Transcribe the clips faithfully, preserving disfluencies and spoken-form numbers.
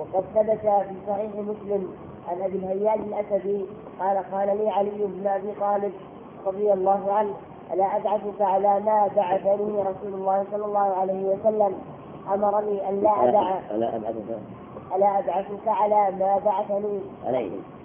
وقد ثبت في صحيح مسلم عن أبي الهياج الأسدي قال قال لي علي بن أبي طالب رضي الله عنه ألا أبعثك على ما بعثني رسول الله صلى الله عليه وسلم أمرني أن لا أدع ألا أبعثك ألا أبعثك على ما بعثني عليه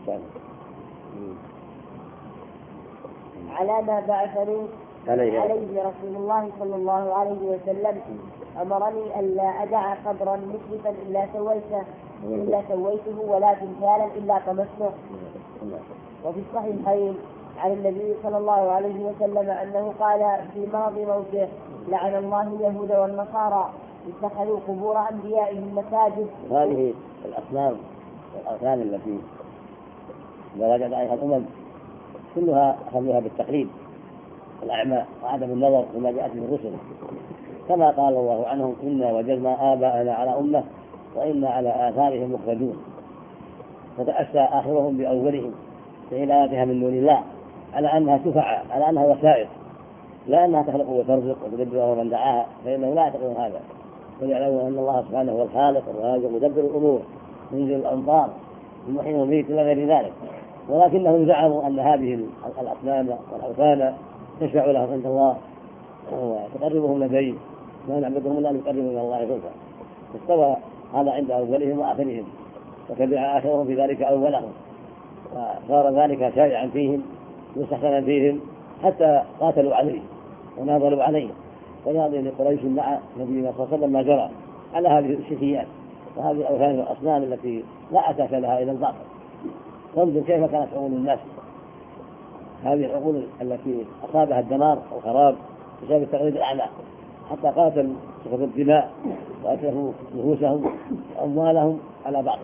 على ما بعثني عليه, عليه رسول الله صلى الله عليه وسلم أمرني أن لا أدع قبرا مشرفا إلا سويته إلا سويته ولا تمثالا إلا طمسته. وفي الصحيحين عن النبي صلى الله عليه وسلم أنه قال في مرض موته لعن الله اليهود والنصارى اتخذوا قبور أنبيائهم مساجد. هذه الأصنام والأوثان التي وجد عليها الأمم كلها أخذوها بالتقليد الأعمى وعدم النظر لما جاءت من الرسل، كما قال الله عنهم إنا وجدنا آباءنا على أمة وإنا على آثارهم مقتدون، فتأسى آخرهم بأولهم بعنايتها من دون الله على أنها شفعاء، على أنها وسائط، لا أنها تخلق وترزق وتدبر من دعاها، فإنه لا يعتقدون هذا، ويعلمون أن الله سبحانه هو الخالق الرازق مدبر الأمور منزل الأمطار المحيي المميت إلى غير ذلك، ولكنهم زعموا أن هذه الأصنام والأوثان تشفع لهم عند الله وتقربهم لديه، ما نعبدهم إلا نقربهم إلى الله زلفى. فاستوى هذا عند أولهم وآخرهم، وتبع آخرهم في ذلك أولهم، وصار ذلك شائعا فيهم مستحسنا فيهم حتى قاتلوا عليه وناظروا عليه، وناظر قريش مع نبينا صلى الله عليه وسلم ما جرى على هذه الشركيات وهذه الأوثان والأصنام التي لا أساس لها إلى الباطل. وانظر كيف كانت عقول الناس، هذه العقول التي أصابها الدمار والخراب بسبب التقليد الأعمى، حتى قاتلوا سفكوا الدماء وأتلفوا نفوسهم وأموالهم على بعض.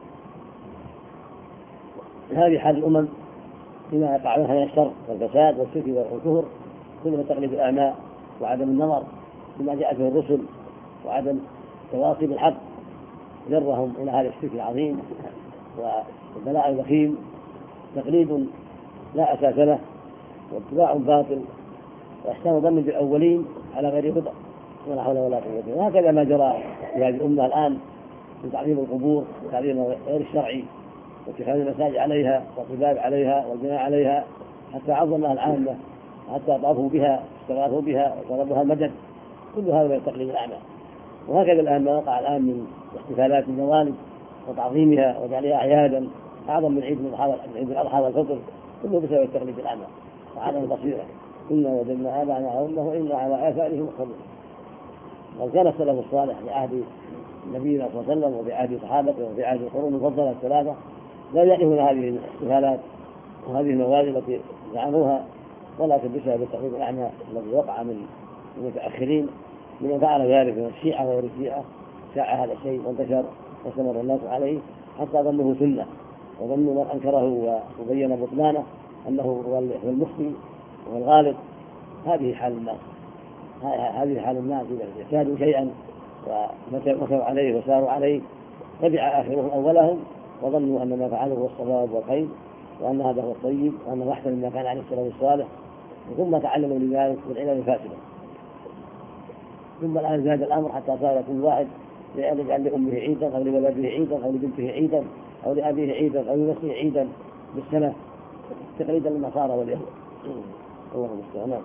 هذه حال الأمم فيما يقع منها من الشر والفساد والشرك والكفر، كله تقليد الأعمى وعدم النظر بما جاءت به الرسل وعدم التواصي بالحق جرهم إلى هذا الشرك العظيم والبلاء الوخيم، تقليد لا أساس له واتباع باطل واحسان ظن بالأولين على غير هدى ولا حول ولا قوة. وهكذا ما جرى في هذه الأمة الآن من تعظيم القبور وتعظيم غير الشرعي واتخاذ المساجد عليها والقباب عليها والبناء عليها، حتى عظمها العامة حتى طافوا بها استغاثوا بها وطلبوها المدد، كل هذا من التقليد الأعمى. وهكذا الآن ما وقع الآن من احتفالات الموالد وتعظيمها وجعلها أعيادا أعظم من عيد من عيد الأضحى والفطر، كله بسبب التقليد الأعمى وعدم البصيرة. إنا وجدنا آباءنا على أمة وإنا على آثارهم مقتدون. وكان السلف الصالح بعهد نبينا صلى الله عليه وسلم وبعهد صحابته وبعهد القرون المفضلة الثلاثة لا يعرفون هذه الاحتفالات وهذه الموالد التي زعموها، ولكن بسبب التقليد الأعمى الذي وقع من المتأخرين من فعل ذلك من الشيعة وغير الشيعة، شاع هذا الشيء وانتشر واستمر الناس عليه حتى ظنه سنة، وظنوا من أنكره وبين بطلانه أنه هو المفتي والغالب. هذه حال الناس، هذه حال الناس إذا اجتهدوا شيئا ومشوا عليه وساروا عليه تبع آخرهم أولهم وظنوا أن ما فعلوا هو الصواب والخير وأن هذا هو الطيب وأنه أحسن مما كان عليه السلف الصالح، ثم تعلموا لذلك بالعلم الفاسدة. ثم الآن زاد الأمر حتى صار كل واحد يجعل لأمه عيدا أو لولده عيدا أو لبنته عيدا أو لأبيه عيدا أو لنفسه عيدا بالسنة، تقليدا للنصارى واليهود. الله المستعان.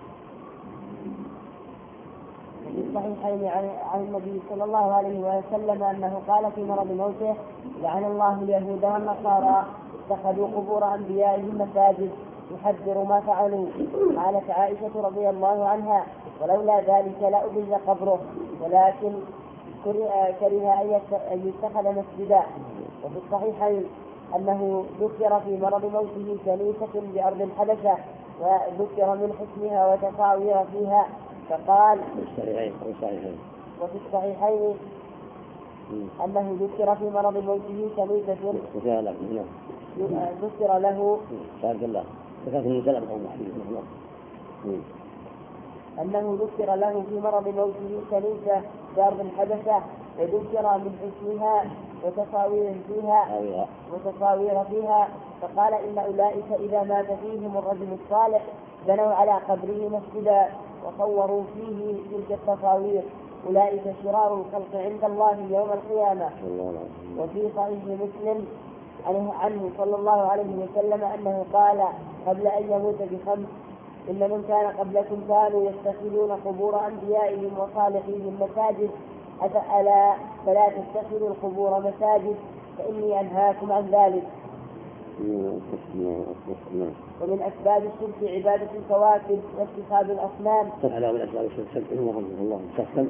في الصحيحين عن النبي صلى الله عليه وسلم أنه قال في مرض موته لعن الله اليهود والنصارى اتخذوا قبور أنبيائهم مساجد يحذر ما فعلوا. قالت عائشة رضي الله عنها ولولا ذلك لأبرز قبره ولكن كره أن يتخذ مسجدا. وفي الصحيحين أنه ذكر في مرض موته كنيسة بأرض الحبشة وذكر من حسنها وتصاوير فيها فقال وفي الصحيحين أنه ذكر في مرض موته كنيسة ذكر له أنه ذكر له في مرض موته كنيسة بأرض الحبشة وذكر من حسنها وتصاوير فيها وتصاوير فيها فقال إن أولئك إذا مات فيهم الرجل الصالح بنوا على قبره مسجدا وصوروا فيه تلك التصاوير أولئك شرار الخلق عند الله يوم القيامة. وفي صحيح مسلم عنه صلى الله عليه وسلم أنه قال قبل أن يموت بخمس: إن من كان قبلكم كانوا يتخذون قبور أنبيائهم وصالحيهم مساجد، ألا فلا تتخذوا القبور مساجد فإني أنهاكم عن ذلك. ومن أسباب الشرك عبادة الكواكب واتخاذ الأصنام. على من أسباب الشرك الله تحسن.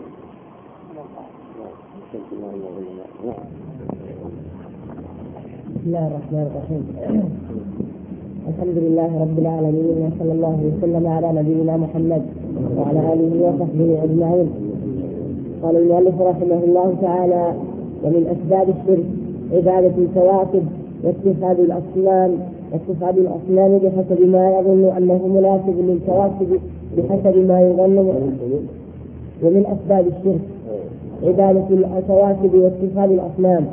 بسم الله الرحمن الرحيم. الحمد لله رب العالمين، وصلى الله وسلم على نبينا محمد وعلى آله وصحبه أجمعين. قال المؤلف رحمه الله تعالى: ومن أسباب الشرك عبادة الكواكب واتخاذ الأصنام واتخاذ الأصنام بحسب ما يظن أنه مناسب للكواكب بحسب ما يظن. ومن أسباب الشرك عبادة الكواكب واتخاذ الأصنام.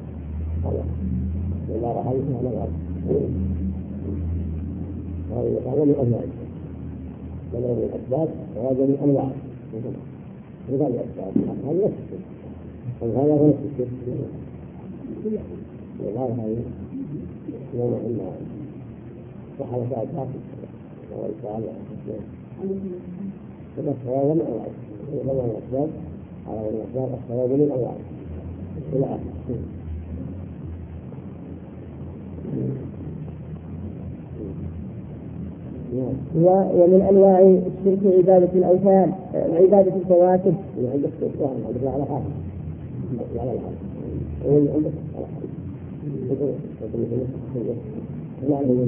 هذا من أنواع هذا من الأسباب وهذا من أنواع هذا الأسباب هذا نفس الشرك هذا هو نفس الشرك وهذا هذا يوم أن صحة وسائل حاكم والسؤال هذا من أنواع هذا من الأسباب على من الأسباب الصواب من أنواع إلى آخره. ومن أنواع الشرك عبادة الأوثان عبادة الكواكب. عندك عندك على حال على الحال عندك على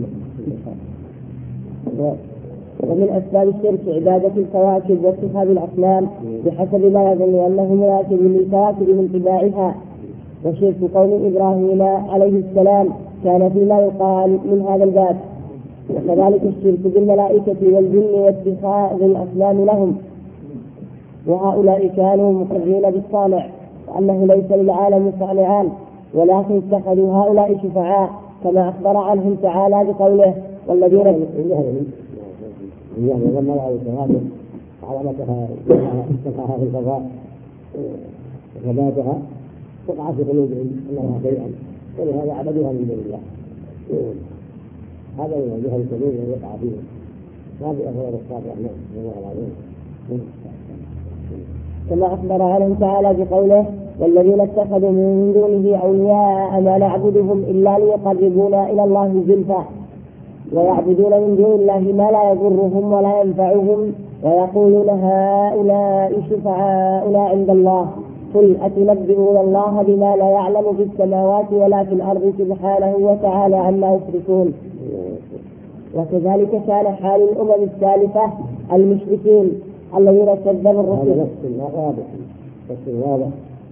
حال. ومن أسباب الشرك عبادة الكواكب واتخاذ الأصنام بحسب ما يظن أنه مناسب للكواكب من اتباعها. وشرك قوم إبراهيم عليه السلام كان فيما يقال من هذا الباب. وكذلك الشرك بالملائكة والجن واتخاذ الأصنام لهم، وهؤلاء كانوا مقرين بالصانع وأنه ليس للعالم صانعان، ولكن اتخذوا هؤلاء شفعاء كما أخبر عنهم تعالى بقوله: والذين علامتها استفاها في الفضاء وثباتها وقع في قلوبهم أنها شيئا، ولهذا عبدوها من دون الله. هذا من الجهل الكبير الذي يقع فيه هذه أفضل الصالح كما أخبر عنهم تعالى بقوله: والذين اتخذوا من دونه أولياء ما نعبدهم إلا ليقربونا إلى الله زلفى ويعبدون من دون الله ما لا يضرهم ولا ينفعهم ويقولون هؤلاء شفعاؤنا عند الله قل أتنبئون الله بما لا يعلم في السماوات ولا في الأرض سبحانه وتعالى عما يشركون. وكذلك كان حال الأمم السالفة المشركين الذين كذبوا الرسل. هذا نفس واضح نفس واضح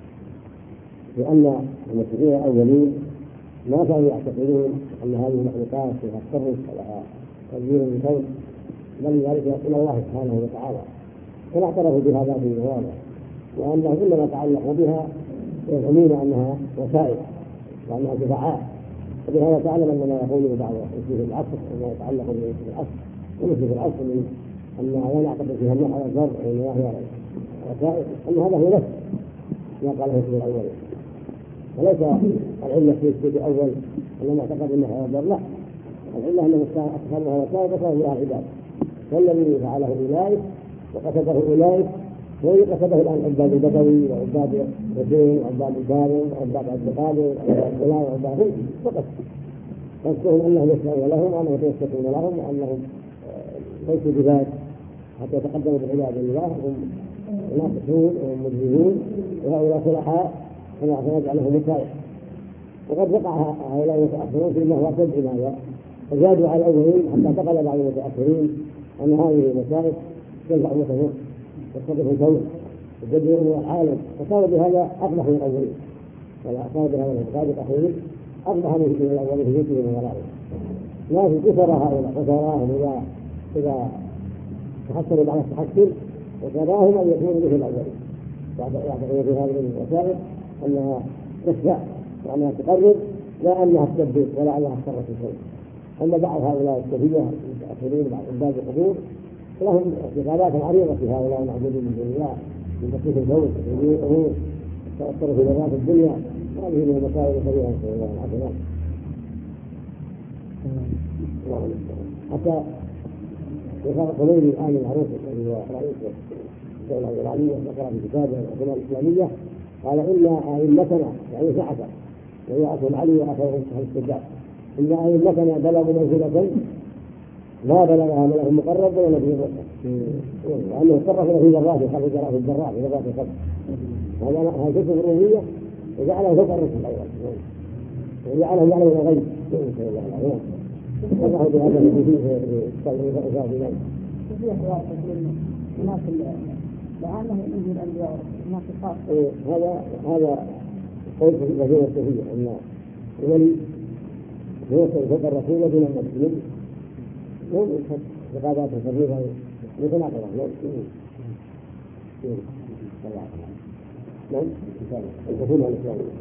لأن المشركين الأولين ما كانوا يعتقدون أن هذه المخلوقات فيها تصرف ولها تدبير من كون، بل ذلك إلى الله سبحانه وتعالى، فلا اعترفوا بهذا في واضح، وأنه إنما تعلقوا بها يزعمون أنها وسائل وأنها شفعاء. وبهذا تعلم أن ما يقوله بعض في العصر وما يتعلق بالعصر ومثل في العصر من أن لا نعتقد فيها النوع على الضر أو النوع على وسائل، أن هذا هو نفس ما قاله في الأول. وليس العلة في الشيء الأول أنه معتقد أنه على الضر، لا، العلة أنه أتخذها وسائل وصار لها العباد، والذي فعله أولئك وقصده أولئك هو قصده الآن عباد البدوي وعباد الدين وعباد الباري وعباد الدقادر وعباد الدلال وعباد فقط، يذكرون أنهم يسمعون لهم وأنهم يتوسطون لهم وأنهم ليسوا بذات حتى يتقدموا بعباد الله، هم ناصحون وهم مجرمون وهؤلاء صلحاء كما سنجعل لهم مصالح. وقد وقع هؤلاء المتأخرون فيما هو أشد من هذا، فزادوا على الأولين حتى اعتقد بعض المتأخرين أن هذه المسائل تنفع متفق وتصرف الكون وتدبير امور العالم، فصار بهذا اقبح من الاولين، ولا صار بهذا الاعتقاد الاخير اقبح من الاولين في جسمهم وغيرهم. لكن كثر هؤلاء وتراهم اذا اذا تحصلوا بعد التحصل وتراهم ان يكونوا مثل الاولين، يعتقدون في هذه الوسائل انها تشفع وانها تقرب لا انها تدبر ولا انها تصرف الكون. اما بعض هؤلاء الكثير المتاخرين بعض عباد القبور لهم اعتقادات عريضه في هؤلاء المعبودين من دون الله من تخفيف الفوز وتغيير الامور تاثر في ذرات الدنيا. هذه من المسائل الكبيره نسال الله العافيه. حتى الخميني الان المعروف الذي هو رئيس الدوله الايرانيه ذكر في كتابه الحكومه الاسلاميه قال ان ائمتنا يعني سعته وهي اصل علي واخر السجاد ان ائمتنا بلغوا منزله ما بلغها ملك مقرب ولا نبي مرسل، لانه تصرف في ذرات خلف ذرات الذرات في ذرات الخلق. هذا هذا كتب الربوبيه وجعله فوق الرسل ايضا وجعله يعلم الغيب. وضعوا بهذا الذي فيه في ذلك. في أحوال الناس لأنه ينزل الأنبياء الناس الخاصة. هذا هذا قول في الرسول الصوفية أن الولي يوصل فوق الرسول دون المسلمين مو رقابات الفريضة متناقضة. نعم الحكومة الإسلامية.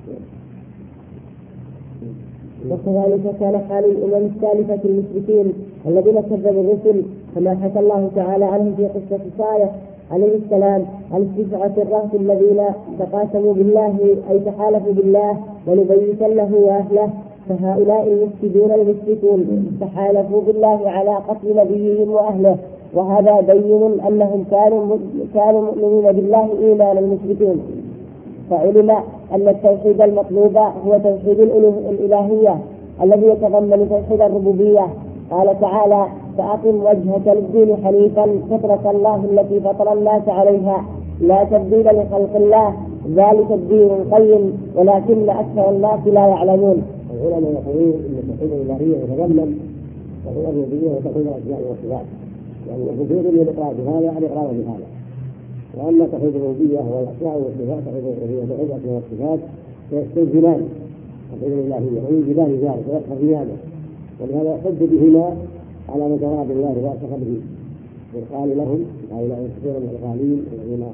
وكذلك كان حال الأمم السالفة المشركين الذين كذبوا الرسل كما حكى الله تعالى عنهم في قصة صالح عليه السلام عن السبعة الرهط الذين تقاسموا بالله أي تحالفوا بالله ولبيتنه وأهله. فهؤلاء المفسدون المشركون تحالفوا بالله على قتل نبيهم وأهله، وهذا بين أنهم كانوا كانوا مؤمنين بالله إيمان المشركين. فعلم أن التوحيد المطلوب هو توحيد الإلهية الذي يتضمن توحيد الربوبية. قال تعالى: فأقم وجهك للدين حنيفا فطرة الله التي فطر الناس عليها لا تبديل لخلق الله ذلك الدين القيم ولكن أكثر الناس لا يعلمون. العلماء يقولون أن توحيد الإلهية يتضمن توحيد الربوبية وتوحيد الأسماء والصفات، يعني الكثير من الإقرار بهذا عن الإقرار بهذا. وأما توحيد الربوبية والأسماء والصفات توحيد الربوبية وتوحيد الأسماء والصفات فيستلزمان توحيد الإلهية ويوجبان ذلك ويقتضيانه، ولهذا حج بهما على من تراد الله راسخ به. يقال لهم هؤلاء كثير من الغالين الذين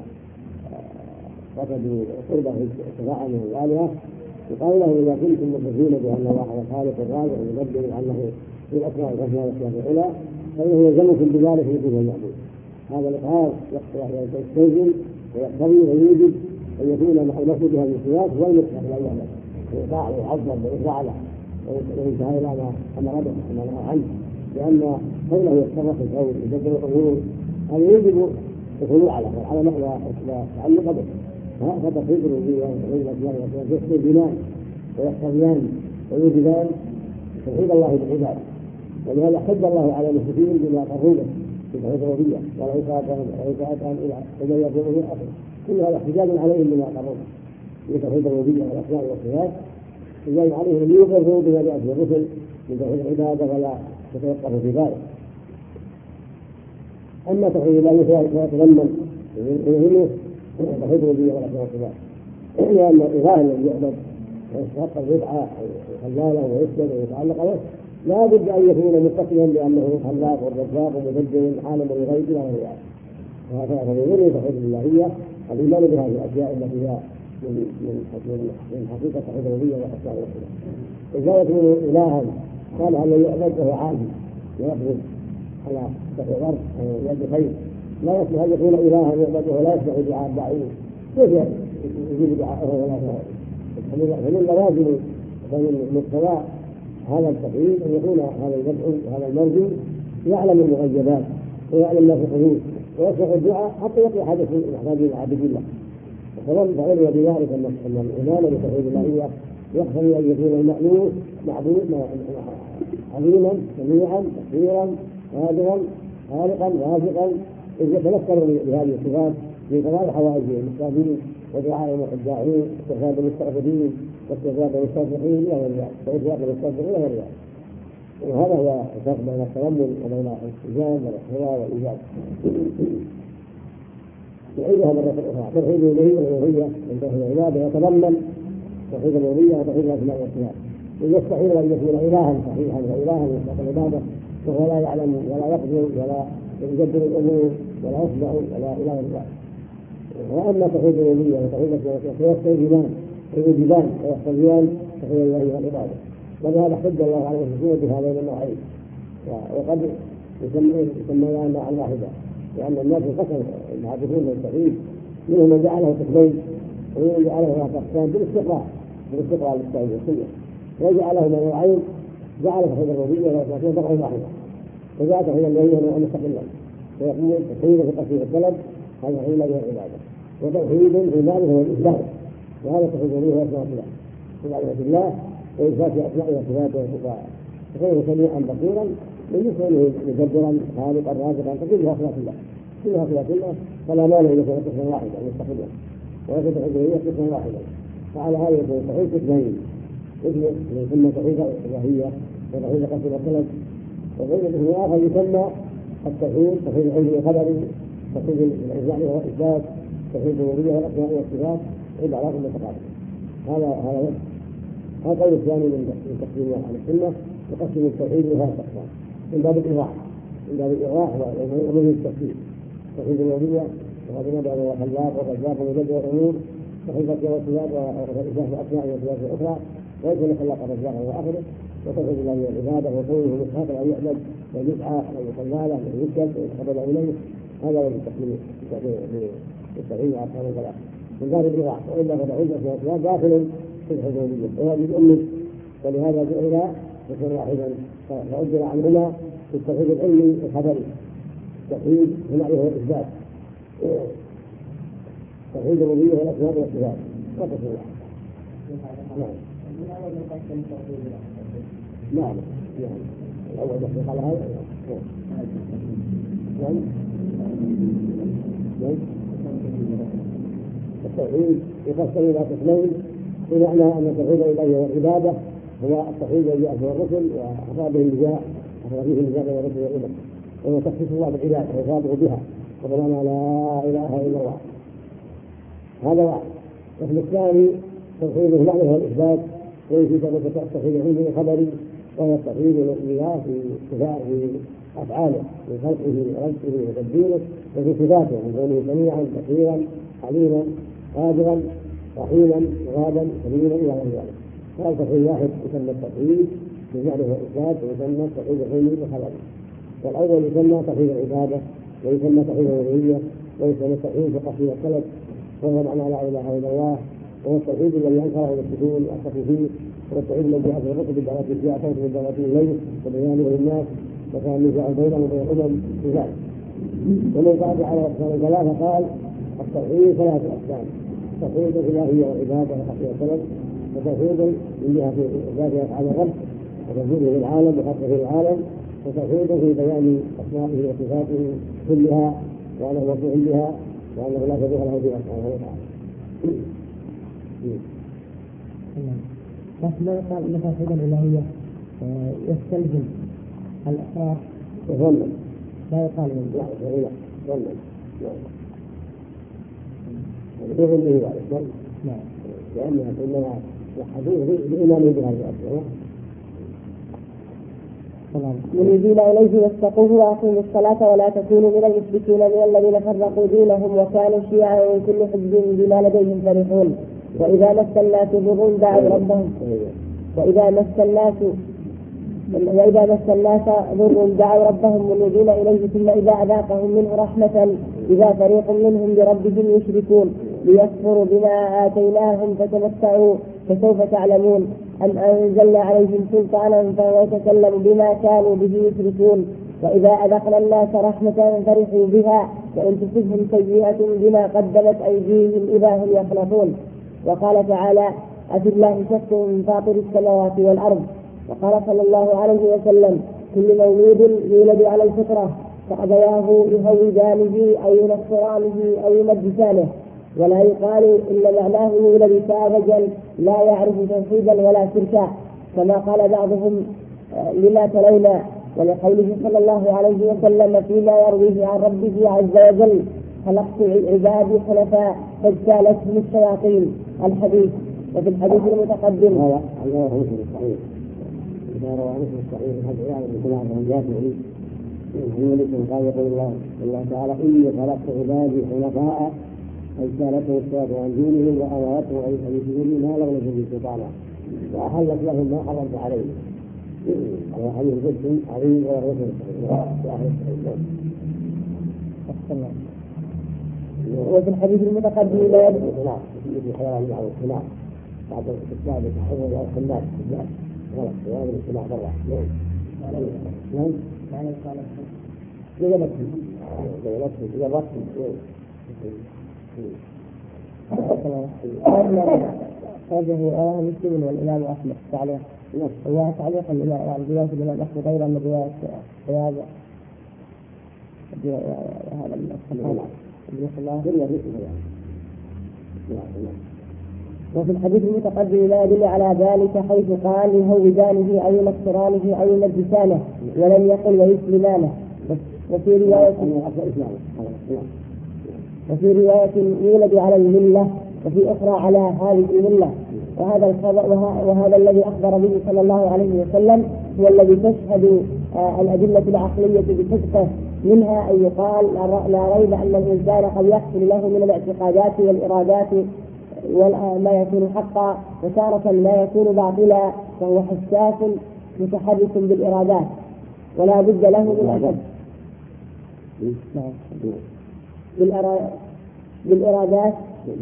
قصدوا قربه الشفاعة من الآلهة يقال لهم: إذا كنتم مؤمنين بأن الله هو الخالق الرازق المدبر أنه في الأسماء والحسنى والصفات العلى فإنه يلزمكم بذلك في دين المعبود. هذا الإقرار يستلزم ويقتضي ويوجب أن يكون المقصود بهذه الصفات هو المسلم لا يعلم ويطاع ويعظم ويخضع له وينتهي إلى ما أمر به وما نهى عنه، لأن كونه يتصرف في الكون يدبر الأمور هذا يوجب الخضوع له والعلم وتعلق به. فهذا توحيد الربوبية وتوحيد الأسماء والصفات يستلزمان ويقتضيان ويوجبان توحيد الله بالعباد. ولهذا حج الله على المشركين بما قروا به في توحيد الربوبية ولو ساءتهم إلى ومن يقول من أخر كل هذا احتجاج عليهم بما قروا به في توحيد الربوبية والأسماء والصفات. احتجاج عليهم أن يقروا بما جاء في الرسل من توحيد العبادة ولا يتوقفوا في ذلك. أما توحيد الله فيتضمن يهمه توحيد الربوبية والأسماء والصفات، لأن الإله الذي يعبد ويستحق الرفعة ويخلاله ويسجد ويتعلق به لا بد أن يكون متصلا بأنه خلاق والرزاق ومدبر عالم الغيب لا غير ذلك. وهذا فيقول توحيد الإلهية الإيمان بهذه الأشياء التي هي من من من حقيقة توحيد الربوبية والأسماء والصفات. إذا يكون إلها قال أن يعبد وهو عاجز ويقبض على سطح الأرض يد خير لا يصلح أن يكون إلها يعبد ولا يصلح دعاء الداعين كيف يجيب دعاءه ولا فمن لوازم ومن مقتضى هذا التوحيد أن يكون هذا المدعو وهذا المرجو يعلم المغيبات ويعلم ما في الحدود ويصلح الدعاء حتى يقضي حدث محتاج العابدين له. وكمان تعلم بذلك أن الإيمان بتوحيد الإلهية يقتضي أن يكون المألوف معبود عظيما سميعا بصيرا قادرا خالقا رازقا إذ يتذكر بهذه الصفات في قضاء حوائج المحتاجين ودعاء الداعين واستغفار المستغفرين واستغفار المستغفرين إلى غير ذلك واستغفار المستغفرين إلى غير ذلك. وهذا هو الفرق بين التضمن وبين الاستجابة والاحتواء والإيجاب. نعيدها مرة أخرى: توحيد الألوهية من توحيد العبادة يتضمن توحيد الربوبية وتوحيد الأسماء والصفات. يستحيل أن يكون إلها صحيحا وإلها يستحق العبادة وهو لا يعلم ولا يقدر ولا يدبر الأمور ولا يصدع ولا إله إلا الله. وأما توحيد الربوبية وتوحيد الأسماء والصفات فيستلزمان ويوجبان ويقتضيان توحيد الله والعبادة. ولهذا حج الله على المشركين بهذين النوعين، وقد يسميان مع واحدة، لأن الناس انقسموا العابدون للتوحيد منهم من جعله قسمين ومنهم من جعله ثلاثة أقسام بالاستقرار بالاستقرار للتوحيد والسنة، وجعله من نوعين، جعل توحيد الربوبية والألوهية بقعة واحدة، وجعل توحيد الألوهية مستقلا، فيقول توحيد في القصد والطلب هذا توحيد الله والعبادة، وتوحيد عبادة هو الإثبات، وهذا توحيد الربوبية وأسماء الله ومعرفة الله وإثبات أسمائه وصفاته وكونه سميعا بصيرا ويكون مدبرا خالقا رازقا فكلها صفات الله كلها صفات الله، فلا مانع ان يكون قسما واحدا مستقلا ويكون توحيد الربوبية قسما واحدا. فعلى هذا يكون توحيد قسمين، اسمه يسمى توحيد الالوهية وتوحيد القصد والطلب، وغير الاسم الاخر يسمى التوحيد توحيد العلم والخبر، توحيد الاجزاء والاثبات، توحيد الربوبية والاسماء والصفات عند علاقه متقابله. هذا هذا هذا القول الثاني من تقسيم اهل السنه، يقسم التوحيد الى ثلاث اقسام من باب الايضاح من باب الايضاح ومن التفسير: توحيد الربوبية وقد نبأ الخلاق والرزاق ومدبر الامور، توحيد الاسماء والصفات واثبات الاسماء والصفات الاخرى ويكون الخلاق والرزاق الى اخره، وتوحيد الله والعباده وكونه مستحق ان يعبد ويسعى ويصلى له ويذكر ويتقرب اليه. هذا هو التقسيم التوحيد واقسام ثلاث من باب الايضاح، والا فتوحيد الاسماء والصفات داخل في الحدودية وهو بالأمة، ولهذا جعل اسما واحدا فأجر عنهما في التوحيد العلمي الخبري. التوحيد هنا هو الإثبات، توحيد الربوبية والأسماء والصفات وقسم واحد. نعم نعم نعم الأول يحدث على هذا. نعم نعم التوحيد يقسم إلى قسمين، بمعنى أن التوحيد الإلهي والعبادة هو التوحيد الذي جاء به الرسل وأخذ به النجاة أخذ به النجاة بين الرسل والأمم، وهو تخصيص الله بالعبادة وإفراده بها وبمعنى لا إله إلا الله. هذا واحد. القسم الثاني توحيد المعنى والإثبات، ويجي التوحيد العلمي الخبري، وهو التوحيد لله في أفعاله في خلقه ورزقه وتدبيره وفي صفاته من كونه سميعا بصيرا عليما قادرا رحيما غابا كريما الى غير ذلك. هذا توحيد واحد يسمى التوحيد بمعنى الاثبات، ويسمى التوحيد العلمي الخبري. والاول يسمى توحيد العباده، ويسمى توحيد الربوبيه، ويسمى التوحيد في القصد والطلب، وهو معنى لا اله الا الله، وهو التوحيد الذي انكره المشركون واخذوا فيه، والتوحيد الذي جاء في الرسل بالدعوه فيها صوت من دعوه الليل وبيانه للناس وكان النزاع بينهم وبين الامم في ذلك. ومن بعد على اقسام ثلاثه قال التوحيد ثلاثه اقسام: توحيد الالهيه والعباده والقصد والطلب، وتوحيد منها في ذات افعال الرب وتوحيده للعالم وخلقه للعالم، وتوحيد في بيان اسمائه وصفاته كلها وانه موضوع بها وانه لا شبيه له بها سبحانه وتعالى. لكن لا يقال ان توحيد الالهيه يستلزم الاقرار يظن لا يقال من لا لا ظن لا يظن به ذلك نعم لانها انما يحدث بايمانه بهذه الاشياء. منيبين إليه واتقوه وأقيموا الصلاة ولا تكونوا من المشركين من الذين فرقوا دينهم وكانوا شيعا وكل حزب بما لديهم فرحون. وإذا مس الناس ضر دعوا ربهم وإذا مس الناس وإذا مس الناس ضر دعوا ربهم منيبين إليه ثم إذا أذاقهم منه رحمة إذا فريق منهم بربهم يشركون ليكفروا بما آتيناهم فتمتعوا فسوف تعلمون أم أنزلنا عليهم سلطانا فهو يتكلم بما كانوا به يشركون. وإذا أذقنا الناس رحمة فرحوا بها وإن تصبهم سيئة بما قدمت أيديهم إذا هم يخلصون. وقال تعالى: أفي الله شك فاطر السماوات والأرض. وقال صلى الله عليه وسلم: كل مولود يولد على الفطرة فأبواه يهودانه أو ينصرانه أو يمجسانه. ولا يقال إن معناه يولد ساذجا لا يعرف توحيدا ولا شركا كما قال بعضهم لما تلينا، ولقوله صلى الله عليه وسلم فيما يرويه عن ربه عز وجل: خلقت عبادي حنفاء فاجتالتهم الشياطين. الحديث. وفي الحديث المتقدم هذا الله مسلم الصحيح إذا روى مسلم الصحيح من حديث عن سماع بن جابر هو لكم قال يقول الله الله تعالى: إني خلقت عبادي حنفاء فاجتالتهم الشياطين عن دينهم وأمرتهم أن يشركوا ما لم يكن به سلطانا وأحلت لهم ما حرمت عليهم. هذا حديث جد عظيم وهو مسلم الصحيح في آخر الصحيح. وفي الحديث المتقدم لا يدخل نعم في حيوان المعروف نعم بعد الاستثناء بتحرر على الخناس غلط وهذا الاجتماع برا نعم معنى الصالح إذا نفسي إذا نفسي إذا رفض هذا هو رواه مسلم والإمام أحمد تعليق هو تعليق الإمام يعني رواية الإمام أحمد غير من رواية هذا هذا وفي الحديث المتقدم لا يدل على ذلك حيث قال يهودانه أو ينصرانه أو يمجسانه ولم يقل ويسلمانه. وفي رواية وفي رواية يولد على الملة وفي أخرى على هذه الملة. وهذا الخبر وه... وهذا الذي أخبر به صلى الله عليه وسلم هو الذي تشهد آه الأدلة العقلية بصدقه. منها أن يقال لا ريب أن الإنسان قد يحصل له من الاعتقادات والإرادات ما يكون حقا وتارة ما يكون باطلا فهو حساس متحرك بالإرادات ولا بد له من أحد بالإرادات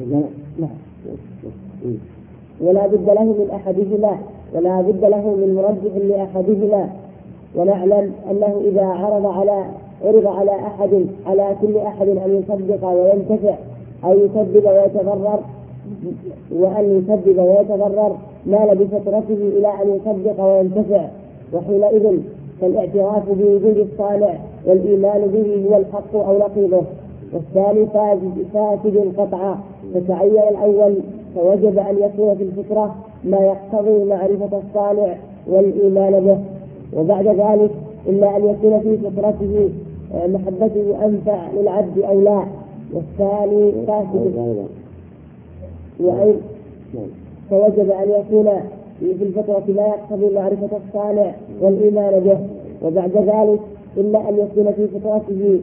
ولا بد له من أحدهما ولا بد له من مرجح لأحدهما. ونعلم أنه إذا عرض على عرض على أحد على كل أحد أن يصدق وينتفع أو يكذب ويتضرر وأن يكذب ويتضرر مال بفطرته إلى أن يصدق وينتفع. وحينئذ فالاعتراف بوجود الصانع والإيمان به هو الحق أو نقيضه. والثاني فاسد قطعا فتعين الأول فوجب أن يكون في الفطرة ما يقتضي معرفة الصانع والإيمان به. وبعد ذلك إلا أن يكون في فطرته محبته أنفع للعبد أو لا. والثاني فاسد وأي فوجب أن يكون في الفطرة ما يقتضي معرفة الصانع والإيمان به. وبعد ذلك إلا أن يكون في فطرته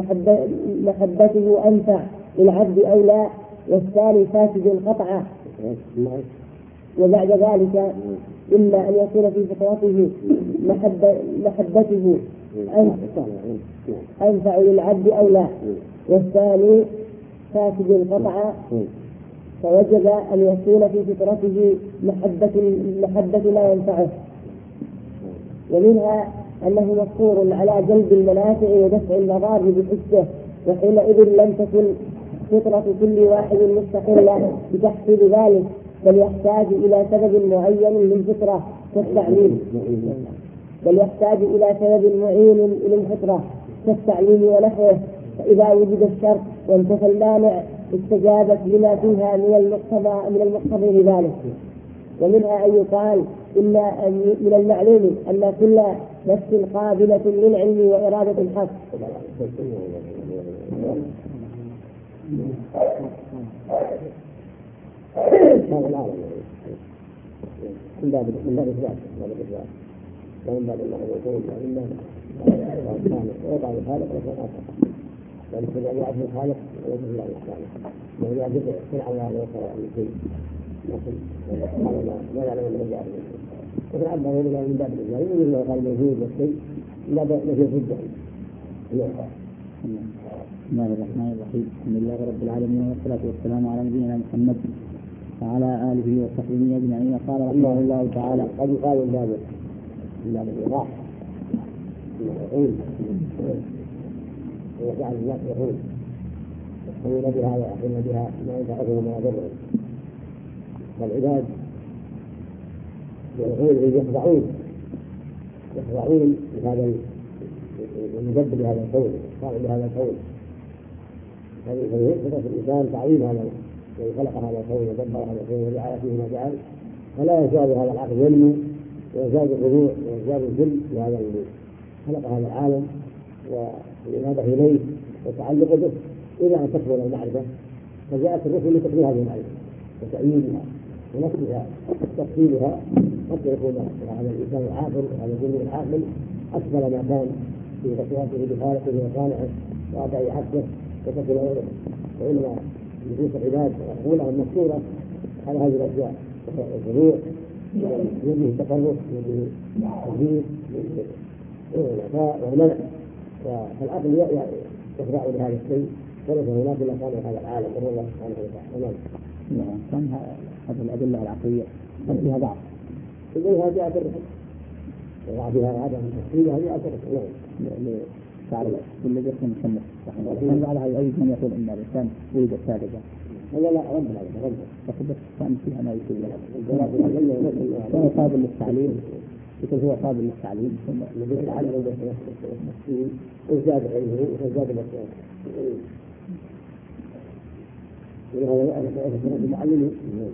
محبته أنفع للعبد أو لا. والثاني فاسد قطعا. وبعد ذلك إلا أن يكون في فطرته محبته أنفع للعبد أو لا. والثاني فاسد قطعا فوجب أن يكون في فطرته محبة محبة لا ينفعه. ومنها أنه مفطور على جلب المنافع ودفع المضار بحسه. وحينئذ لم تكن فطرة كل واحد مستقلة بتحصيل ذلك بل يحتاج إلى سبب معين للفطرة كالتعليم بل يحتاج إلى سبب معين للفطرة كالتعليم ونحوه. فإذا وجد الشرط وانتفى المانع استجابت لما فيها من المقتضى من المقتضي لذلك. ومنها أن يقال إلا من المعلوم أن كل نفس قابلة للعلم وإرادة الحق. هذا العالم من باب من باب الإثبات من باب الإثبات ومن باب الله يقول إلا ويقع الخالق ويقع الخالق يعني كل أن يعرف الخالق ويقول الله سبحانه وهو يعرف صنع الله ويقع عن شيء لكن سبحان الله ما يعلم أنه يعرف وفي العبد هو من باب الإثبات يقول الله قال موجود والشيء لا نفي ضده. بسم الله الرحمن الرحيم. الحمد لله رب العالمين والصلاة والسلام على نبينا محمد وعلى آله وصحبه أجمعين. قال رحمه الله تعالى قد يقال من باب من باب الإيضاح يقول وجعل الناس يقول يحكمون بها ويحكمون بها ما ينفعهم وما يضرهم. فالعباد يقول يخضعون يخضعون لهذا المدبر لهذا الكون الصانع لهذا الكون. فيثبت الإنسان تعظيم هذا الذي خلق هذا الكون ودبر هذا الكون وجعل فيه ما جعل فلا يزال هذا العقل ينمو ويزداد الخضوع ويزداد الذل لهذا الذي خلق هذا العالم والإنابة إليه والتعلق به إلى أن تكمل المعرفة. فجاءت الرسل لتكميل هذه المعرفة وتأييدها ونفسها وتفصيلها حتى يكون هذا الإنسان العاقل وهذا الجن العاقل أكمل ما كان في تصرفه بخالقه وصانعه وأداء حقه وتكمل غيره. وإنما نفوس العباد وعقولهم مفطورة على هذه الأشياء الخضوع يده التقرب يده التوحيد الوفاء والمنع. فالعقل يخضع لهذا الشيء وليس هناك إلا كان هذا العالم وهو الله سبحانه وتعالى. نعم. كان هذه الأدلة العقلية قد فيها ضعف. إذا هذه أدلة وضعفها عدم التفصيل هذه أدلة. نعم. تعالى الذي يكون مصنف رحمه الله. كان بعد هذا أيضا من يقول إن الإنسان ولد ساذجا. لا لا رد هذا رد. فقد كان فيها ما يقول له. هو قابل للتعليم. يقول هو قابل للتعليم. ثم الذي يتعلم بالتفصيل وزاد علمه وزاد مسؤول. ولهذا أنا المعلمين.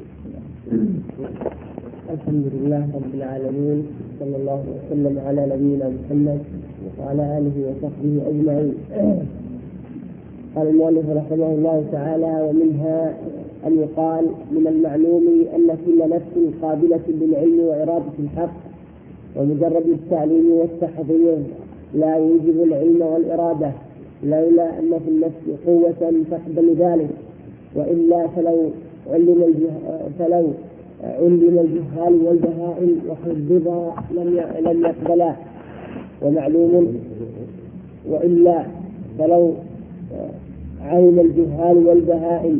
الحمد لله رب العالمين، صلى الله وسلم على نبينا محمد وعلى آله وصحبه أجمعين. قال المؤلف رحمه الله تعالى: ومنها أن يقال من المعلوم أن كل نفس قابلة للعلم وإرادة الحق، ومجرد التعليم والتحضير لا يوجب العلم والإرادة، لولا أن في النفس قوة تقبل ذلك، وإلا فلو علم الجه... فلو علم الجهال والبهائم وحفظا لم يقبلا. ومعلوم وإلا فلو علم الجهال والبهائم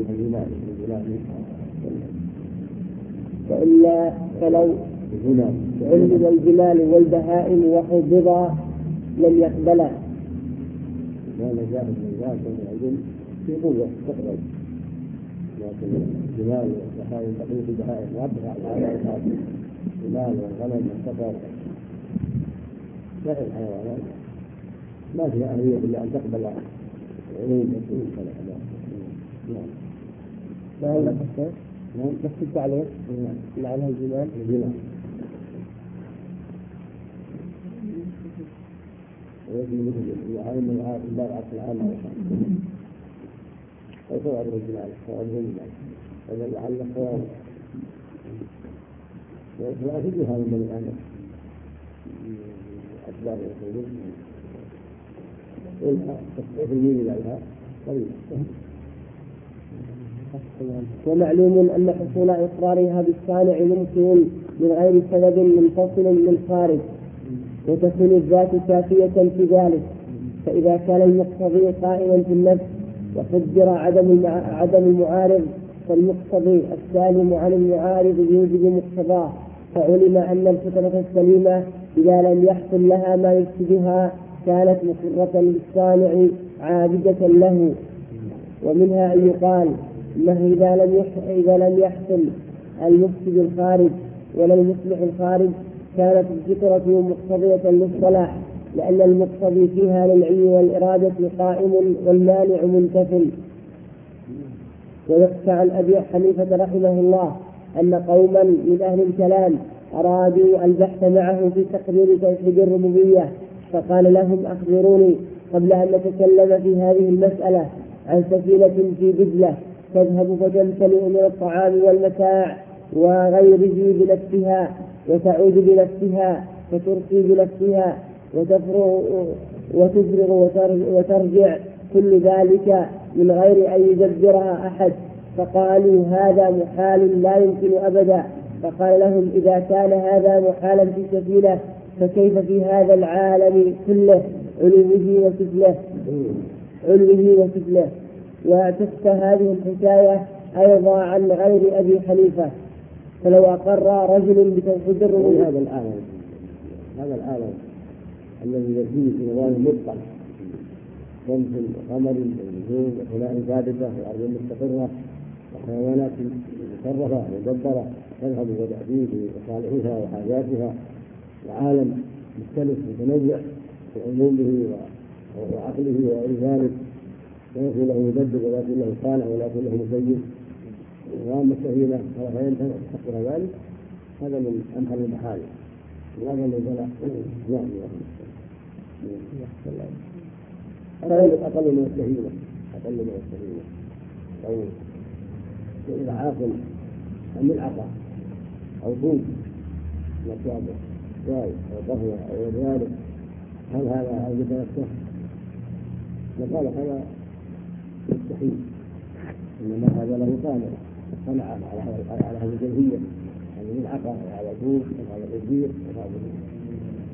وإلا فلو علم الجمال والبهائم وحفظا لم يقبلا. هذا جاء من ذلك العلم في قوة تقبل، لكن الجمال والبهائم تقليد البهائم ربها على هذا المال والغنم والسفر سائر الحيوانات ما فيها أهلية إلا أن تقبل علوم الرسول صلى الله عليه وسلم. ما هو الشيخ؟ نفس التعليق معنى الجمال. الجمال ويجب مثل يعلم من عارف الله عارف العالم ويصور الجمال صور الجمال هذا لعل صور ولا تجي هذا من الآن أسباب الخروج إلا تصحيح الميل إليها قليل. ومعلوم أن حصول إقرارها بالصانع ممكن من غير سبب منفصل من خارج، وتكون الذات كافية في ذلك. فإذا كان المقتضي قائما في النفس وقدر عدم عدم المعارض، فالمقتضي السالم عن المعارض يوجب مقتضاه، فعلم أن الفطرة السليمة إذا لم يحصل لها ما يفسدها كانت مقرة للصانع عابدة له. ومنها أن يقال إنه إذا لم إذا لم يحصل المفسد الخارج ولا المصلح الخارج كانت الفطرة مقتضية للصلاح، لأن المقتضي فيها للعلم والإرادة قائم والمانع منتفل. ويخفى عن أبي حنيفة رحمه الله أن قوما من أهل الكلام أرادوا البحث معه في تقرير توحيد الربوبية، فقال لهم: أخبروني قبل أن نتكلم في هذه المسألة عن سفينة في دجلة تذهب فتمتلئ من الطعام والمتاع وغيره بنفسها، وتعود بنفسها، فترخي بنفسها، وتفرغ وتفرغ وترجع، كل ذلك من غير أن يدبرها أحد. فقالوا: هذا محال لا يمكن أبدا. فقال لهم: إذا كان هذا محالا في سفينة فكيف في هذا العالم كله علوه وسفله علوه وسفله. وتخفى هذه الحكاية أيضا عن غير أبي حنيفة، فلو أقر رجل بتوحيد الربوبية هذا العالم هذا العالم الذي يجري في نظام مطلق، شمس وقمر ونجوم وخلاء ثابتة وأرض مستقرة وحيوانات مشرفة مدبرة تذهب وتأتي بمصالحها وحاجاتها، وعالم مختلف متنوع في علومه وعقله وغير ذلك، لا يكون له مدبر ولا يكون له صانع ولا يكون له مسير، وأما السفينة فإن تحقق ذلك هذا من أمثل المحال. وهذا الذي بلغ نعم أقل من السفينة أقل من السفينة أو إذا عاقل ملعقة أو طوب مصابة شاي أو قهوة أو ذلك، هل هذا أوجد نفسه؟ فقال هذا مستحيل، إنما هذا له صانع صنعه على هذه الجنسية، هذه ملعقة وهذا طوب وهذا الإبير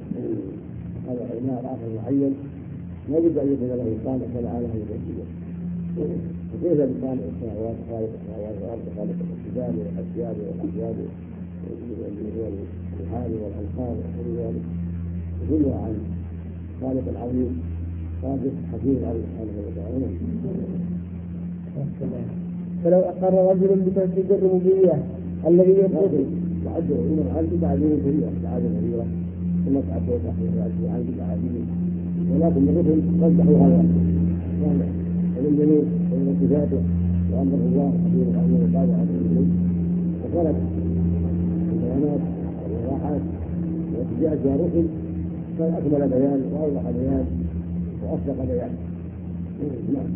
وهذا هذا نار آخر معين، لا بد أن يكون له صانع صنع على هذه الجنسية. كيف بخالق السماوات خالق السماوات والارض خالق الجبال والاشجار والاحجار والبحار والانهار وكل ذلك يدل عن خالق العظيم قادر حكيم عليه سبحانه وتعالى. فلو أقر رجل بتوحيد الربوبية الذي يثبت تعدوا إلى العبد تعدوا كبيرة تعدوا كبيرة ثم تعدوا تحويل عن العبد ولكن الرسل رجحوا هذا يعني الجميع بين صفاته وأمر الله حكيم عليه وقال عليه وقالت البيانات والإيضاحات التي جاءت بها الرسل كان أكمل بيان وأوضح بيان وأصدق بيان. نعم.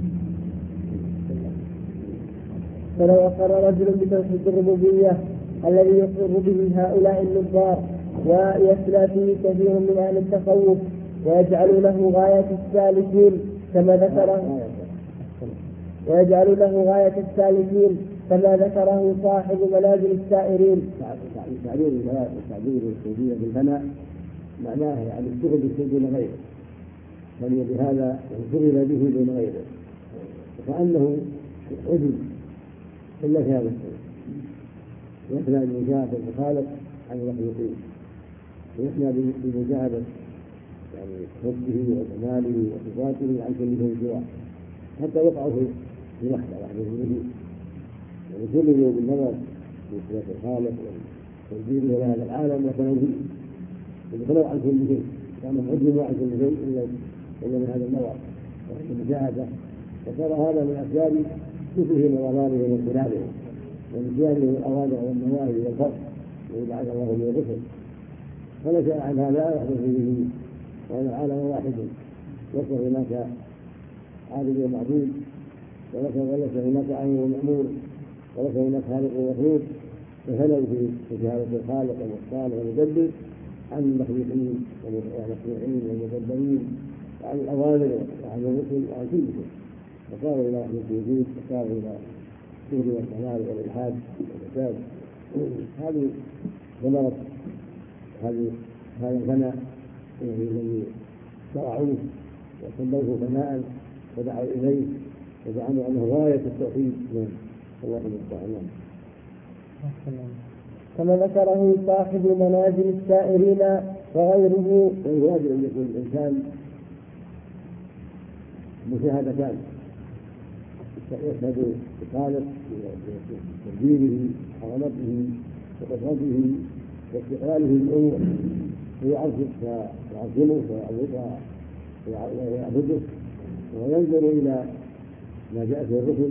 فلو أقر رجل بتوحيد الربوبية الذي يقر به هؤلاء النظار ويسلى فيه كثير من أهل التصوف ويجعل له غاية السالكين كما ذكره ويجعل له غاية السالكين كما ذكره صاحب منازل السائرين. تعبير تعبير الصوفية بالفناء معناه يعني الشغل بالشيء دون غيره، بل بهذا انشغل به دون غيره، وكأنه عجز إلا في هذا الشيء، يثنى بمجاهدة الخالق عن المخلوقين، ويثنى بمجاهدة يعني حبه وجماله وصفاته عن كل شيء سواه، حتى يقع في محنة وحده به، يعني كل بالنظر في صفات الخالق وتدبيره لهذا العالم وتنزيله يتخلق عن كل شيء، كان معجز عن كل شيء إلا إلا من هذا النوع وعن المجاهدة، وصار هذا من أسباب كفرهم وضلالهم واختلافهم ونسيانهم الأوامر والنواهي والفرق الذي بعث الله به الرسل، فنشأ عن هذا يحدث به وأن العالم واحد ليس هناك عابد ومعبود وليس هناك عامل ومأمور وليس هناك خالق ومخلوق، فهلوا في شهادة الخالق والمختار والمدبر عن المخلوقين والمخلوقين والمدبرين وعن الأوامر وعن الرسل وعن كل شيء، فصاروا إلى وحدة الوجود وصاروا إلى الشهر والكمال والإلحاد والفساد. هذه ثمرة هذه هذا الفناء الذي شرعوه وسموه فناء ودعوا إليه وزعموا أنه غاية التوحيد. الله المستعان. كما ذكره صاحب منازل السائرين وغيره. يجب أن يكون الإنسان مشاهدتان، يشهد الخالق بتدبيره وعظمته وقدرته واستقلاله للأمور فيعظمه ويعبده وينظر إلى ما جاء في الرسل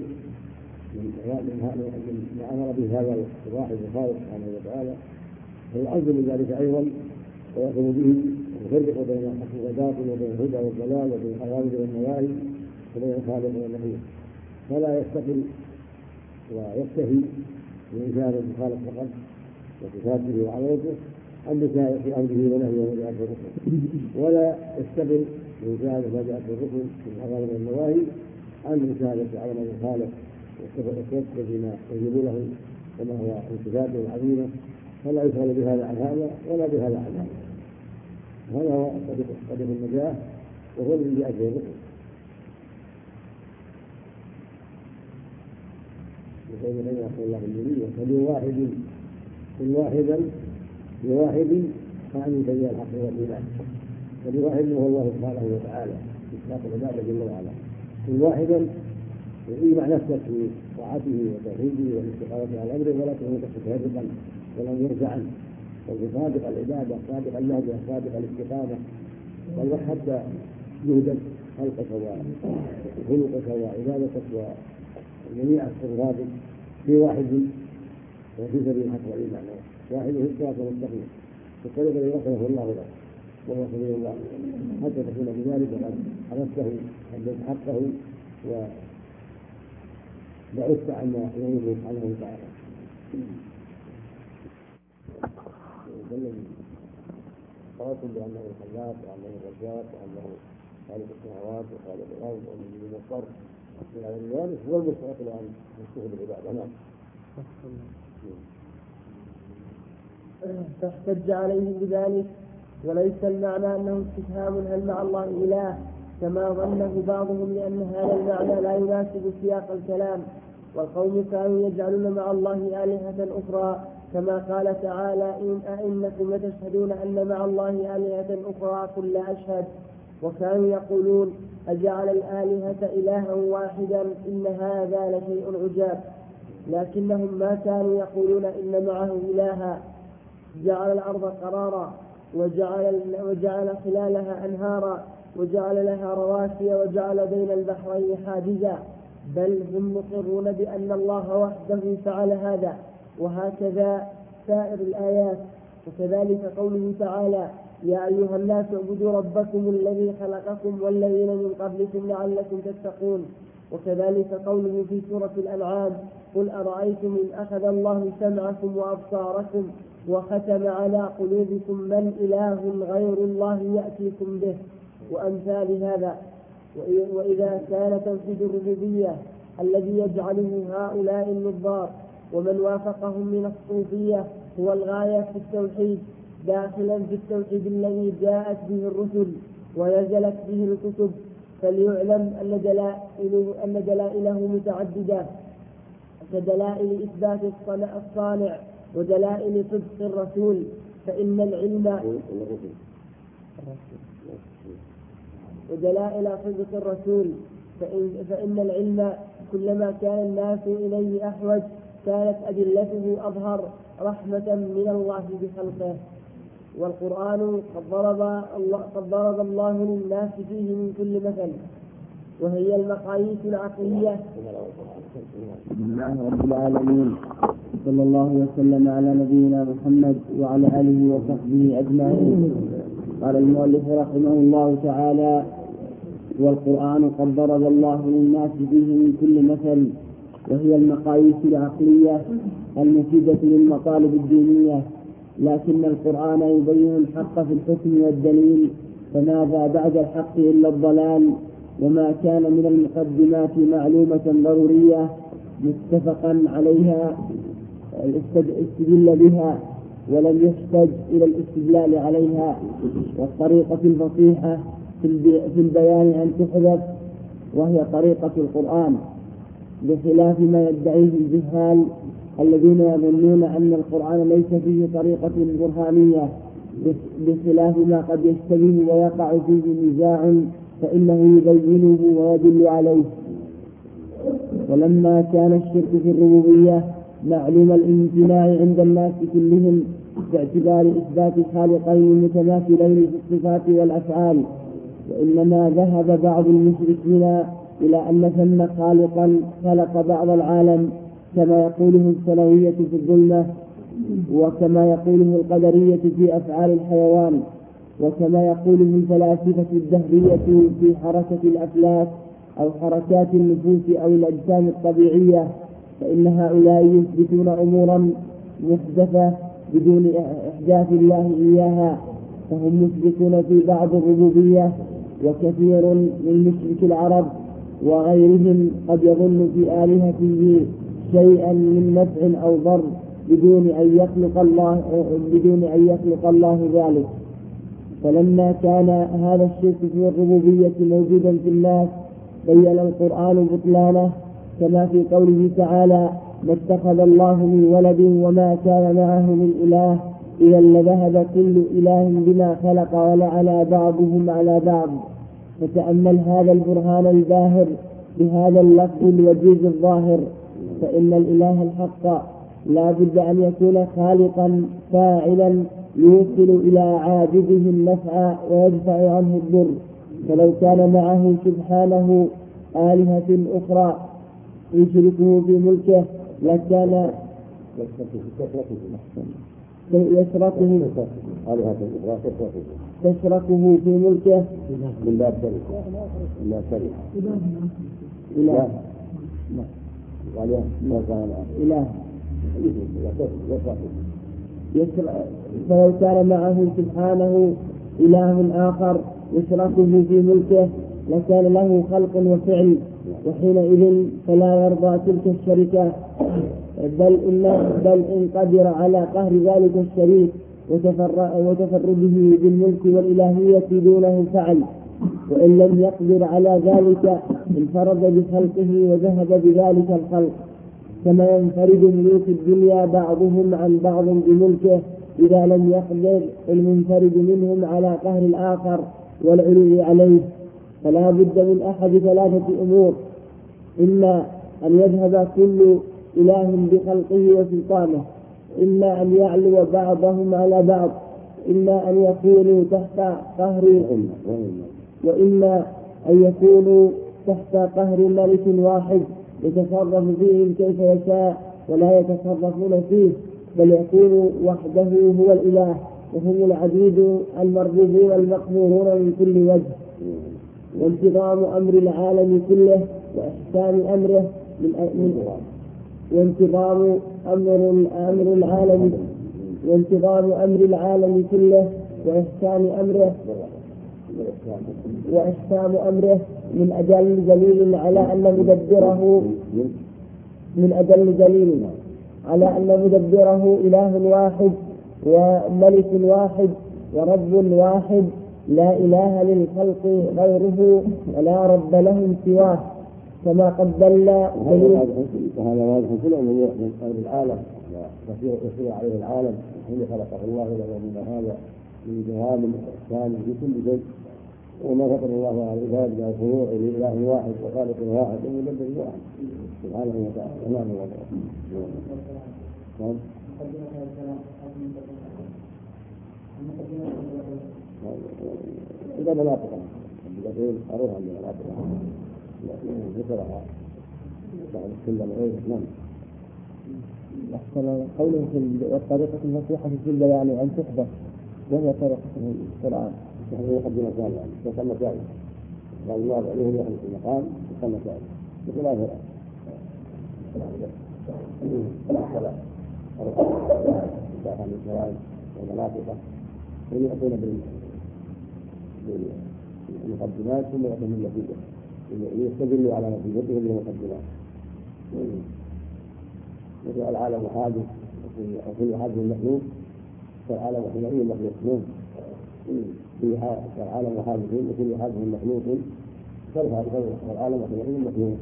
من ما أمر به هذا الواحد الخالق سبحانه وتعالى، فيعظم ذلك أيضا ويقوم به ويفرق بين الحق والباطل وبين الهدى والضلال وبين الأوامر والنواهي وبين الخالق والمخلوق، فلا يستقل ويكتفي بمشاهدة الخالق فقط وصفاته وعظمته عن في أمره ونهيه وما جاء في الرسل، ولا يستقل بمشاهدة ما جاء في الرسل من الأوامر والنواهي عن مشاهدة عظمة الخالق والتوسل بما يجب له وما هو من صفاته العظيمة، فلا يشغل بهذا عن هذا ولا بهذا عن هذا. هذا هو طريق النجاة وهو الذي جاء به الرسل. يقول لنا يقول الله النبي فلي واحد كل واحدا لواحد فعن سبيل الحق والإيمان، فلواحد هو الله سبحانه وتعالى إطلاق العبادة جل وعلا، كل واحدا يجمع نفسه في طاعته وتوحيده والاستقامة على أمره ولا تكون متفرقا ولم يرجع عنه، بل صادق العبادة صادق اللهجة صادق الاستقامة، بل حتى يهدد خلقك وخلقك وعبادتك وجميع الصفات في واحد وفي سبيل الحق والإيمان، واحد في الصراط المستقيم في الطريق الذي رسله الله له وهو سبيل الله، حتى تكون بذلك وقد حرسته أديت حقه وبعدت عما يريده سبحانه وتعالى. قالوا بأنه الخلاق وأنه الرزاق وأنه خالق السماوات وخالق الأرض وأنه المضطر من هذا الوارث هو المستحق له أن يشتغل بالعبادة. نعم. فاحتج عليهم بذلك، وليس المعنى أنه استفهام هل مع الله إله، كما ظنه بعضهم لأن هذا المعنى لا يناسب سياق الكلام. والقوم كانوا يجعلون مع الله آلهة أخرى كما قال تعالى إن أئنكم لتشهدون أن مع الله آلهة أخرى قل لا أشهد. وكانوا يقولون أجعل الآلهة إلها واحدا إن هذا لشيء عجاب. لكنهم ما كانوا يقولون إن معه إلها. جعل الأرض قرارا وجعل, وجعل خلالها أنهارا وجعل لها رواسي وجعل بين البحرين حاجزا، بل هم مقرون بأن الله وحده فعل هذا. وهكذا سائر الآيات. وكذلك قوله تعالى يا أيها الناس اعبدوا ربكم الذي خلقكم والذين من قبلكم لعلكم تتقون. وكذلك قوله في سورة الأنعام قل أرأيتم إن أخذ الله سمعكم وأبصاركم وختم على قلوبكم من إله غير الله يأتيكم به، وأمثال هذا. وإذا كان توحيد الربوبية الذي يجعله هؤلاء النظار ومن وافقهم من الصوفية هو الغاية في التوحيد داخلا في التوحيد الذي جاءت به الرسل ونزلت به الكتب، فليعلم أن دلائله, أن دلائله متعددة كدلائل إثبات الصانع ودلائل صدق الرسول. فإن العلم ودلائل صدق الرسول فإن, فإن العلم كلما كان الناس إليه أحوج كانت أدلته أظهر رحمة من الله بخلقه. والقرآن قد ضرب الله, قد ضرب الله للناس فيه من كل مثل، وهي المقاييس العقلية. بسم الله رب العالمين، صلى الله وسلم على نبينا محمد وعلى آله وصحبه أجمعين. قال المؤلف رحمه الله تعالى والقرآن قد ضرب الله للناس فيه من كل مثل، وهي المقاييس العقلية المفيدة للمطالب الدينية. لكن القرآن يبين الحق في الحكم والدليل، فماذا بعد الحق إلا الضلال. وما كان من المقدمات معلومة ضرورية متفقا عليها استدل بها ولم يحتج إلى الاستدلال عليها. والطريقة الفصيحة في البيان أن تحذف، وهي طريقة القرآن، بخلاف ما يدعيه الجهال الذين يظنون أن القرآن ليس فيه طريقة برهانية، بخلاف ما قد يشتبه ويقع فيه نزاع فإنه يبينه ويدل عليه. ولما كان الشرك في الربوبية معلوم الامتناع عند الناس كلهم باعتبار إثبات خالقين متماثلين في الصفات والأفعال، وإنما ذهب بعض المشركين إلى أن ثم خالقا خلق بعض العالم كما يقوله السلوية في الظلمة، وكما يقوله القدرية في أفعال الحيوان، وكما يقوله الفلاسفة الدهرية في حركة الأفلاك أو حركات النفوس أو الأجسام الطبيعية. فإن هؤلاء يثبتون أمورا محدثة بدون إحداث الله إياها، فهم مثبتون في بعض الربوبية. وكثير من مشرك العرب وغيرهم قد يظن في آلهته شيئا من نفع أو ضر بدون أن يخلق الله بدون أن يخلق الله ذلك. فلما كان هذا الشرك في الربوبية موجودا في الناس بين القرآن بطلانه، كما في قوله تعالى ما اتخذ الله من ولد وما كان معه من إله إذا لذهب كل إله بما خلق ولعلى بعضهم على بعض. فتأمل هذا البرهان الباهر بهذا اللفظ الوجيز الظاهر، فإن الإله الحق لا بد أن يكون خالقا فاعلا يوصل إلى عابده النفع ويدفع عنه الضر. فلو كان معه سبحانه آلهة أخرى يشركه في ملكه لكان يشركه تشركه في ملكه من باب شركة من باب شركة إله إله فلو كان معه سبحانه إله آخر يشركه في ملكه لكان له خلق وفعل، وحينئذ فلا يرضى تلك الشركة، بل إن, بل إن قدر على قهر ذلك الشريك وتفرده بالملك والإلهية دونه فعل. وإن لم يقدر على ذلك انفرد بخلقه وذهب بذلك الخلق، كما ينفرد ملوك الدنيا بعضهم عن بعض بملكه إذا لم يقدر المنفرد منهم على قهر الآخر والعلو عليه. فلا بد من أحد ثلاثة أمور: إما أن يذهب كل إله بخلقه وسلطانه، إما أن يعلو بعضهم على بعض، إما أن يكونوا تحت قهر وإما أن يكونوا تحت قهر ملك واحد يتصرف فيهم كيف يشاء ولا يتصرفون فيه، بل يكون وحده هو الإله وهم العبيد المربوبون المقهورون من كل وجه. وانتظام أمر العالم كله وإحسان أمره من وانتظام أمر أمر العالم وانتظام أمر العالم كله وإحسان أمره وإحسان أمره من أجل دليل على أن مدبره من أجل دليل على أن مدبره إله واحد وملك واحد ورب واحد لا إله للخلق غيره ولا رب لهم سواه، كما قد دل وهذا واضح كل من أمر العالم ويسير عليه العالم الذي خلقه الله له من هذا من دوام الإحسان في كل شيء، وما فطر الله على العباد من الخضوع لإله واحد وخالق واحد ومدبر واحد سبحانه وتعالى. نعم الله. إذا مناطق الذين أروها من مناطق ذكرها بعد كل العيد. نعم. أحسن قوله في الطريقة النصيحة في الجلة يعني أن تحدث، وهي طريقة القرآن. هذه يقدم مسائل يعني يقدم مسائل قال الله عليه يخلق المقام يقدم مسائل بخلاف الصلاة الصلاة من الشرائع والمناطق هم يأتون بالمقدمات ثم يأتون بالنتيجة ليستدلوا على نتيجتهم بالمقدمات. مثل العالم حادث وكل حادث مخلوق فالعالم حينئذ مخلوق في العالم حادث وكل حادث مخلوق فالعالم حينئذ مخلوق.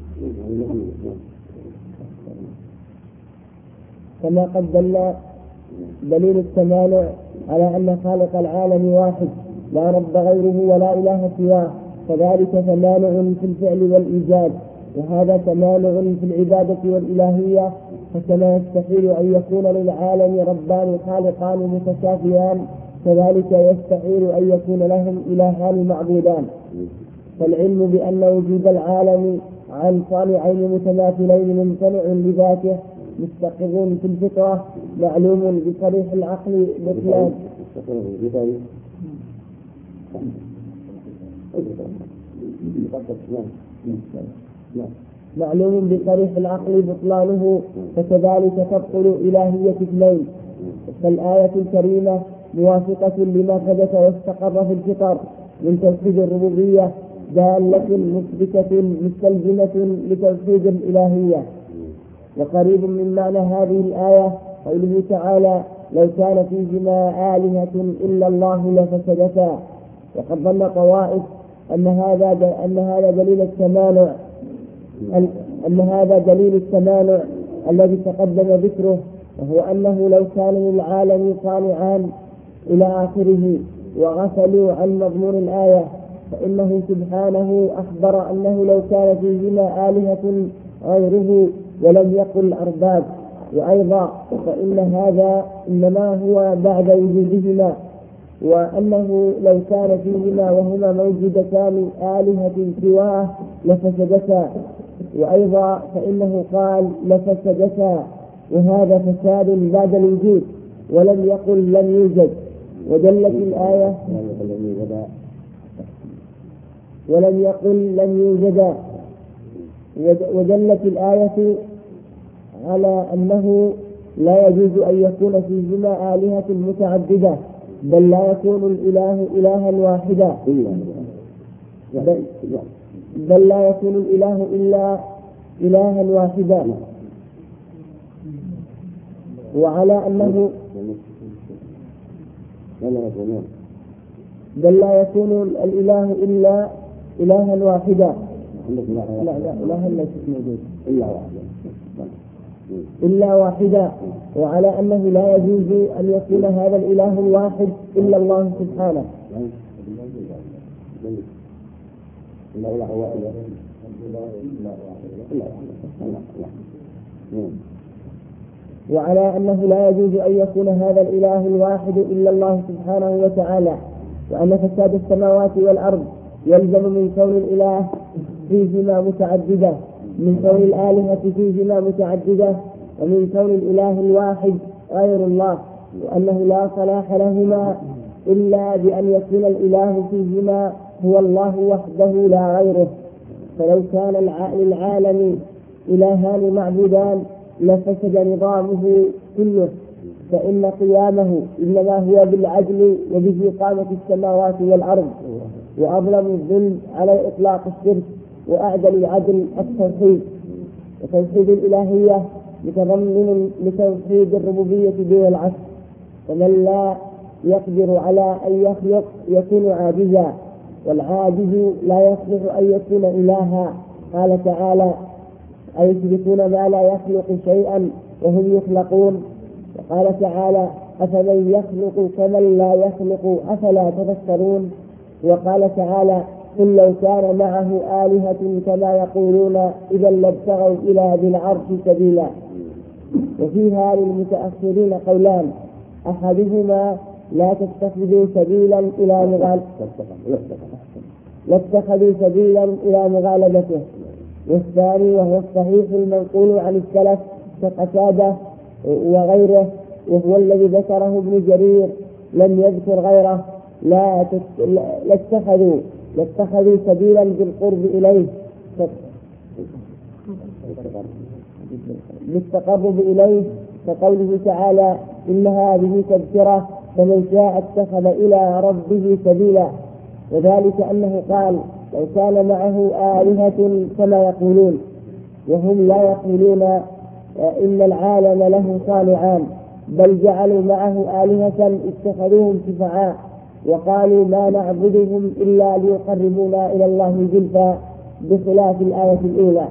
كما قد دل دليل التمانع على أن خالق العالم واحد لا رب غيره ولا إله سواه، فذلك تمانع في الفعل والإيجاد، وهذا تمانع في العبادة والإلهية. فكما يستحيل أن يكون للعالم ربان خالقان متشافيان، كذلك يستحيل أن يكون لهم إلهان معبودان. فالعلم بأن وجود العالم عن صانعين متماثلين ممتنع لذاته مستقر في الفطرة معلوم بصريح العقل بطلان معلوم بصريح العقل بطلانه، فكذلك تبطل إلهية اثنين. فالآية الكريمة موافقة لما ثبت واستقر في الفطر من توحيد الربوبية دالة مثبتة مستلزمة لتوحيد الإلهية. وقريب من معنى هذه الآية قوله تعالى: لو كان فيهما آلهة إلا الله لفسدتا. وقد ظن طوائف أن هذا أن هذا دليل التمانع أن هذا دليل التمانع الذي تقدم ذكره، وهو أنه لو كان للعالم صانعان إلى آخره وغفلوا عن مضمون الآية، فإنه سبحانه أخبر أنه لو كان فيهما آلهة غيره ولم يقل أرباب. وأيضا فإن هذا إنما هو بعد وجودهما، وأنه لو كان فيهما وهما موجودتان آلهة سواه لفسدتا. وأيضا فإنه قال لفسدتا، وهذا فساد بعد الوجود، ولم يقل لم يوجد. ودلت الآية ولم يقل لم يوجدا. ودلت الآية على أنه لا يجوز أن يكون فيهما آلهة متعددة، بل لا يكون الإله إلها واحدا، بل, بل لا يكون الإله إلا إلها واحدا. وعلى أنه بل لا يكون الإله إلا إلها واحدا. لا لا إله ليس موجود إلا واحدا إلا واحدا وعلى أنه لا يجوز أن يكون هذا الإله الواحد إلا الله سبحانه. وعلى أنه لا يجوز أن يكون هذا الإله الواحد إلا الله سبحانه وتعالى، وأن فساد السماوات والأرض يلزم من كون الإله فيهما متعددة، من كون الآلهة فيهما متعددة، ومن كون الإله الواحد غير الله، وأنه لا صلاح لهما إلا بأن يكون الإله فيهما هو الله وحده لا غيره. فلو كان للعالم إلهان معبودان لفسد نظامه كله، فإن قيامه إنما هو بالعدل وبه قامت السماوات والأرض، وأظلم الظلم على إطلاق الشرك، وأعدل العدل التوحيد. وتوحيد الإلهية متضمن لتوحيد الربوبية دون العكس، فمن لا يقدر على أن يخلق يكون عاجزا، والعاجز لا يصلح أن يكون إلها. قال تعالى: أيشركون ما لا يخلق شيئا وهم يخلقون. وقال تعالى: أفمن يخلق كمن لا يخلق أفلا تذكرون. وقال تعالى: قل لو كان معه آلهة كما يقولون إذا لابتغوا إلى ذي العرش سبيلا. وفيها للمتأخرين قولان: أحدهما لا تتخذوا سبيلا إلى مغالبته لاتخذوا سبيلا إلى مغالبته، والثاني وهو الصحيح المنقول عن السلف كقتادة وغيره، وهو الذي ذكره ابن جرير لم يذكر غيره: لا لاتخذوا لاتخذوا سبيلا بالقرب إليه بالتقرب إليه، كقوله تعالى: إن هذه تذكرة فمن شاء اتخذ إلى ربه سبيلا. وذلك أنه قال: لو كان معه آلهة كما يقولون، وهم لا يقولون إن العالم له صانعان، بل جعلوا معه آلهة اتخذوهم شفعاء، وقالوا ما نعبدهم إلا ليقربونا إلى الله زلفى، بخلاف الآية الأولى.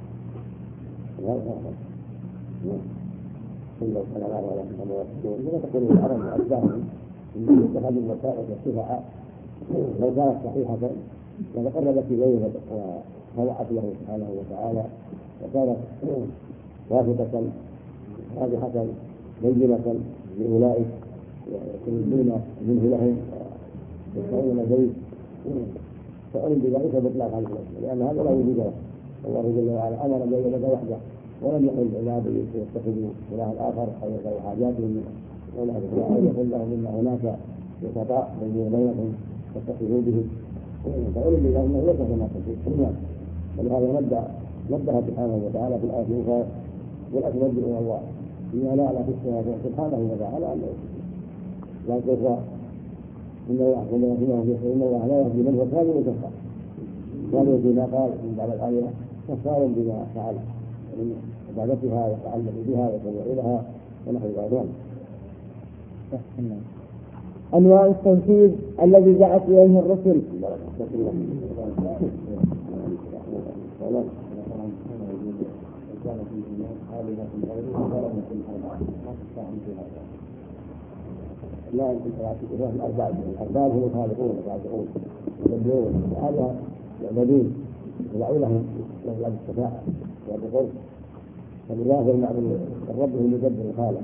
لو كانت صحيحة لتقربت إليه وخضعت له سبحانه وتعالى، وكانت واثقة واضحة بينة لأولئك يكونون منه لهم يستعينون به، فأولم بذلك بإطلاق عن ذلك، لأن هذا لا وجود له. الله جل وعلا أمر بأن يعبد وحده، ولم يقل العباد يتخذوا إلها آخر أو يقضوا حاجاتهم ولا يقول لهم إن هناك وسطاء بينهم وبينهم فاتخذوا به، فأولم بذلك أنه ليس هناك شيء، ولهذا نبدأ نبه سبحانه وتعالى في الآية الأخرى: والأكبر إلى الله إنها لا على في السماوات سبحانه وتعالى أنه لا كفر إنه يحكم بينهم إن الله لا يهدي من هو كاذب كفار، كاذب بما قال من بعد الآية كفار بما فعل من عبادتها وتعلق بها وتبع لها ونحو ذلك. أنواع التوحيد الذي دعت إليه الرسل. لا الأرباب الأرباب هم الخالقون الرازقون يدبرون هذا يعبدون يدعو لهم لهم الشفاعة يعبدون، فلله المعبود الرب هو المدبر الخالق.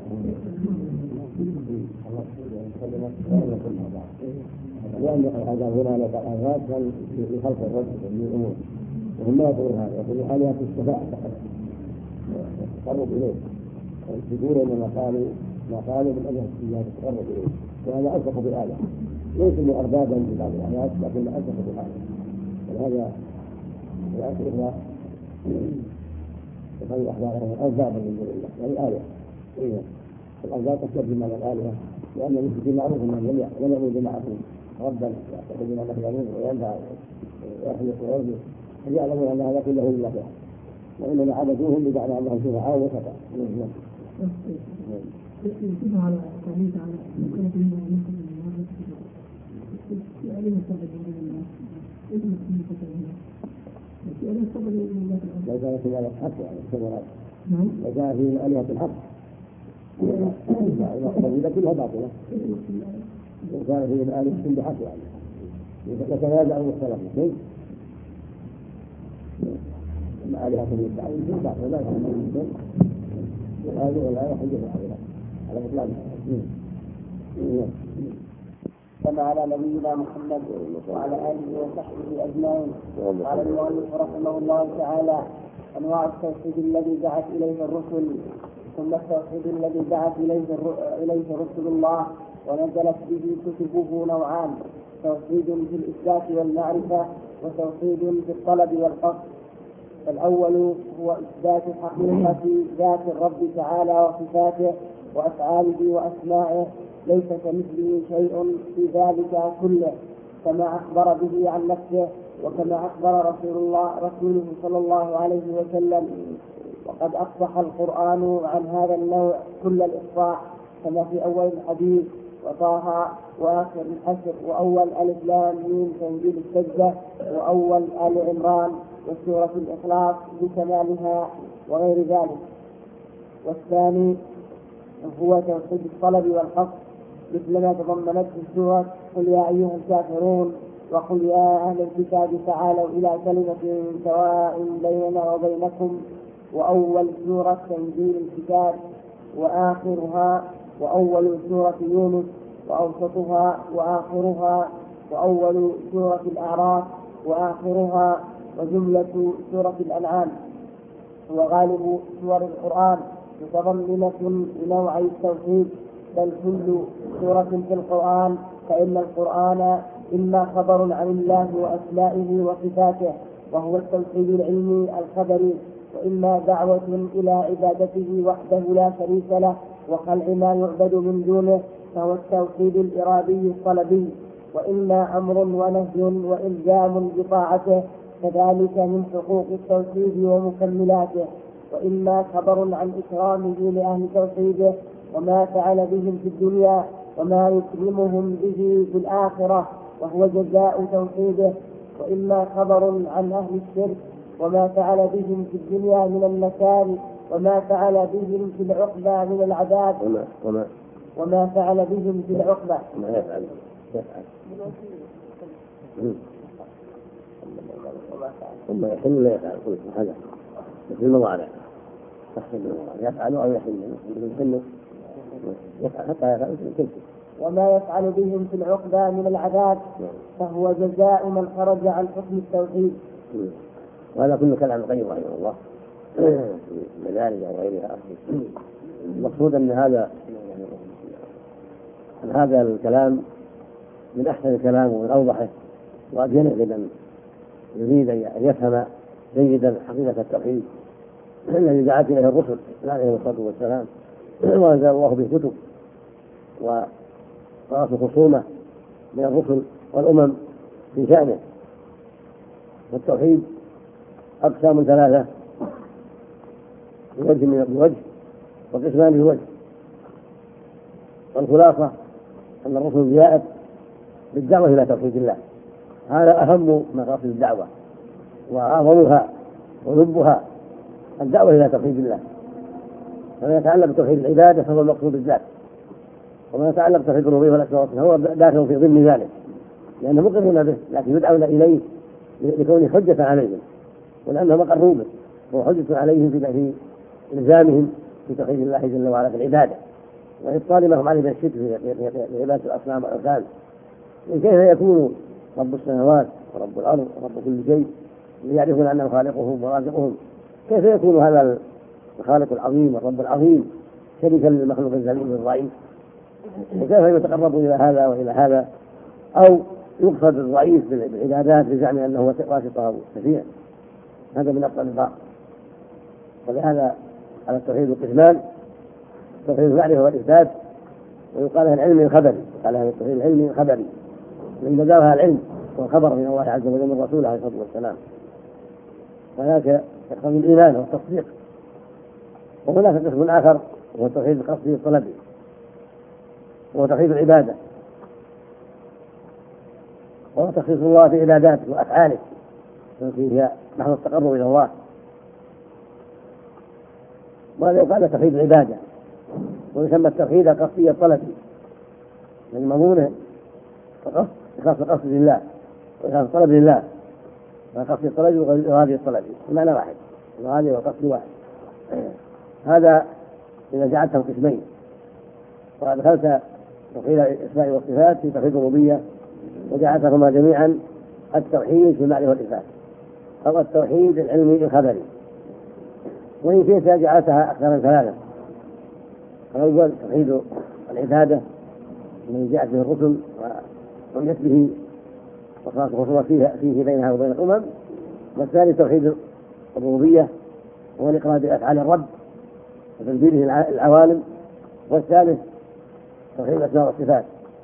لأن هذا هنا لو قال أغاث في خلق الرب من الأمور، وهم لا يقولون هذا، يقولون آلهة الشفاعة تقرب إليه، يقولون إنما قالوا ما قالوا من أجل الله تقرب إليه، وهذا ألصق بالآلهة، ليس من أربابا في بعض الآيات لكن ألصق بالآلهة. ولهذا الآيات الأخرى يقول أخبارهم أربابا من دون الله، يعني آلهة. إيه الأرباب تشبه معنى الآلهة، لأن المشركين معروف أنهم لم يعبدوا معهم ربا يعتقدون أنه يموت وينفع ويخلق ويرزق، فيعلمون أن هذا كله لله، وإنما عبدوهم بمعنى أنهم شفعاء وشفعاء. يمكن على تعليق على مكانة لو كان في آلهة حق يعني السمرات لو كان في آلهة الحق المقصودة كلها باطلة لو كان في آلهة بحق يعني يتنازع المختلف شيء مع آلهة المستعين في باطلة لا يحل هذه ولا يحل عليها على مطلقها. كما على نبينا محمد وعلى آله وصحبه أجمعين. قال المؤلف رحمه الله تعالى: أنواع التوحيد الذي دعت إليه الرسل. ثم التوحيد الذي دعت إليه رسل الله ونزلت به كتبه نوعان: توحيد في الإثبات والمعرفة، وتوحيد في الطلب والقصد. فالأول هو إثبات حقيقة ذات الرب تعالى وصفاته وأفعاله وأسمائه، ليس كمثله شيء في ذلك كله، كما أخبر به عن نفسه وكما أخبر رسول الله رسوله صلى الله عليه وسلم. وقد أفصح القرآن عن هذا النوع كل الإفصاح، كما في أول الحديث وطه وآخر الحشر وأول ألف لام ميم تنزيل السجدة وأول آل عمران وسورة الإخلاص بكمالها وغير ذلك. والثاني هو توحيد الطلب والقصد، مثل ما تضمنته السورة: قل يا أيها الكافرون، وقل يا أهل الكتاب تعالوا إلى كلمة سواء بيننا وبينكم، وأول سورة تنزيل الكتاب وآخرها، وأول سورة يونس وأوسطها وآخرها، وأول سورة الأعراف وآخرها، وجملة سورة الأنعام. وغالب سور القرآن متضمنة لنوعي التوحيد، بل كل سورة في القرآن، فإن القرآن إما خبر عن الله وأسمائه وصفاته وهو التوحيد العلمي الخبري، وإما دعوة إلى عبادته وحده لا شريك له وخلع ما يعبد من دونه فهو التوحيد الإرادي الطلبي، وإما أمر ونهي وإلزام بطاعته كذلك من حقوق التوحيد ومكملاته، وإما خبر عن إكرامه لأهل توحيده وما فعل بهم في الدنيا وما يكرمهم به في الآخرة وهو جزاء توحيده، وإما خبر عن أهل الشرك وما فعل بهم في الدنيا من النكال وما فعل بهم في العقبى من العذاب وما, وما, وما فعل بهم في العقبى وما يفعل يفعل ثم يحل لا يفعل كل هذا في المضارع يفعل أو يحل يحل يفعل حتى يفعل كل وما يفعل بهم في العقبى من العذاب فهو جزاء من خرج عن حكم التوحيد. وهذا كله كلام القيم رحمه الله في المدارج وغيرها. المقصود أن هذا أن هذا الكلام من أحسن الكلام ومن أوضحه وأبينه لمن يريد أن يفهم جيدا حقيقة التوحيد الذي دعت إليه الرسل عليهم الصلاة والسلام وأنزل الله به كتب وصارت خصومة من الرسل والأمم في شأنه. والتوحيد أقسام ثلاثة بوجه من الوجه وقسمان بوجه. والخلاصة أن الرسل جاءت بالدعوة إلى توحيد الله، هذا أهم مقاصد الدعوة وأعظمها ولبها الدعوة إلى توحيد الله. وما يتعلق بتوحيد العبادة فهو المقصود بالذات، وما يتعلق بتوحيد الربوبية والأسماء والصفات هو داخل في ضمن ذلك، لأنه مقرون به لكن يدعون إليه لكونه حجة عليهم، ولأنه مقرون به هو حجة عليهم في إلزامهم في توحيد الله جل وعلا في العبادة وإبطال ما هم عليه من الشرك في عبادة الأصنام والأوثان. كيف يكون رب السماوات ورب الأرض ورب كل شيء ليعرفون أنه خالقهم ورازقهم؟ كيف يكون هذا الخالق العظيم والرب العظيم شريكا للمخلوق الذليل الضعيف؟ وكيف يتقرب إلى هذا وإلى هذا أو يقصد الضعيف بالعبادات بزعم أنه واسطة أو شفيع؟ هذا من أبطال الباطل. ولهذا على التوحيد القسمان: توحيد المعرفة والإثبات، ويقال له العلم الخبري، قال له التوحيد العلمي الخبري من بداها العلم والخبر من الله عز وجل من رسوله عليه الصلاة والسلام. وهناك يقتضي الإيمان والتصديق. وهناك قسم آخر وهو التوحيد القصدي الطلبي، وهو توحيد العبادة وهو تخصيص الله في عباداته وأفعاله فيها نحو التقرب إلى الله، وهذا يقال توحيد العبادة، ويسمى التوحيد القصدي الطلبي، يعني مضمونه إخلاص القصد لله وإخلاص الطلب لله، فقصد الطلبي وغادي الطلبي المعنى واحد، الغادي والقصد واحد. هذا إذا جعلته قسمين، وأدخلت توحيد الأسماء والصفات في توحيد الربوبية وجعلتهما جميعا التوحيد في المعنى والإثبات، أو التوحيد العلمي الخبري. وإن شئت جعلتها أقساما ثلاثة: الأول توحيد العبادة الذي جاءت به الرسل وعملت به وخاص الخصومة فيه, فيه بينها وبين الأمم، والثاني توحيد الربوبية وهو الإقرار بأفعال الرب وتدبيره العوالم، والثالث توحيد الأسماء والصفات،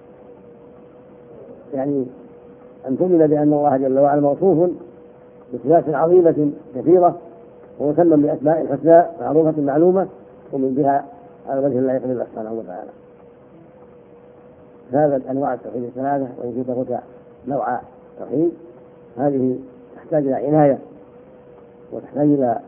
يعني أن تؤمن بأن الله جل وعلا موصوف بصفات عظيمة كثيرة ومسمى بأسماء الحسنى معروفة معلومة ومن بها على وجه لا يقبل الله سبحانه وتعالى. هذا أنواع التوحيد الثلاثة، وإن كنت قلت نوع توحيد هذه تحتاج إلى عناية وتحتاج إلى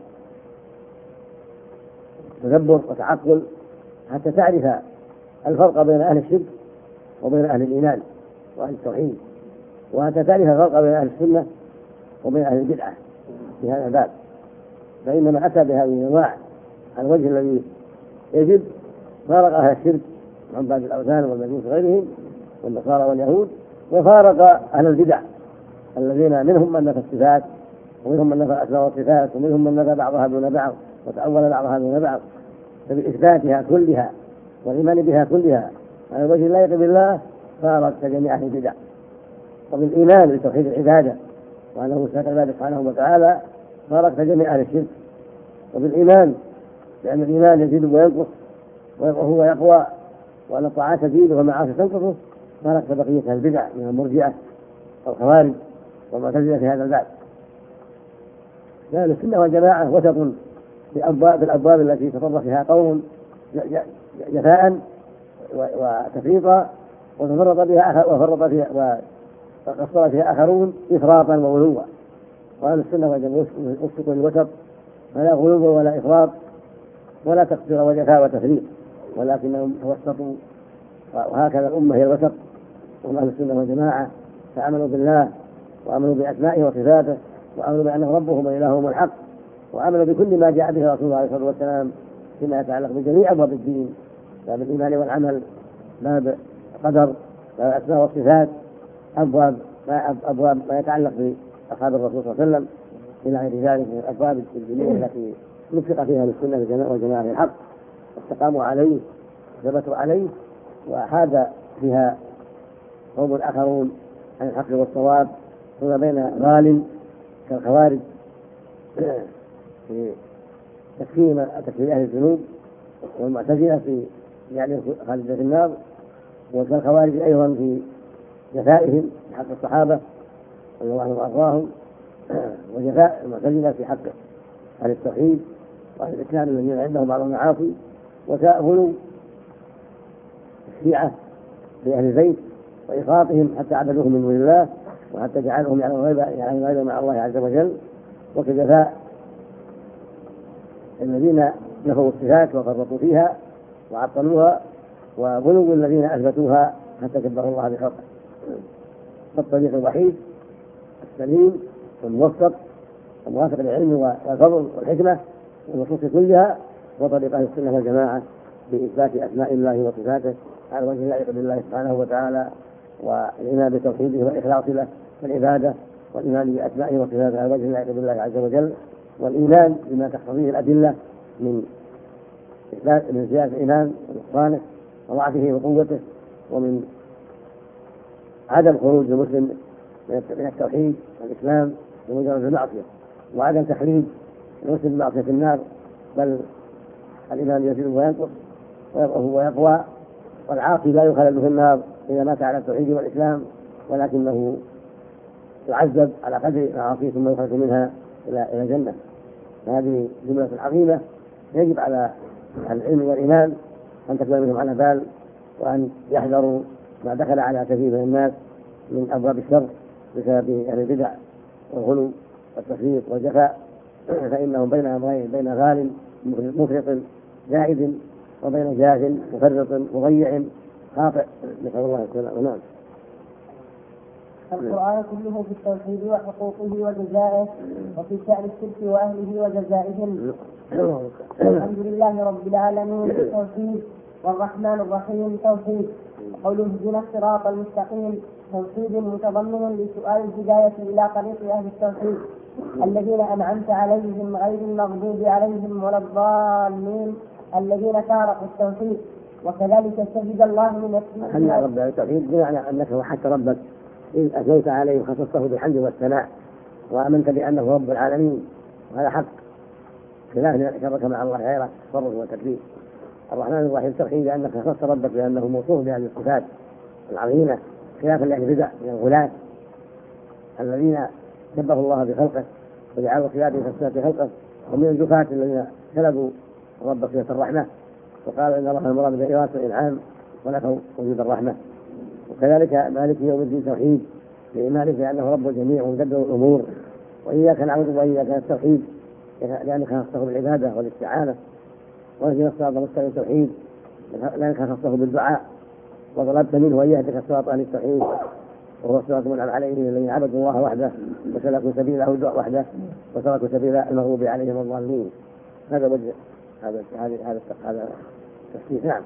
تدبر وتعقل حتى تعرف الفرق بين أهل الشرك وبين أهل الإيمان وأهل التوحيد، وحتى تعرف الفرق بين أهل السنة وبين أهل البدعة في هذا الباب. فإنما أتى بهذه الأنواع على الوجه الذي يجب فارق أهل الشرك عن بعض الأوثان والمجوس وغيرهم والنصارى واليهود، وفارق أهل البدع الذين منهم من نفى الصفات ومنهم من نفى الأسماء والصفات ومنهم من نفى بعضها دون بعض وتأول بعضها دون بعض. فبإثباتها كلها والإيمان بها كلها على وجه لا يقبل الله فارق جميع أهل البدع. وبالإيمان بتوحيد العبادة وأنه سبحانه ذلك سبحانه وتعالى فارق جميع أهل الشرك. وبالإيمان لأن الإيمان يزيد وينقص وهو يقوى، وأن الطاعات تزيد والمعاصي تنقص، فارق بقية البدع من المرجئة والخوارج والمعتزلة في هذا الباب. لأن السنة والجماعة وسط في أبواب الأبواب التي تفرق فيها قوم جفاء وتفريطا وتفرط بها وفرط فيها وقصر فيها آخرون إفراطا وغلوا. وأهل السنة والجماعة وسط الوسط، فلا غلو ولا إفراط ولا تقصير وجفاء وتفريط، ولكنهم توسطوا. وهكذا الأمة هي الوسط، وهم أهل السنة والجماعة، فآمنوا بالله وآمنوا بأسمائه وصفاته وآمنوا بأنه ربهم وإلههم الحق، وآمنوا بكل ما جاء به رسول الله عليه الصلاة والسلام فيما يتعلق بجميع أبواب الدين، باب الإيمان والعمل، باب القدر، باب الأسماء والصفات، أبواب ما, أبواب ما يتعلق بأصحاب الرسول صلى الله عليه وسلم إلى غير ذلك من الأبواب الدينية التي نفق فيها للسنة والجماعة الحق واستقاموا عليه وثبتوا عليه، وحاد فيها قوم آخرون عن الحق والصواب فيما بين غال كالخوارج في تكفير تكفير أهل الذنوب، والمعتزلة في يعني خالد في النار، وكالخوارج أيضا في جفائهم في حق الصحابة رضي الله عنهم وأرضاهم، وجفاء المعتزلة في حق أهل التوحيد وأهل الإسلام الذين عندهم بعض المعاصي، وتأغلوا الشيعة في أهل البيت وإفراطهم حتى عبدوهم من دون الله وحتى جعلهم يعلمون الغيب مع الله عز وجل، وكجفاء الذين نفوا الصفات وفرطوا فيها وعطلوها، وغلوا الذين أثبتوها حتى كبروا الله بخلقه. فالطريق الوحيد السليم والموفق الموافق للعلم والفضل والحكمة والنصوص كلها وطريق أهل السنة والجماعة بإثبات أسماء الله وصفاته على وجه اللائق بالله سبحانه وتعالى، والإيمان بتوحيده والإخلاص له والعبادة، والإيمان بأسمائه وصفاته على وجه اللائق بالله عز وجل، والإيمان بما تقتضيه الأدلة من إثبات من زيادة الإيمان ونقصانه وضعفه وقوته، ومن عدم خروج المسلم من التوحيد والإسلام بمجرد المعصية، وعدم تخليد المسلم بمعصية النار، بل الإيمان يزيد وينقص ويضعف ويقوى، والعاصي لا يخلد في النار إذا مات على التوحيد والإسلام، ولكنه يعذب على قدر معاصيه ثم يخرج منها إلى إلى الجنة. هذه جملة عظيمة يجب على العلم والإيمان أن تكون منهم على بال، وأن يحذروا ما دخل على كثير من الناس من أبواب الشر بسبب أهل البدع والغلو والتفريط والجفاء، فإنهم بين أمرين، بين غال مفرط زائد وبين جاف مفرط مضيع خاطئ، نسأل الله السلامة. نعم. القرآن كله في التوحيد وحقوقه وجزائه، وفي شأن الشرك وأهله وجزائهم. الحمد لله رب العالمين توحيد، والرحمن الرحيم توحيد. قوله اهدنا الصراط المستقيم توحيد متضمن لسؤال الهداية إلى طريق أهل التوحيد الذين أنعمت عليهم غير المغضوب عليهم ولا الضالين الذين فارقوا التوحيد. وكذلك شهد الله من نفسه أن رب التوحيد بمعنى أنك وحدت ربك إذ أثنيت عليه وخصصته بالحمد والثناء وآمنت بأنه رب العالمين، وهذا حق، خلاف من شرك مع الله غيره التصرف والتكذيب. الرحمن الرحيم توحيد لأنك خصصت ربك بأنه موصوف بهذه الصفات العظيمة، خلافا لأهل البدع من الغلاة الذين شبهوا الله بخلقه وجعلوا صفاته كصفات خلقه، ومن الجفاة الذين سلبوا رب صفة الرحمة وقالوا إن الله المراد بإرادة الإنعام ونفوا وجود الرحمة. وكذلك مالك يوم الدين توحيد لإيمانه بأنه رب الجميع ومدبر الأمور، وإياك نعبد وإياك نستعين لأنك خصصته بالعبادة والاستعانة. واهدنا الصراط المستقيم توحيد لأنك خصصته بالدعاء وطلبت منه وإياك الصراط أهل التوحيد، وهو الصراط المنعم عليهم الذين عبدوا الله وحده وسلكوا سبيله وحده وتركوا سبيل المغضوب عليهم الضالين. هذا وجه هذا هذا هذا هذا التفسير. نعم.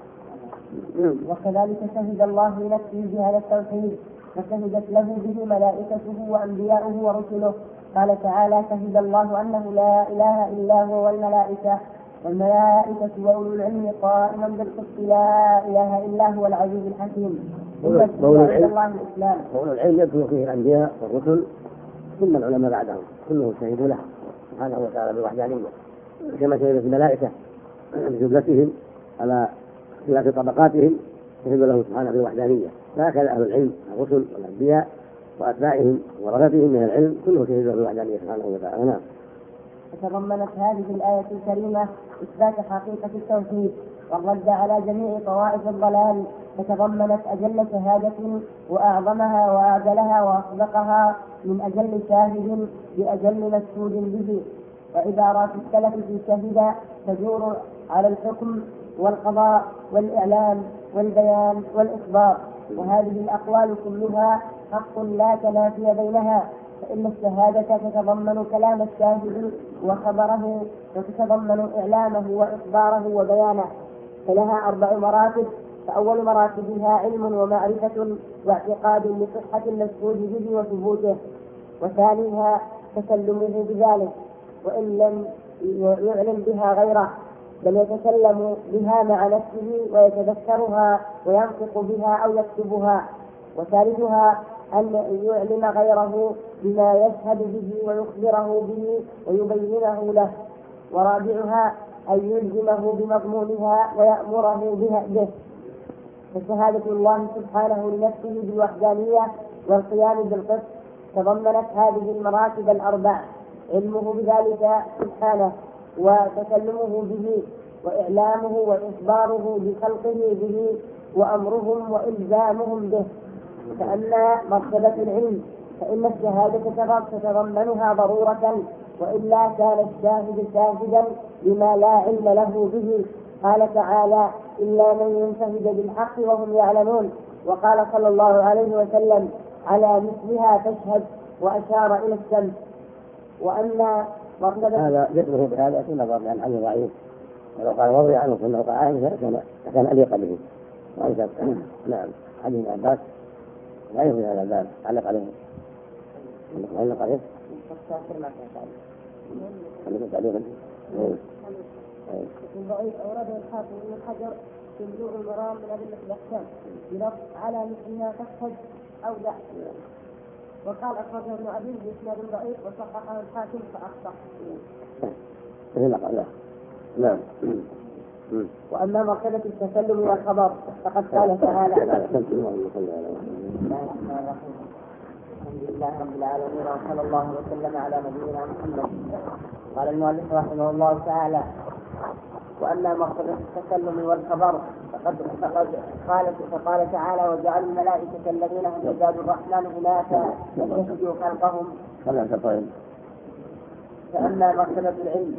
وكذلك شهد الله لنفسه بهذا التوحيد وشهدت له به ملائكته وأنبياؤه ورسله. قال تعالى شهد الله أنه لا إله إلا هو والملائكة والملائكة وأولو العلم قائما بالقسط لا إله إلا هو العزيز الحكيم. وأولو العلم يدخل فيه الأنبياء والرسل ثم العلماء بعدهم كلهم شهدوا له سبحانه وتعالى بالوحدانية، كما شهدت الملائكة بجملتهم على اختلاف طبقاتهم شهدوا له سبحانه بالوحدانية، فهكذا أهل العلم الرسل والأنبياء وأتباعهم ورثتهم من العلم كلهم شهدوا له بالوحدانية سبحانه وتعالى. نعم. فتضمنت هذه الآية الكريمة إثبات حقيقة التوحيد والرد على جميع طوائف الضلال، فتضمنت أجل شهادة وأعظمها وأعدلها وأصدقها من أجل شاهد بأجل مشهود به. وعبارات السلف في شهد تدور على الحكم والقضاء والإعلام والبيان والإخبار، وهذه الأقوال كلها حق لا تنافي بينها، فإن الشهادة تتضمن كلام الشاهد وخبره وتتضمن إعلامه وإخباره وبيانه، فلها أربع مراتب. فأول مراتبها علم ومعرفة واعتقاد لصحة المشهود به وثبوته، وثانيها تسلمه بذلك وإن لم يعلم بها غيره بل يتكلم بها مع نفسه ويتذكرها وينطق بها أو يكتبها، وثالثها أن يعلم غيره بما يشهد به ويخبره به ويبينه له، ورابعها أن يلزمه بمضمونها ويأمره بها به. فشهادة الله سبحانه لنفسه بالوحدانية والقيام بالقسط تضمنت هذه المراتب الأربع: علمه بذلك سبحانه وتكلمه به وإعلامه وإخباره بخلقه به وأمرهم وإلزامهم به. فأما مرتبة العلم فإن الشهادة تتضمنها ضرورة، وإلا كان الشاهد شاهدا بما لا علم له به. قال تعالى إلا من يشهد بالحق وهم يعلمون، وقال صلى الله عليه وسلم على مثلها تشهد، وأشار إلى الشمس. وأما مرتبة هذا ذكره بهذا كنا ضرب عن علي ضعيف، ولو قال وضعي عنه كنا وقع عنه كان أليق به. نعم. حديث ابن عباس لا يروي هذا الباب علق عليه علق عليه علق عليه ضعيف أورده الحافظ بن حجر في بلوغ المرام من أدلة الأحكام بلفظ على مثلها تشهد أو لا، وقال أخرجه ابن عبيد بإسناد ضعيف وصححه الحاكم فأخطأ. نعم. وأما مرتبة التسلم والخبر فقد قال تعالى الحمد لله رب العالمين وصلى الله وسلم على نبينا محمد. قال المؤلف رحمه الله تعالى: وأما مرتبة التسلم والخبر فقد فقد قال فقال تعالى: وجعل الملائكة الذين هم عباد الرحمن إناثا وشهدوا خلقهم فأما مرتبة العلم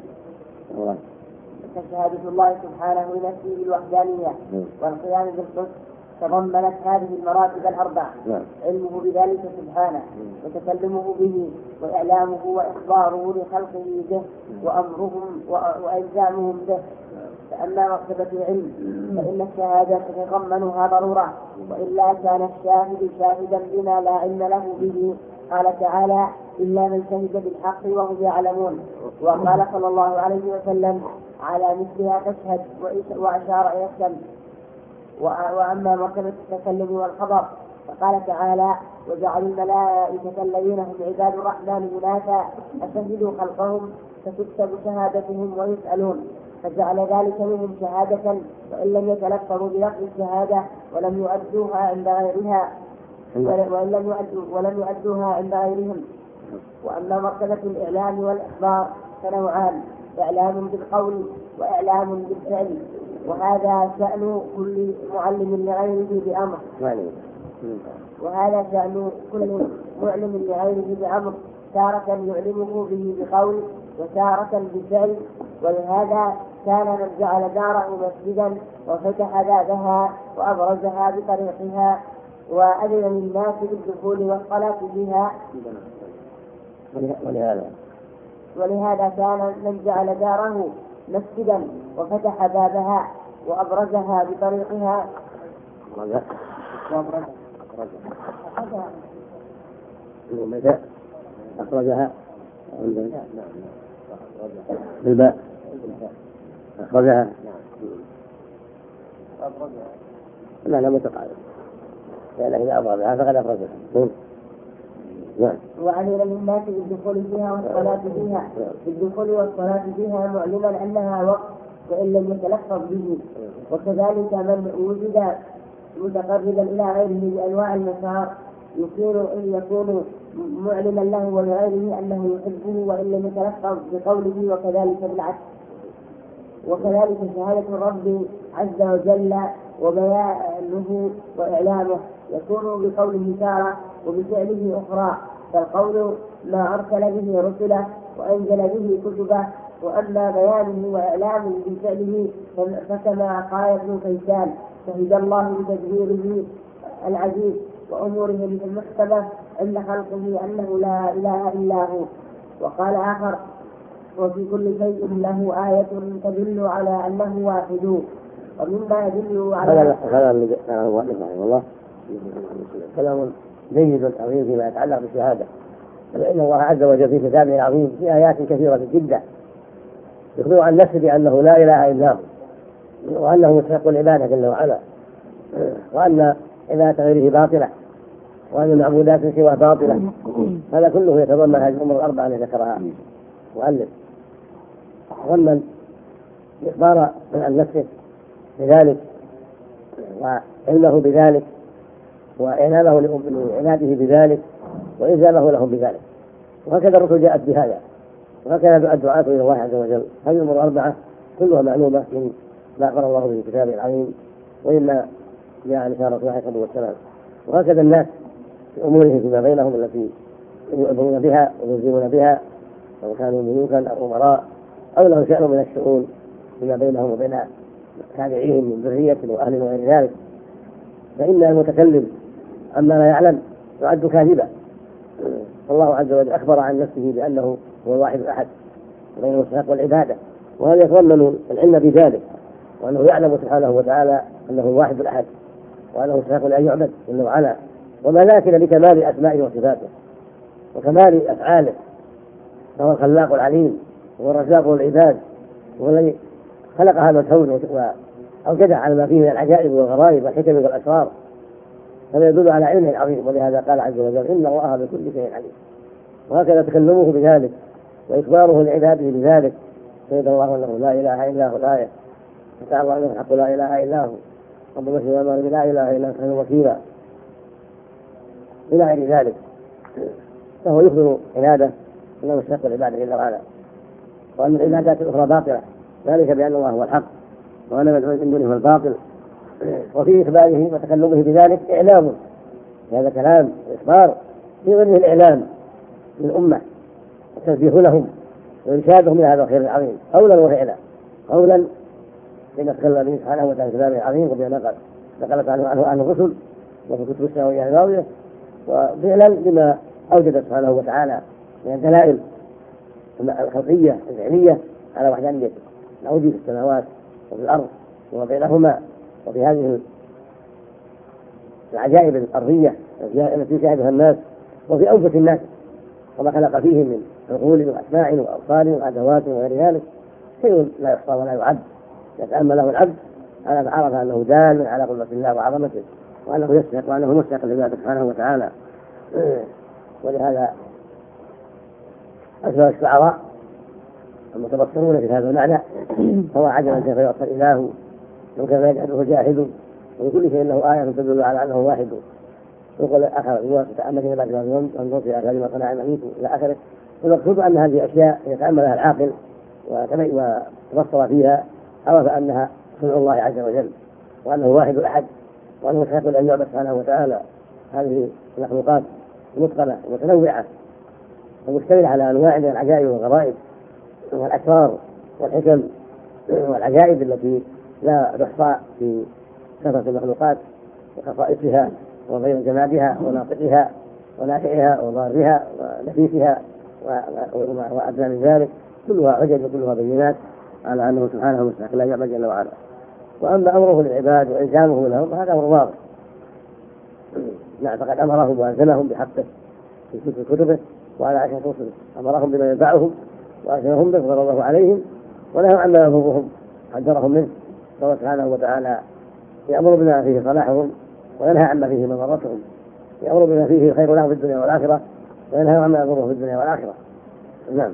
فشهادة الله سبحانه لنفسه بالوحدانية والقيام بالقدس تضمنت هذه المراتب الأربع: علمه بذلك سبحانه، وتكلمه به، وإعلامه وإخباره لخلقه به، وأمرهم وإلزامهم به. فأما مرتبة العلم فإن الشهادة تتضمنها ضرورة، وإلا كان الشاهد شاهدا بما لا علم له به. قال تعالى: إلا من شهد بالحق وهم يعلمون. وقال صلى الله عليه وسلم: على مثلها فاشهد، وأشار إلى الشمس. وأما مرتبة التكلم والخبر فقال تعالى: وجعلوا الملائكة الذين هم عباد الرحمن إناثا أشهدوا خلقهم فتكتب شهادتهم ويسألون، فجعل ذلك منهم شهادة وإن لم يتلفظوا بلفظ الشهادة ولم يؤدوها عند غيرها وإن لم يؤدوا ولم يؤدوها عند غيرهم. وأما مرتبة الإعلام والإخبار فنوعان: إعلام بالقول وإعلام بالفعل، وهذا شأن كل معلم لغيره بأمر وهذا شأن كل معلم لغيره بأمر تارة يعلمه به بقول وتارة بفعل. ولهذا كان من جعل داره مسجدا وفتح بابها وأبرزها بطريقها وأذن للناس بالدخول والصلاة فيها. ولهذا ولهذا كان من جعل داره مسجدا وفتح بابها وأبرزها بطريقها وأبرزها متى أخرجها بالباء أخرجها لا لا متقاعد لأن إذا أبرزها فقد أخرجها. وأذن للناس بالدخول فيها والصلاة فيها بالدخول والصلاة فيها معلما أنها وقت وإن لم يتلفظ به. وكذلك من وجد متقربا إلى غيره بأنواع المسار يصير أن يكون معلما له ولغيره أنه يحبه وإن لم يتلفظ بقوله، وكذلك بالعكس. وكذلك شهادة الرب عز وجل وبيانه وإعلامه يكون بقوله تارة وبفعله أخرى، فالقول ما أرسل به رسله وأنزل به كتبه، وأما بيانه وإعلامه بفعله فكما قال ابن كيسان: شهد الله بتدبيره العزيز وأموره المحكمة عند خلقه أنه لا إله إلا هو. وقال آخر: وفي كل شيء له آية تدل على أنه واحد. ومما يدل على هذا كلام والله كلام جيد عظيم فيما يتعلق بالشهادة، فإن الله عز وجل في كتابه العظيم في آيات كثيرة جدا يخبر عن نفسه بأنه لا إله إلا هو، وأنه مستحق العبادة جل وعلا، وأن عبادة غيره باطلة، وأن المعبودات سواه باطلة. هذا كله يتضمن هذه الأمور الأربعة التي ذكرها مؤلف. ضمن إخبار عن نفسه بذلك وعلمه بذلك وإعلامه لعباده بذلك وإلزامه لهم بذلك. وهكذا الرسل جاءت بهذا، وهكذا الدعاة إلى الله عز وجل. هذه الأمور الأربعة كلها معلومة من ما أخبر الله به كتابه العظيم وإما جاء عن إشارة الله عليه والسلام. وهكذا الناس في أمورهم فيما بينهم التي يؤمنون بها ويلزمون بها، سواء كانوا ملوكا أو أمراء أو لهم شأن من الشؤون فيما بينهم وبين تابعيهم من ذرية وأهل وغير ذلك، فإن المتكلم أما لا يعلم يعد كاذبا. فالله عز وجل أخبر عن نفسه بأنه هو الواحد الأحد غير المستحق والعبادة، وهذا يتضمن العلم بذلك، وأنه يعلم سبحانه وتعالى أنه الواحد الأحد وأنه مستحق أن يعبد جل وعلا، وما ذاك بكمال أسمائه وصفاته وكمال أفعاله، فهو الخلاق العليم وهو الرزاق للعباد، وهو الذي خلق هذا الكون وأوجده على ما فيه من العجائب والغرائب والحكم والأسرار. هذا يدل على علمه العظيم، ولهذا قال عز وجل: إن الله بكل شيء عليم. وهكذا تكلمه بذلك وإخباره لعباده بذلك: شهد الله أنه لا إله إلا هو الآية، فتعالى الله أنه الحق لا إله إلا هو، رب المشرق والمغرب لا إله إلا هو وكيلا، إلى غير ذلك. فهو يخبر عناده أنه مستحق العبادة جل وعلا، وأن العبادات الأخرى باطلة، ذلك بأن الله هو الحق وأن مدعو من دونه هو الباطل. وفي إخباره وتكلمه بذلك إعلام، هذا كلام إخبار في ظنه الإعلام للأمة والتنبيه لهم وإرشادهم إلى هذا الخير العظيم قولا وفعلا. قولا بما تكلم به سبحانه وتعالى كتابه العظيم وبما نقل نقلت عنه عنه عن الرسل وفي كتب السماوية الماضية، وفعلا بما أوجد سبحانه وتعالى من الدلائل الخلقية الفعلية على وحدانيته، نعودي في السماوات وفي الأرض وما بينهما، وفي هذه العجائب الأرضية التي يشاهدها الناس، وفي أنفس الناس وما خلق فيهم من عقول وأسماع وأبصار وأدوات وغير ذلك شيء لا يحصى ولا يعد. يتأمله العبد على عرف أنه دال على قدرة الله وعظمته، وأنه يستحق وأنه مستحق لله سبحانه وتعالى. ولهذا أكثر الشعراء المتبصرون في هذا المعنى هو عجبا كيف يعصى الإله وكيف يجعله جاهد وفي كل شيء له آية تدل على أنه واحد. يقول آخر تأمل بعد اليوم وانظر في آخر ما صنع المميت إلى آخره. والمقصود أن هذه أشياء يتأملها العاقل وتبصر فيها عرف أنها صنع الله عز وجل، وأنه واحد أحد، وأنه يستحق أن يعبد سبحانه وتعالى. هذه المخلوقات متقنة ومتنوعة ومشتملة على أنواع من العجائب والغرائب والأسرار والحكم والعجائب التي لا تحصى في كثرة المخلوقات وخصائصها وبين جمادها وناطقها ونافعها وضارها ونفيسها وأدنى من ذلك، كلها عجب وكلها بينات على أنه سبحانه مستحق لا يعبد جل وعلا. وأما أمره للعباد وإلزامه لهم هذا أمر واضح. نعم، فقد أمرهم وألزمهم بحقه في كتبه وعلى عشرة رسله، أمرهم بما ينفعهم وألزمهم به صلى الله عليهم، ونهوا عما يضرهم حذرهم منه، فهو سبحانه وتعالى يأمر بما فيه صلاحهم وينهى عما فيه مضرتهم، يأمر بما فيه خير لهم في الدنيا والآخرة وينهى عما يضره في الدنيا والآخرة. نعم.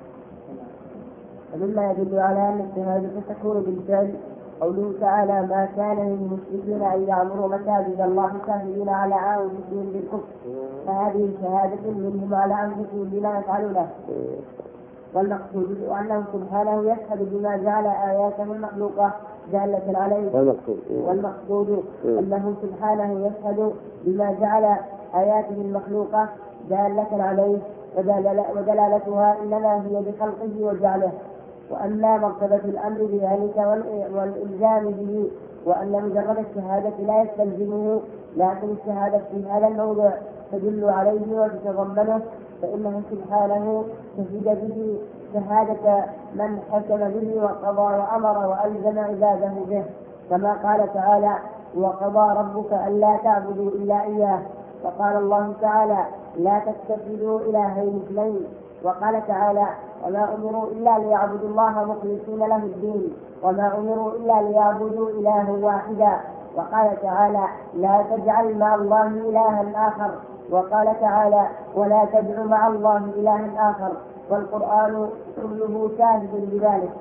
ومما يدل على أن الشهادة تكون بالفعل قوله تعالى: ما كان للمشركين أن يعمروا مساجد الله شاهدين على أنفسهم بالكفر، فهذه شهادة منهم على أنفسهم بما يفعلونه. والمقصود أنه سبحانه يشهد بما جعل آياته المخلوقة دالة عليه. والمقصود, والمقصود أنه سبحانه يشهد بما جعل آياته المخلوقة دالة عليه، ودلالتها إنما هي بخلقه وجعله. وأما مرتبة الأمر بذلك والإلزام به، وأن مجرد الشهادة لا يستلزمه، لكن الشهادة في هذا الموضع تدل عليه وتتضمنه، فإنه سبحانه شهد به شهادة من حكم به وقضى وأمر وألزم عباده به، كما قال تعالى: وقضى ربك ألا تعبدوا إلا إياه. وقال الله تعالى: لا تتخذوا إلهين اثنين. وقال تعالى: وما أمروا إلا ليعبدوا الله مخلصين له الدين، وما أمروا إلا ليعبدوا إلها واحدا. وقال تعالى: لا تجعل مع الله إلها آخر. وقال تعالى: ولا تدع مع الله إلها آخر. والقرآن كله شاهد بذلك.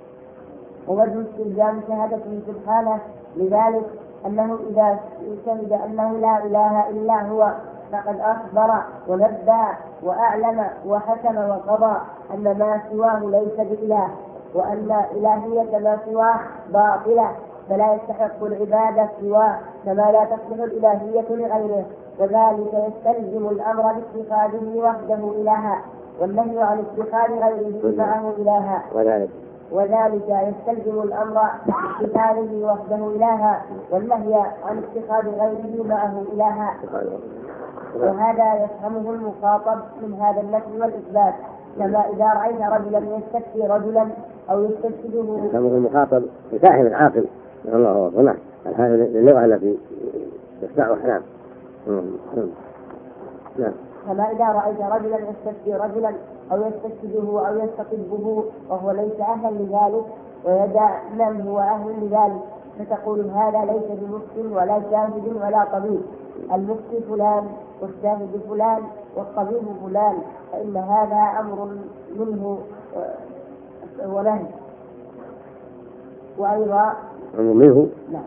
ووجه استلزام شهادته سبحانه لذلك أنه إذا شهد أنه لا إله إلا هو فقد أخبر ونبأ وأعلم وحكم وقضى أن ما سواه ليس بإله، وأن إلهية ما سواه باطلة، فلا يستحق العبادة سواه، كما لا تصلح الإلهية لغيره. وذلك يستلزم الأمر باتخاذه وحده إلها، والنهي عن اتخاذ غيره معه إلها. وذلك يستلزم الأمر باتخاذه وحده إلها، والنهي عن اتخاذ غيره معه إلها. وهذا يفهمه المخاطب من هذا النفي والإثبات، كما إذا رأيت رجلا يستفتي رجلا أو يستشهده. يفهمه المخاطب بفاهم العاقل. الله أكبر. نعم، هذه اللغة التي يسمعها. نعم. نعم. كما إذا رأيت رجلا يستفتي رجلا أو يستشهده أو يستطبه وهو ليس أهلا لذلك، ويدع من هو أهل لذلك، فتقول: هذا ليس بمفتي ولا شاهد ولا طبيب، المفتي فلان والشاهد فلان والطبيب فلان، فإن هذا أمر منه ونهي. وأيضا أمر منه. نعم،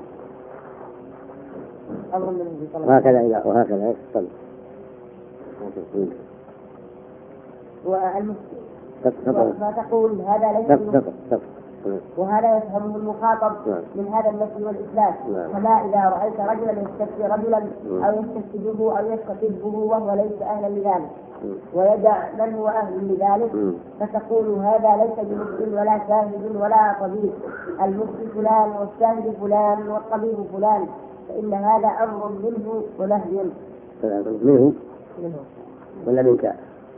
أمر منه. وهكذا إذا وهكذا يفصل. والمفتي فتقول: هذا ليس بمفتي. وهذا يفهمه المخاطب من هذا النفي والإثبات، كما إذا رأيت رجلا يستفتي رجلا أو يستفتيه أو يستطبه وهو ليس أهلا لذلك ويدع من هو أهل لذلك، فتقول هذا ليس بمفتي ولا شاهد ولا طبيب، المفتي فلان والشاهد فلان والطبيب فلان، فإن هذا أمر منه ونهي منه ولا منك؟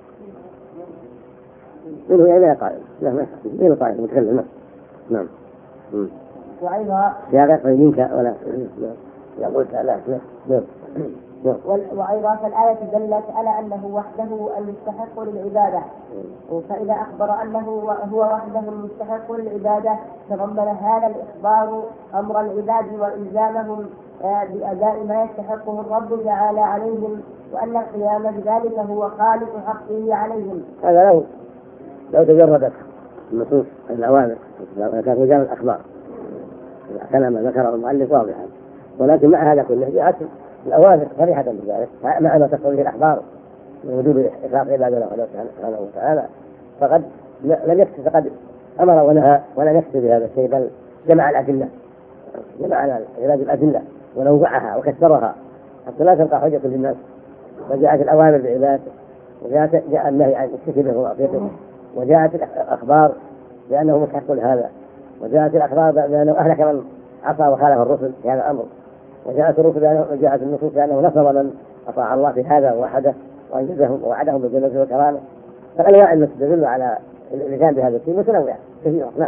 منه يعني لا قائل، لا ما يحصل منه قائل متكلم. نعم. وأيضا يا غير منك ولا يقول لا لا. وأيضا فالآية دلت على أنه وحده المستحق للعبادة، فإذا أخبر أنه هو وحده المستحق للعبادة تضمن هذا الإخبار أمر العباد وإلزامهم بأداء ما يستحقه الرب تعالى عليهم، وأن القيام بذلك هو خالق حقه عليهم. هذا لو لو تجردت النصوص الأوامر كان رجال الأخبار كلام ذكره المؤلف واضحا، ولكن مع هذا كله جاءت الأوامر صريحة بذلك مع ما تقتضيه الأخبار من وجوب إخلاص عبادة الله سبحانه وتعالى، فقد لم يكتب فقد أمر ونهى ولم يكتب بهذا الشيء، بل جمع الأدلة جمع على علاج الأدلة ونوعها وكسرها حتى لا تبقى حجة للناس. فجاءت الأوامر بالعباد، وجاءت جاء النهي عن الشرك به ومعصيته، وجاءت الأخبار بأنه مستحق لهذا، وجاءت الأخبار بأنه أهلك من عصى وخالف الرسل في هذا الأمر، وجاءت الرسل وجاءت النصوص بأنه نصر من أطاع الله في هذا ووحده وأنجزهم ووعدهم بالجنة والكرامة. فالأنواع التي تدل على الإلزام بهذا الشيء متنوعة كثيرة. نعم.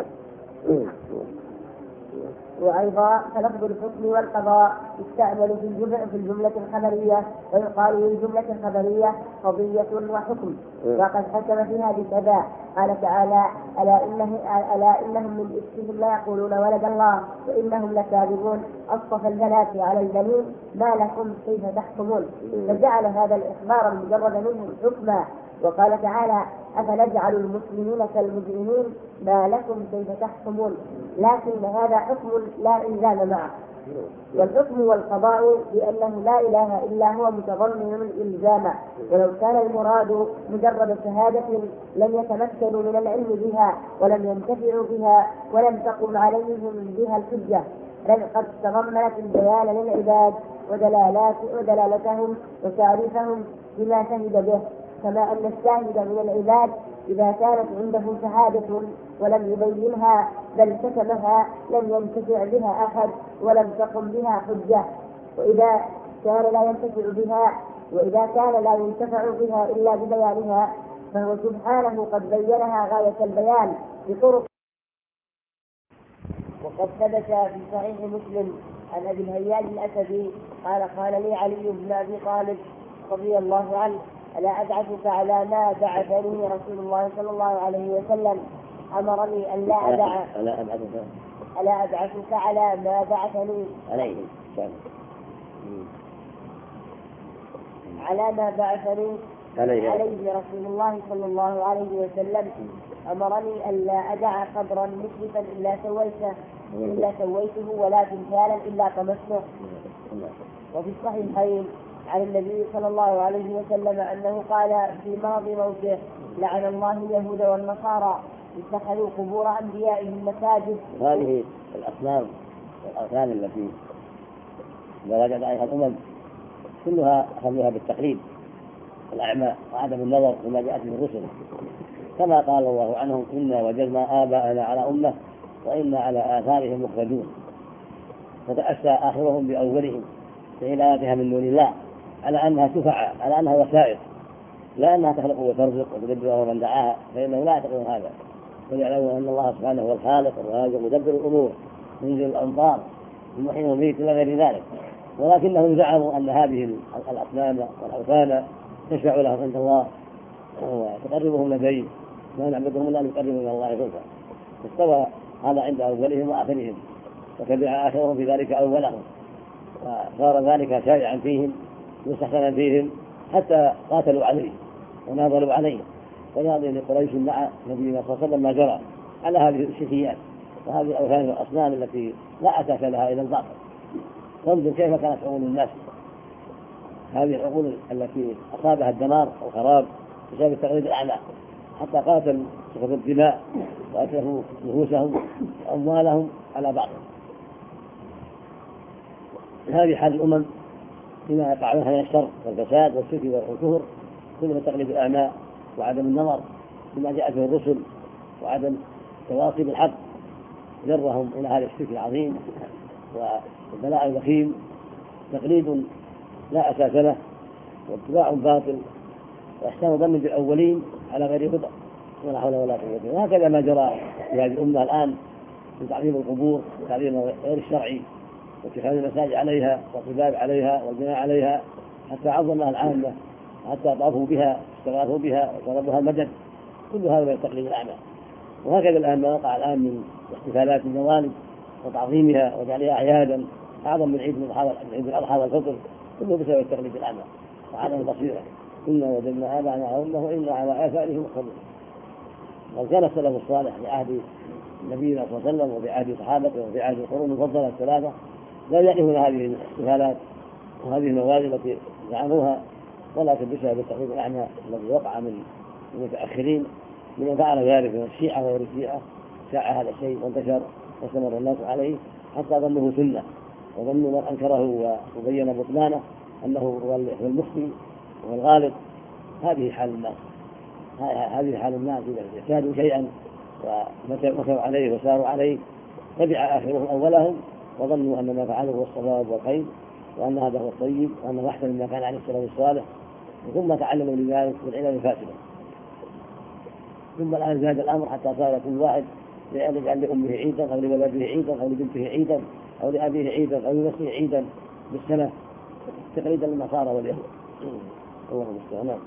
وأيضا فلفظ الحكم والقضاء يستعمل في الجملة في الجملة الخبرية، ويقال للجملة الخبرية قضية وحكم، وقد حكم فيها بكذا. قال تعالى: ألا إنه ألا إنهم من إفكهم لا يقولون ولد الله وإنهم لكاذبون، أصطفى البنات على البنين ما لكم كيف تحكمون. فجعل هذا الإخبار المجرد منه حكما. وقال تعالى: أفنجعل المسلمين كالمجرمين ما لكم كيف تحكمون، لكن هذا حكم لا إلزام معه. والحكم والقضاء بأنه لا إله إلا هو متضمن الإلزام، ولو كان المراد مجرد شهادة لم يتمكنوا من العلم بها ولم ينتفعوا بها ولم تقم عليهم بها الحجة، بل قد تضمنت البيان للعباد ودلالات ودلالتهم وتعريفهم بما شهد به، كما أن الشاهد من العباد إذا كانت عنده شهادة ولم يبينها بل كتمها لم ينتفع بها أحد ولم تقم بها حجة، وإذا كان لا ينتفع بها وإذا كان لا ينتفع بها إلا ببيانها فهو سبحانه قد بينها غاية البيان بطرق. وقد ثبت في صحيح مسلم عن أبي الهياج الأسدي قال: قال لي علي بن أبي طالب رضي الله عنه: ألا أدعسك على ما بعثني رسول الله صلى الله عليه وسلم، أمرني أن لا أدع ألا أدعسك على ما بعثني عليه على ما بعثني عليه, عليه رسول الله صلى الله عليه وسلم، أمرني أن لا أدع قبرا مشرفا إلا سويته إلا سويته ولا تمثالا إلا طمسته. وفي الصحيحين عن النبي صلى الله عليه وسلم أنه قال في مرض موته: لعن الله اليهود والنصارى اتخذوا قبور أنبيائهم مساجد. هذه الأصنام والأوثان التي وجد عليها الأمم كلها أخذوها بالتقليد الأعمى وعدم النظر لما جاءت من الرسل، كما قال الله عنهم: إنا وجدنا آباءنا على أمة وإنا على آثارهم مقتدون. فتأسى آخرهم بأولهم بعنايتها من دون الله على أنها شفعاء، على أنها وسائط، لا أنها تخلق وترزق وتدبر من دعاها، فإنه لا يعتقدون هذا، ويعلمون أن الله سبحانه هو الخالق الرازق مدبر الأمور، ينزل الأمطار، المحيي المميت إلى غير ذلك. ولكنهم زعموا أن هذه الأصنام والأوثان تشفع لهم عند الله وتقربهم لديه، ما نعبدهم إلا أن يقربوا إلى الله زلفى. فاستوى هذا عند أولهم وآخرهم، وتبع آخرهم في ذلك أولهم، وصار ذلك شائعا فيهم مستحسنا فيهم حتى قاتلوا عليه وناظروا عليه. وناظر قريش مع نبينا صلى الله عليه وسلم ما جرى على هذه الشركيات وهذه الأوثان والأصنام التي لا أساس لها إلى الباطل. وانظر كيف كانت عقول الناس، هذه العقول التي أصابها الدمار والخراب بسبب التقليد الأعمى، حتى قاتلوا سفك الدماء وأتلفوا نفوسهم وأموالهم على بعض. هذه حال الأمم فيما يقع منها من الشر والفساد والشرك والكفر، كله تقليد الأعمى وعدم النظر بما جاءت به الرسل وعدم التواصي بالحق جرهم إلى هذا الشرك العظيم والبلاء الوخيم، تقليد لا أساس له واتباع باطل واحسان ظن بالأولين على غير هدى ولا حول ولا قوة. وهكذا ما جرى في هذه الأمة الآن من تعظيم القبور وتعظيم غير الشرعي واتخاذ المساجد عليها والقباب عليها والبناء عليها، حتى عظمها العامة حتى طافوا بها استغاثوا بها وطلبوها المدد، كل هذا من تقليد الأعمى. وهكذا الآن ما وقع الآن من احتفالات الموالد وتعظيمها وجعلها أعيادا أعظم من عيد من عيد الأضحى والفطر، كله بسبب التقليد الأعمى وعدم البصيرة. إنا وجدنا آباءنا على أمة وإنا على آثارهم مقتدون. وكان كان السلف الصالح بعهد نبينا صلى الله عليه وسلم وبعهد صحابته وبعهد القرون المفضلة الثلاثة لا يعرفون هذه الاحتفالات وهذه الموالد التي زعموها، ولكن بسبب التقليد الأعمى الذي وقع من المتأخرين من فعل ذلك من الشيعة وغير الشيعة، شاع هذا الشيء وانتشر واستمر الناس عليه حتى ظنه سنة، وظنوا من أنكره وبين بطلانه أنه هو المفتي والغالب. هذه حال الناس هذه حال الناس إذا اجتهدوا شيئا ومتوا عليه وساروا عليه تبع آخرهم أولهم وظنوا أن ما فعلوا هو الصواب والخير وأن هذا هو الطيب وأنه أحسن مما كان عليه السلف الصالح، ثم تعلموا لذلك بالعلل الفاسدة. ثم الآن زاد الأمر حتى صار كل واحد يجعل لأمه عيدا أو لولده عيدا أو لبنته عيدا أو لأبيه عيدا أو لنفسه عيدا بالسنة تقليدا للنصارى واليهود. الله المستعان.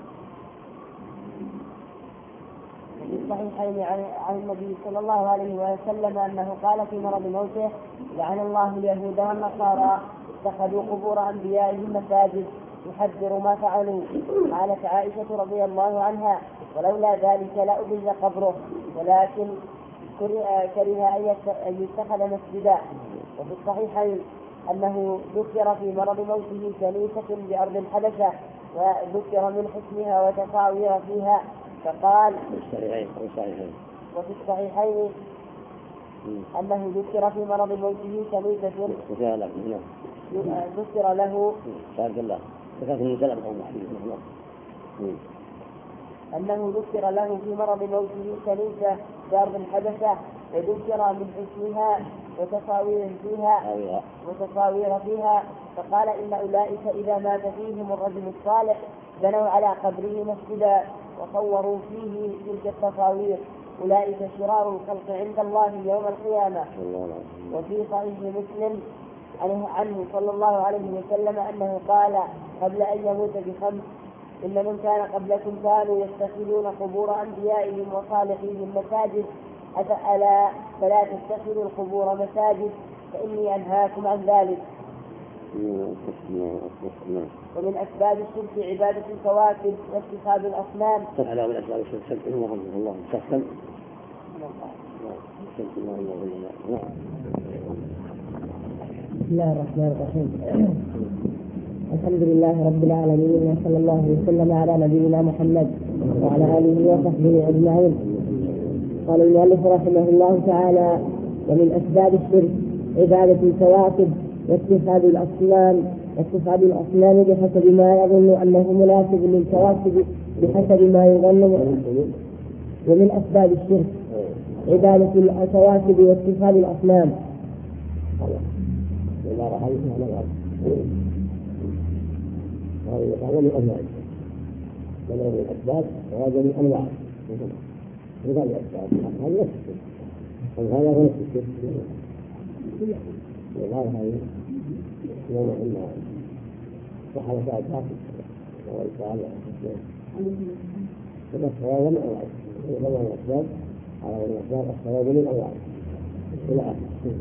في الصحيحين عن النبي صلى الله عليه وسلم أنه قال في مرض موته: لعن الله اليهود والنصارى اتخذوا قبور أنبيائهم مساجد يحذر ما فعلوا. قالت عائشة رضي الله عنها: ولولا ذلك لأبرز قبره ولكن كره أن يتخذ مسجدا. وفي الصحيحين أنه ذكر في مرض موته كنيسة بأرض الحبشة وذكر من حسنها وتصاوير فيها فقال. وفي الصحيحين أنه ذكر في مرض موته كنيسة ذكر له أنه ذكر له في مرض موته كنيسة بأرض الحبشة وذكر من حسنها وتصاوير فيها وتصاوير فيها فقال: إن أولئك إذا مات فيهم الرجل الصالح بنوا على قبره مسجدا وصوروا فيه تلك التصاوير، أولئك شرار الخلق عند الله يوم القيامة. وفي صحيح مسلم عنه صلى الله عليه وسلم أنه قال قبل أن يموت بخمس: إن من كان قبلكم كانوا يتخذون قبور أنبيائهم وصالحيهم مساجد، ألا فلا تتخذوا القبور مساجد فإني أنهاكم عن ذلك. ومن أسباب الشرك عبادة الكواكب واتخاذ الأصنام. على من أسباب الشرك الله تحسن. بسم الله الرحمن الرحيم. الحمد لله رب العالمين وصلى الله وسلم على نبينا محمد وعلى آله وصحبه أجمعين. قال المؤلف رحمه الله تعالى: ومن أسباب الشرك عبادة الكواكب واتخاذ الأصنام واتخاذ الأصنام بحسب ما يظن أنه مناسب للكواكب بحسب ما يظن. ومن أسباب الشرك عبادة الكواكب واتخاذ الأصنام. هذا من أنواع هذا من الأسباب وهذا من أنواع هذا الأسباب هذا نفس الشرك هذا هو نفس الشرك وهذا هذا يوم أن صح وسائل حاكم والسؤال هذا من أنواع هذا من الأسباب على من الأسباب الصواب من أنواع إلى آخره.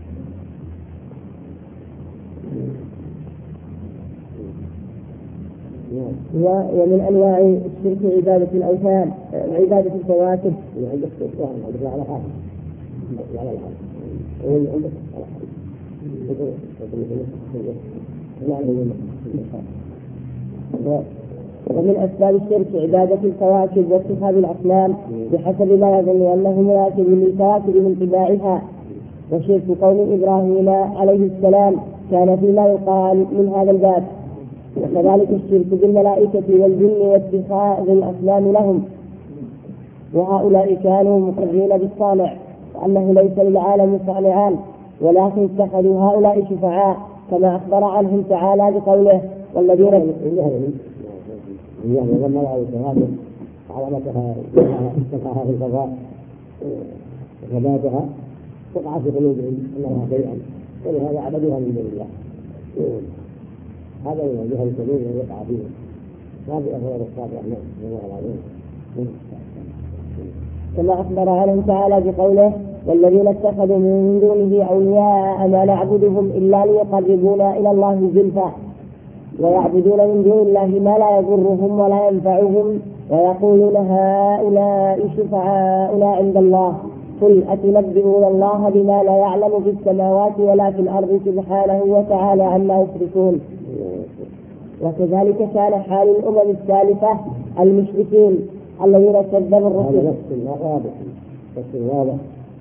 ومن أنواع الشرك عبادة الأوثان عبادة الكواكب. عندك سؤال عندك على حال على الحال عندك على حال ومن أسباب الشرك عبادة الكواكب واتخاذ الأصنام بحسب ما يظن أنه مناسب للكواكب من اتباعها. وشرك قوم إبراهيم عليه السلام كان فيما يقال من هذا الباب. وكذلك الشرك بالملائكة والجن واتخاذ الأصنام لهم، وهؤلاء كانوا مقرين بالصانع وأنه ليس للعالم صانعان، ولكن اتخذوا هؤلاء شفعاء كما أخبر عنهم تعالى بقوله والذين يعني الملائكة هذه علامتها استفاها في الفضاء وثباتها وقع في قلوبهم أنها شيئا، ولهذا عبدوها من دون الله. هذا من الجهل الكبير الذي يقع فيه. هذه أفضل الصالح الله العظيم. كما أخبر عنهم تعالى بقوله والذين اتخذوا من دونه أولياء ما نعبدهم إلا ليقربونا إلى الله زلفى ويعبدون من دون الله ما لا يضرهم ولا ينفعهم ويقولون هؤلاء شفعاؤنا عند الله قل أتنبئون الله بما لا يعلم في السماوات ولا في الأرض سبحانه وتعالى عما يشركون. وكذلك كان حال الأمم السالفة المشركين الذين كذبوا الرسل. هذا نفس واضح نفس واضح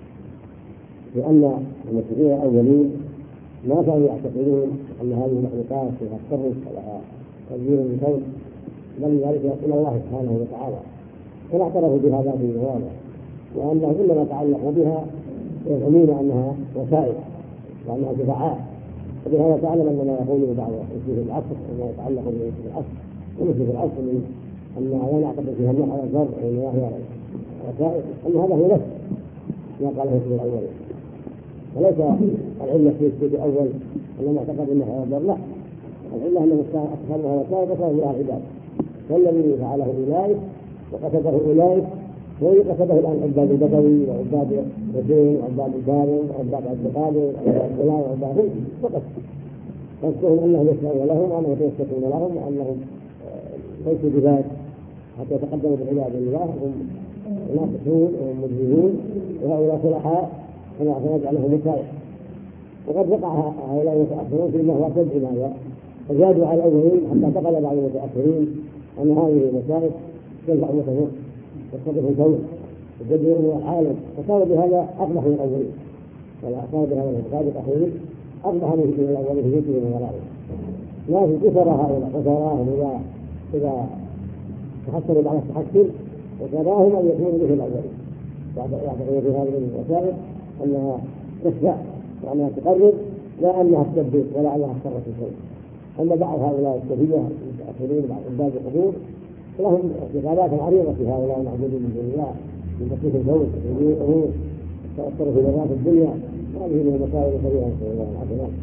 لأن المشركين الأولين ما كانوا يعتقدون أن هذه المخلوقات فيها تصرف ولها تدبير من كون، بل ذلك إلى الله سبحانه وتعالى، فلا اعترفوا بهذا في المواضع، وأنه إنما تعلقوا بها يزعمون أنها وسائل وأنها شفعاء. وبهذا تعلم أن ما يقوله بعض في العصر وما يتعلق بالعصر ومثل في العصر من أن لا نعتقد فيها النوع على الضر أو النواهي على وسائل، أن هذا هو نفس ما قاله في الأول. وليس العلة في الشيء الأول أنه معتقد أنه على الضر، لا، العلة أنه أتخذها وسائل وصار لها العباد، والذي فعله أولئك وقصده أولئك هو قصده الآن عباد البدوي وعباد الدين وعباد الباري وعباد الدقادر وعباد الدلال وعباد فقط، يذكرون أنهم يسمعون لهم وأنهم يتوسطون لهم وأنهم ليسوا بذات حتى يتقدموا بعباد الله، هم ناقصون وهم مجرمون وهؤلاء صلحاء كما سنجعل لهم مصالح. وقد وقع هؤلاء المتأخرون فيما هو أشد من هذا، فزادوا على الأولين حتى اعتقد بعض المتأخرين أن هذه المصالح تنفع المتفق وتصرف الكون وتدبير امور العالم، فصار بهذا اقبح من الاولين، ولا صار بهذا الاعتقاد الاخير اقبح من الاولين في جسمهم وغيرهم. لكن كثر هؤلاء وتراهم اذا اذا تحصلوا بعد التحصل وتراهم ان يكونوا مثل الاولين، يعتقدون في هذه الوسائل انها تشفع وانها تقرب لا انها تدبر ولا انها تصرف الكون. اما بعض هؤلاء الكثير المتاخرين بعض عباد القبور لهم اعتقادات عريضة في هؤلاء المعبودين من دون الله من تكليف الفوز وتدبير الأمور والتأثر في ذرات الدنيا. هذه من المسائل الكبيرة نسأل الله العافية.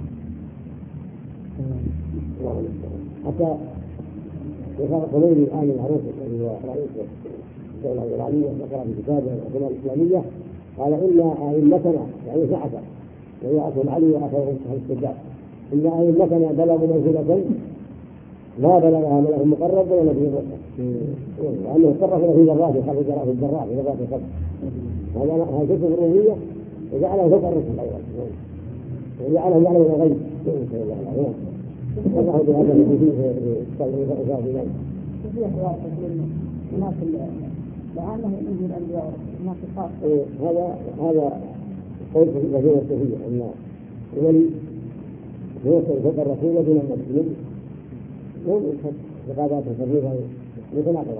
حتى يقال الخميني الآن المعروف الذي هو رئيس الدولة الإيرانية ذكر في كتابه الحكومة الإسلامية قال إن أئمتنا يعني سعة وهي أصل علي وأخر السجاد إن أئمتنا بلغوا منزلة ما بلغها ملك مقرب ولا نبي مرسل، وأنه تصرف في ذرات خلف ذرات الذرات ذرات الخلق، هذا هذا جزء من الربوبية وجعله فوق الرسل أيضا وجعله يعلم الغيب نسأل الله العافية. وضعوا بهذا الذي فيه إشارة في ذلك. في أحوال الناس لأنه ينزل الأنبياء الناس الخاصة. هذا هذا قول في الرسول الصوفية أن الولي يوصل فوق الرسول دون المسلمين نعم اعتقادات الفريقة متناقضة.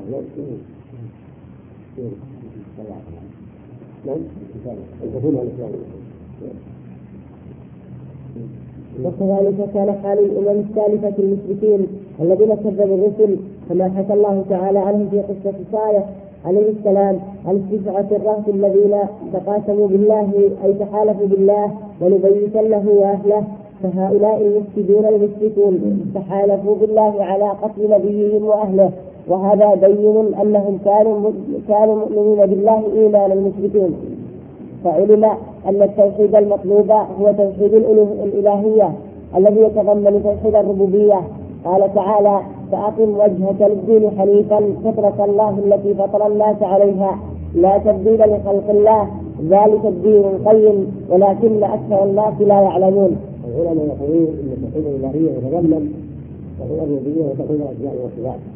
نعم الحكومة الإسلامية. وكذلك كان حال الأمم السالفة المشركين الذين كذبوا الرسل كما حكى الله تعالى عنهم في قصة صالح عليه السلام عن السبعة الرهط الذين تقاسموا بالله أي تحالفوا بالله وليبيتنه وأهله، فهؤلاء المفسدون المشركون تحالفوا بالله على قتل نبيهم وأهله، وهذا بين أنهم كانوا كانوا مؤمنين بالله إيمان المشركين. فعلم أن التوحيد المطلوب هو توحيد الإلهية الذي يتضمن توحيد الربوبية. قال تعالى فأقم وجهك للدين حنيفا فطرة الله التي فطر الناس عليها لا تبديل لخلق الله ذلك الدين القيم ولكن أكثر الناس لا يعلمون. العلماء يقولون ان التوحيد الالهيه يتضمن توحيد الربوبيه وتوحيد الاسماء والصفات،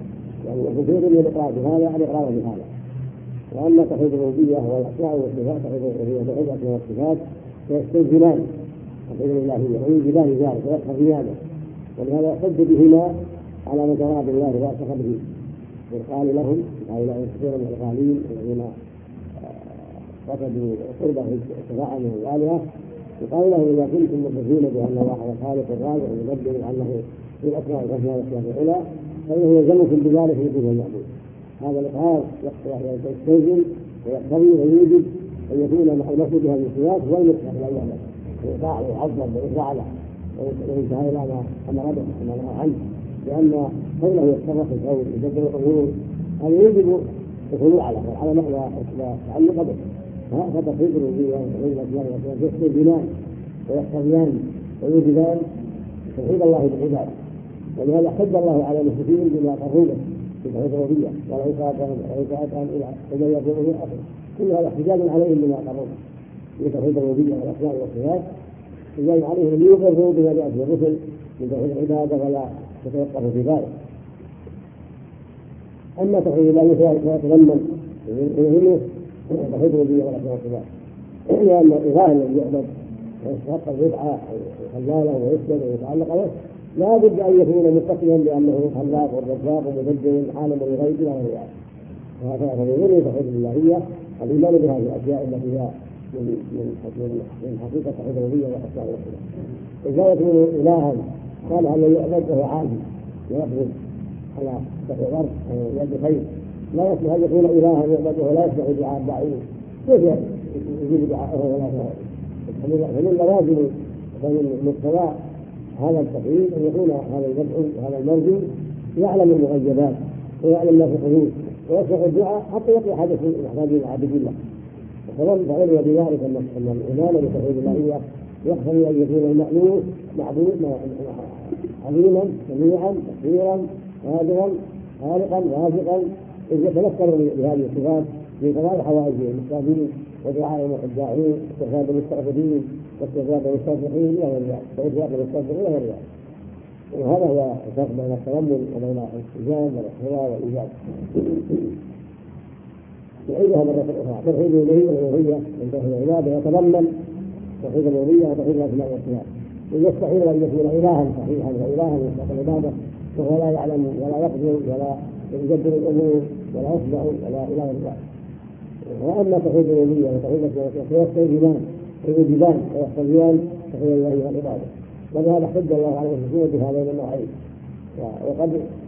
يعني كثير من الإقرار بهذا الإقرار بهذا. وأما توحيد الربوبية والأسماء والصفات توحيد الربوبية وتوحيد الأسماء والصفات فيستلزمان توحيد الإلهية ويوجبان ذلك ويقتضيانه، ولهذا احتج بهما على من تراد الله راسخ به. يقال لهم قال لهم كثير من الغالين الذين قصدوا قربه اتباعا من الآلهة، يقال لهم إذا كنتم مؤمنين بأن الله هو الخالق الرازق المدبر وأنه في الأسماء والحسنى والصفات العلى فإنه يلزمكم بذلك يكون المعبود. هذا الإقرار يستلزم ويقتضي ويوجب أن يكون المقصود بهذه الصفات هو المسلم لا يعلم ويطاع ويعظم ويخضع له وينتهي إلى ما أمر به وما نهى عنه، لأن قوله يتصرف في الكون يدبر الأمور هذا يوجب الخضوع له والعلم وتعلق به. هذا توحيد الربوبية وتوحيد الأسماء والصفات يستلزمان ويقتضيان ويوجبان توحيد الله بالعباد، ولهذا حد الله على المشركين بما قروا به في توحيد الربوبية ولو سألتهم إلى إلى يقولون من أصل كل هذا احتجاج عليهم بما قروا في توحيد الربوبية والأسماء والصفات، احتجاج عليهم أن يقروا بما جاء في الرسل من توحيد العبادة ولا يتوقفوا في ذلك. أما توحيد الله فيتضمن يهمه توحيد الربوبية والأسماء والصفات، لأن الإله الذي يعبد ويستحق الرفعة ويخلاله ويسجد ويتعلق به لا بد أن يكون متصلا بأنه خلاق والرزاق ومدبر عالم الغيب إلى غير ذلك. وهذا فيظن توحيد الإلهية الإيمان بهذه الأشياء التي هي من من من حقيقة توحيد الربوبية والأسماء والصفات. إذا يكون إلها قال أن يعبد وهو عاجز ويقبض على سطح الأرض يد خير، لا يصلح أن يكون إلها يعبد ولا يصلح دعاء بعيد، كيف يجيب دعاءه ولا يفعل؟ فمن لوازم ومن مقتضى هذا التوحيد أن يكون هذا المدعو وهذا المرجو يعلم المغيبات ويعلم ما في الحدود ويصلح الدعاء حتى يقضي حدث محتاج العابدين له. وكمان تعلم بذلك أن الإيمان بتوحيد الإلهية يقتضي أن يكون المألوف معبود عظيما سميعا بصيرا قادرا خالقا رازقا، إذ يتذكر بهذه الصفات في قضاء حوائج المحتاجين ودعاء الداعين واستغفار المستغفرين واستغفار المستغفرين إلى غير ذلك واستغفار المستغفرين إلى غير ذلك. وهذا هو الفرق بين التضمن وبين الاستجابة والاحتواء والإيجاب. نعيدها مرة أخرى: توحيد الألوهية من توحيد العبادة يتضمن توحيد الربوبية وتوحيد الأسماء والصفات. يستحيل أن يكون إلها صحيحا وإلها يستحق العبادة وهو لا يعلم ولا يقدر ولا يدبر الأمور ولا يصدع ولا إلى غير ذلك. وأما توحيد الربوبية وتوحيد الأسماء والصفات فيستلزمان ويوجبان ويقتضيان توحيد الله والعبادة، ولهذا حج الله على المشركين بهذين النوعين، وقد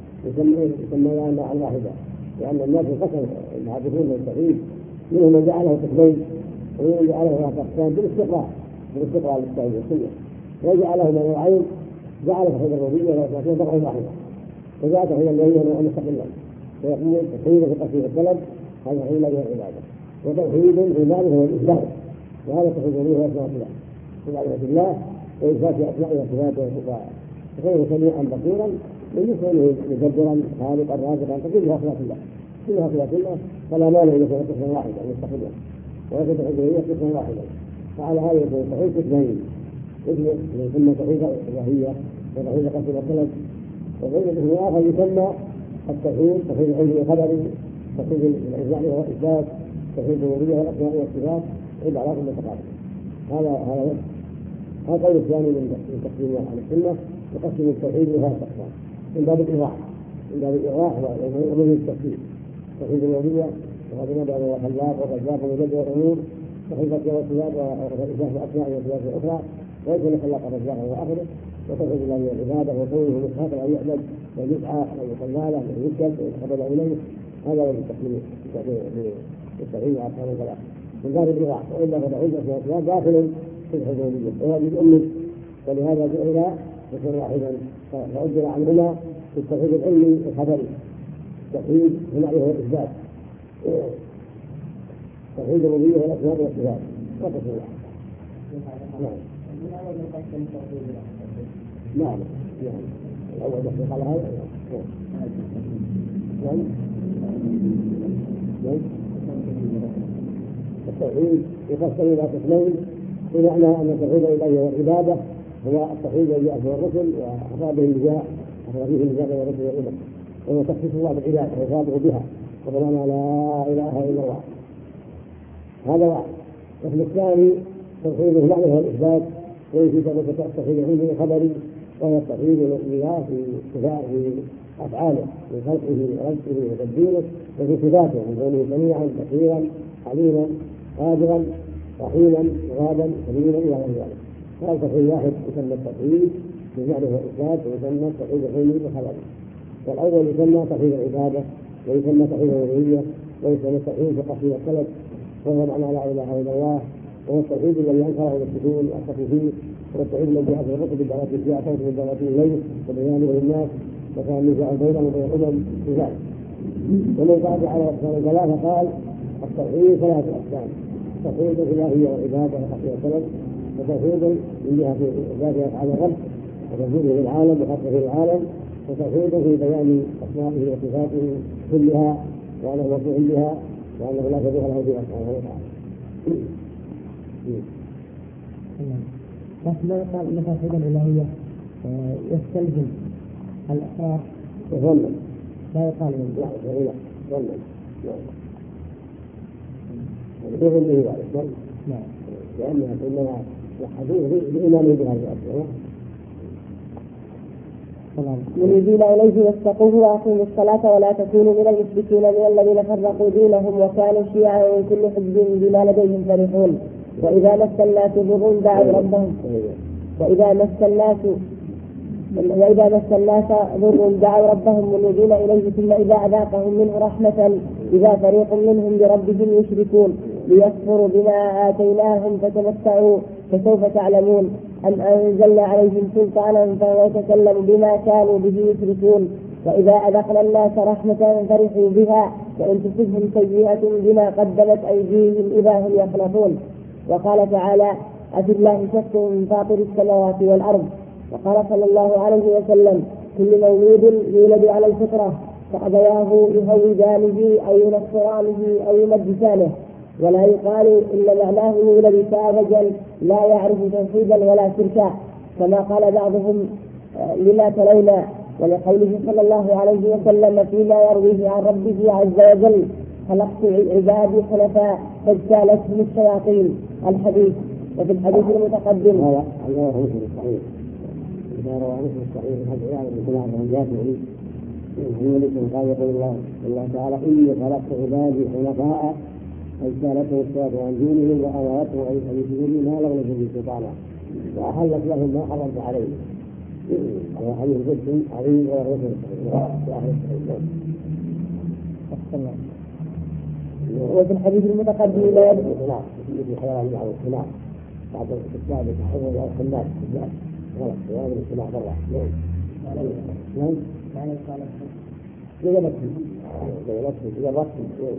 يسميان نوعا واحدا، لأن الناس انقسموا المعرفون بالتوحيد، منهم من جعله قسمين ومنهم من جعله أقسام بالاستقراء بالاستقراء للتوحيد والسنة، وجعله من نوعين جعل توحيد الربوبية والأسماء نوعا واحدا، وجعل توحيد الألوهية نوعا مستقلا، فيقول توحيد في القصد والطلب هذا توحيد الله والعبادة، وتوحيد في المعرفة والإثبات، وهذا توحيد الربوبية والأسماء والصفات في معرفة الله وإثبات أسمائه وصفاته وغيره سميعا بصيرا ويكون مدبرا خالقا رازقا فكلها صفات الله كلها صفات الله، فلا مانع ان يكون قسما واحدا مستقلا ويكون الالوهيه قسما واحدا. فعلى هذا يكون توحيد قسمين، اسم يسمى توحيد الالوهيه وتوحيد قسم الطلب، وغير الاسم الاخر يسمى التوحيد توحيد العلم والخبر، توحيد الاجزاء والاثبات، توحيد الربوبيه والاسماء والصفات عند علاقه متقابله. هذا هذا هذا القول الثاني من تقسيم اهل السنه، يقسم التوحيد الى ثلاث اقسام من باب الايضاح من باب الايضاح ومن التفسير: توحيد الربوبيه وقد نبأ الخلاق والرزاق ومدبر الامور، توحيد الاسماء والصفات واثبات الاسماء والصفات الاخرى ويكون الخلاق والرزاق الى اخره، وتوحيد الله والعباده وكونه مستحق ان يعبد ويسعى ويصلى له ويسجد ويتقرب اليه. هذا هو التقسيم التوحيد واقسام ثلاث من باب الايضاح، والا فتوحيد الاسماء والصفات داخل في الحدوديه وهذه الامه، ولهذا جعل اسما واحدا فعبر عنهما في التوحيد العلمي الخبري، توحيد المعرفه والاثبات، توحيد الربوبيه والاسماء والصفات وقسم واحد. نعم نعم نعم الاول يحقق على هذا. نعم نعم التوحيد يقسم الى قسمين، بمعنى ان التوحيد الالهي والعباده هو التوحيد الذي جاء به الرسل وأخذ به النجاة أخذ به النجاة من الرسل والأمم، وهو تخصيص الله بالعبادة وإفراده بها وضمان لا إله إلا الله. هذا واحد. القسم الثاني توحيد المعنى والإثبات، ويجب أن توحيد العلم الخبري، وهو التوحيد لله في أفعاله من خلقه ورزقه وتدبيره وفي صفاته من كونه سميعا بصيرا عليما قادرا رحيما غابا كريما إلى غير ذلك. هذا توحيد واحد يسمى التوحيد بالمعنى والإثبات، ويسمى التوحيد العلمي والخبري. والأول يسمى توحيد العبادة، ويسمى توحيد الربوبية، ويسمى التوحيد في قصير السلف، وهو معنى لا إله إلا الله، وهو التوحيد الذي أنكره المشركون وأشركوا فيه، وهو التوحيد الذي جاء في الرسل بالدعوة فيها صوت من دعوة الليل وبيانه للناس وكان النزاع بينهم وبين الأمم في ذلك. ومن بعد على أقسام ثلاثة قال التوحيد ثلاثة أقسام: توحيد الإلهية والعبادة وقصير السلف، وتوحيد من جهة ذات أفعال الرب وتوحيده للعالم وخلقه للعالم، وتوحيده في بيان أسمائه وصفاته كلها وأنه موضوع بها وأنه لا شبيه له بها سبحانه وتعالى. لكن لا يقال أن توحيد الإلهية يستلزم الإقرار يظلم، لا يقال من لا لا يظلم يظلم به ذلك، نعم، لأنها إنما يحدث بإيمانه بهذه الأشياء. منيبين إليه واتقوه وأقيموا الصلاة ولا تكونوا من المشركين من الذين فرقوا دينهم وكانوا شيعا وكل حزب بما لديهم فرحون. وإذا مس الناس ضر دعوا ربهم وإذا مس الناس وإذا مس الناس ضر دعوا ربهم منيبين إليه ثم إذا أذاقهم منه رحمة إذا فريق منهم بربهم يشركون ليكفروا بما آتيناهم فتمتعوا فسوف تعلمون أم أنزلنا عليهم سلطانا فهو يتكلم بما كانوا به يشركون. وإذا أذقنا الناس رحمة فرحوا بها وإن تصبهم سيئة بما قدمت أيديهم إذا هم يخلصون. وقال تعالى: أفي الله شك فاطر السماوات والأرض. وقال صلى الله عليه وسلم: كل مولود يولد على الفطرة فأبواه يهودانه أو ينصرانه أو يمجسانه. ولا يقال إن معناه يولد ساذجا لا يعرف توحيدا ولا شركا كما قال بعضهم لما تلينا، ولقوله صلى الله عليه وسلم فيما يرويه عن ربه عز وجل: خلقت عبادي حنفاء فاجتالتهم الشياطين. الحديث. وفي الحديث المتقدم هذا الله مسلم الصحيح، إذا روى مسلم الصحيح من حديث عن الجماعة من الجافعي هو قال يقول الله الله تعالى: إني خلقت عبادي حنفاء فاجتالتهم الشياطين عن دينهم وأمرتهم أن يشركوا ما لم يكن به سلطانا وأحلت لهم ما حرمت عليهم. هذا حديث جد عظيم ولا يكون صحيح. وفي الحديث المتقدم لا يدخل نعم في حيوان المعروف نعم بعد الاستثناء بتحرر على الخناس غلط هذا الاستثناء برا نعم نعم معنى الصالح إذا نفسي إذا نفسي إذا رأسي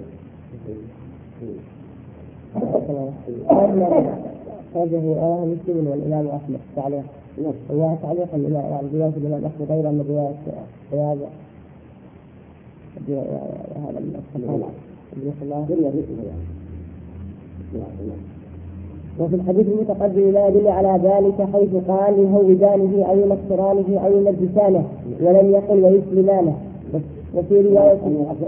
هذا هو رواه مسلم والإمام أحمد تعليق هو تعليق الإمام عن رواية الإمام أحمد غير من رواية هذا هذا وفي الحديث المتقدم لا يدل على ذلك حيث قال: يهودانه أو ينصرانه أو يمجسانه ولم يقل ويسلمانه. وفي رواية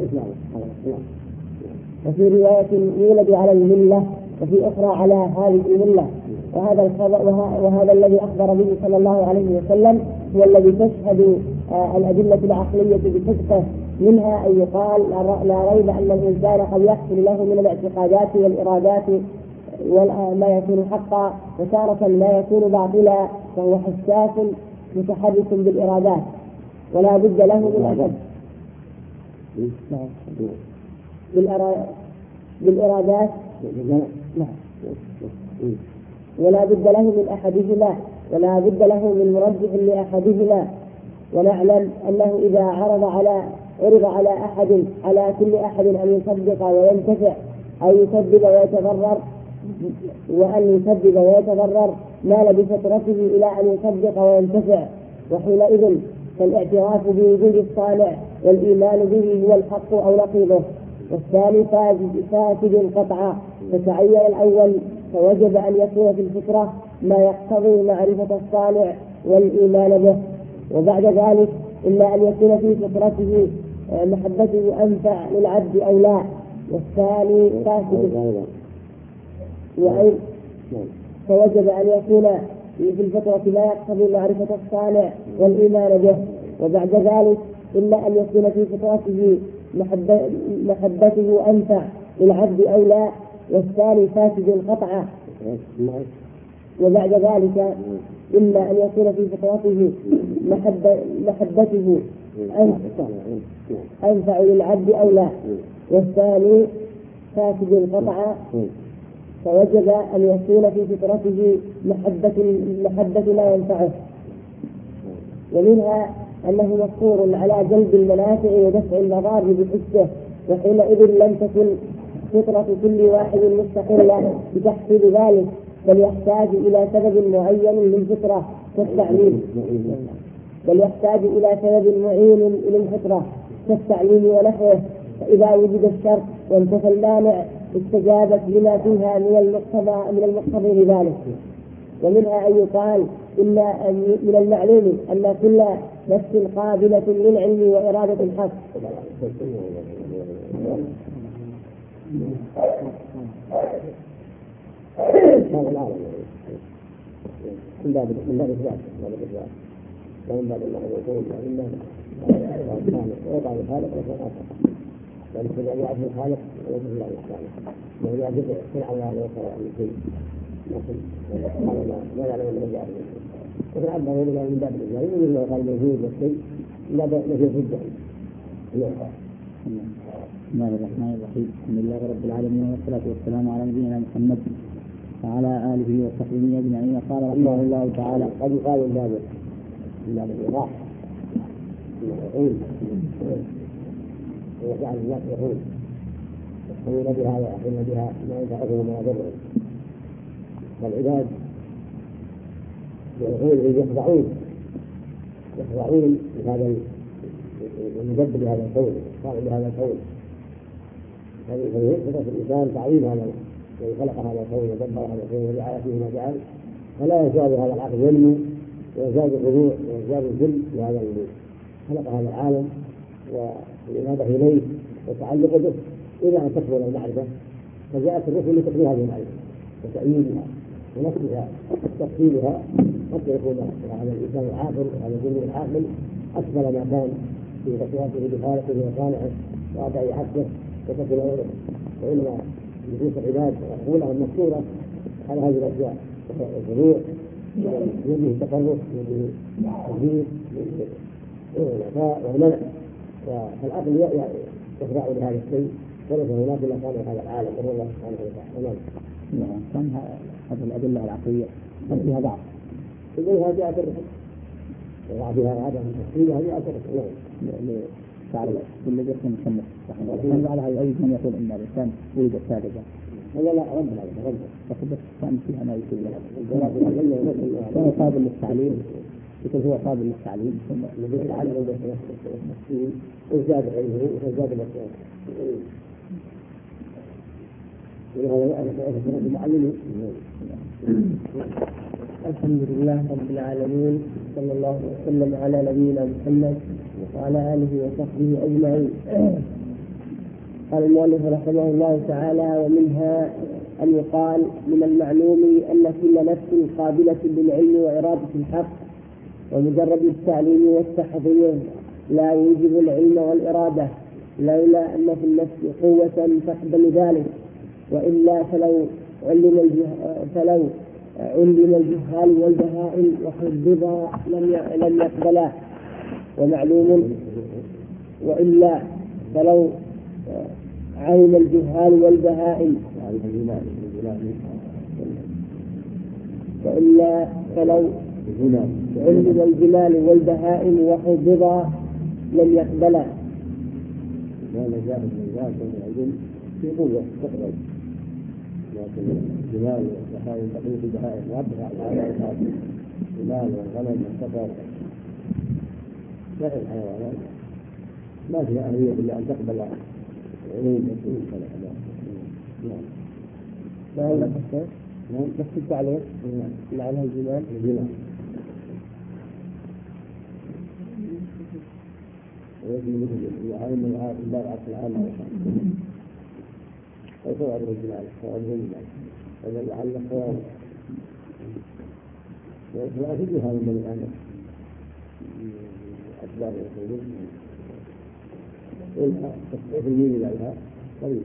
وفي رواية يولد على الملة وفي أخرى على هذه الملة. وهذا الخبر وهذا الذي أخبر به صلى الله عليه وسلم هو الذي تشهد الأدلة العقلية بصدقه. منها أن يقال: لا ريب أن الإنسان قد يحصل له من الاعتقادات والإرادات ما يكون حقا وتارة ما يكون باطلا، فهو حساس متحرك بالإرادات ولا بد له من أحد بالإرادات ولا بد له من أحدهما ولا بد له من مرجح لأحدهما. ونعلم أنه إذا عرض على عرض على أحد على كل أحد أن يصدق وينتفع أو يكذب ويتضرر وأن يكذب ويتضرر مال بفطرته إلى أن يصدق وينتفع، وحينئذ فالاعتراف بوجود الصانع والإيمان به هو الحق أو نقيضه، والثاني فاسد قطعا. فتعين الأول فوجب أن يكون في الفطرة ما يقتضي معرفة الصانع والإيمان به، وبعد ذلك إلا أن يكون في فطرته محبته أنفع للعبد أو لا، والثاني فاسد وأي فوجب أن يكون في الفترة لا يقتضي معرفة الصانع والإيمان به، وبعد ذلك إلا أن يكون في فترته محبته أنفع للعبد أو لا، والثاني فاسد قطعا، وبعد ذلك إلا أن يكون في فترته محبته أنفع للعبد أو لا، والثاني فاسد قطعا، فوجب أن يكون في فطرته محبة محبة لا ينفعه. ومنها أنه مفطور على جلب المنافع ودفع المضار بحسه، وحينئذ لم تكن فطرة كل واحد مستقلة بتحصيل ذلك، بل يحتاج إلى سبب معين للفطرة كالتعليم بل يحتاج إلى سبب معين للفطرة كالتعليم ونحوه. فإذا وجد الشرط وانتفى المانع استجابت لما فيها من المقتضى من المقتضي لذلك. ومنها أن يقال إن من المعلوم أن كل نفس قابلة للعلم وإرادة الحق. من باب من باب الإثبات ومن باب الله يقول إن ويقع الخالق ويقع الخالق، ولكن أن يعرف الخالق ويقول الله سبحانه وأن يعرف صنع الله ويقع عن شيء، لكن سبحان الله ما يعلم أنه يعرف وفي عبد الله من باب الإثبات يقول الله قال موجود والشيء لا نفي ضده. بسم الله الرحمن الرحيم، الحمد لله رب العالمين والصلاة والسلام على نبينا محمد وعلى آله وصحبه أجمعين. قال رحمه الله تعالى: قد يقال من باب من باب الإيضاح يقول وجعل الناس يقول يحكمون بها ويحكمون بها ما ينفعهم وما يضرهم، والعباد يقول يخضعون يخضعون لهذا المدبر لهذا الكون الصانع لهذا الكون، فيثبت الإنسان تعظيم هذا الذي خلق هذا الكون ودبر هذا الكون وجعل فيه ما جعل، فلا يزال هذا العقل ينمو ويزداد الخضوع ويزداد الذل لهذا الذي خلق هذا العالم والإنابة إليه والتعلق به إلى أن تكمل المعرفة. فجاءت الرسل لتكميل هذه المعرفة وتأييدها ونفسها وتفصيلها حتى يكون هذا الإنسان العاقل وهذا الجنود العاقل أكمل ما كان في تصرفه بخالقه وصانعه وأداء حقه وتكمل غيره. وإنما نفوس العباد وعقولهم مكسورة على هذه الأشياء، الخضوع يده التقرب يده التوحيد الوفاء والمنع، فالعقل يخضع لهذا الشيء وليس هناك الا كان هذا العالم وهو الله سبحانه وتعالى. نعم. كان هذه الأدلة العقلية قد فيها ضعف، إليها جاءت الرسل وضعفها عدم تفصيلها جاءت الرسل. نعم. تعرف الذي يكون مصنف كان بعد هذا أي من يقول إن الإنسان ولد ساذجا. لا لا رب هذا رب فقد كان فيها ما يقول له هو قابل للتعليم، يقول هو قابل للتعليم ثم الذي يتعلم بنفسه وزاد علمه وزاد نفسه ولهذا يأثر المعلمين. الحمد لله رب العالمين، صلى الله وسلم على نبينا محمد وعلى آله وصحبه أجمعين. قال المؤلف رحمه الله تعالى: ومنها أن يقال من المعلوم أن كل نفس قابلة للعلم وإرادة الحق، ومجرد التعليم والتحضير لا يوجب العلم والإرادة، لولا أن في النفس قوة تقبل ذلك، وإلا فلو علم الجه... فلو علم الجهال والبهائم وحفظا لم يقبلا. ومعلوم وإلا فلو علم الجهال والبهائم وإلا فلو علم الجمال والبهائم وحفظا لم يقبلا. هذا جاء من ذلك العلم في قوة تقبل، لكن الجمال والبهائم تقليد البهائم وابدع على المال والغنم والسفر سائر الحيوانات ما فيها أهلية إلا أن تقبل علوم الدين كذا كذا. نعم. ما عندك الشيخ؟ نعم. نفس التعليق معنى الجمال. الجمال. ويجب مثل وعلم الله عز وجل أو ثوابه الجمال ثوابه الجمال هذا لعل ثوابه ولا تجد هذا من الآن أسباب الخروج إلا تصريف الميل إليها قليلا.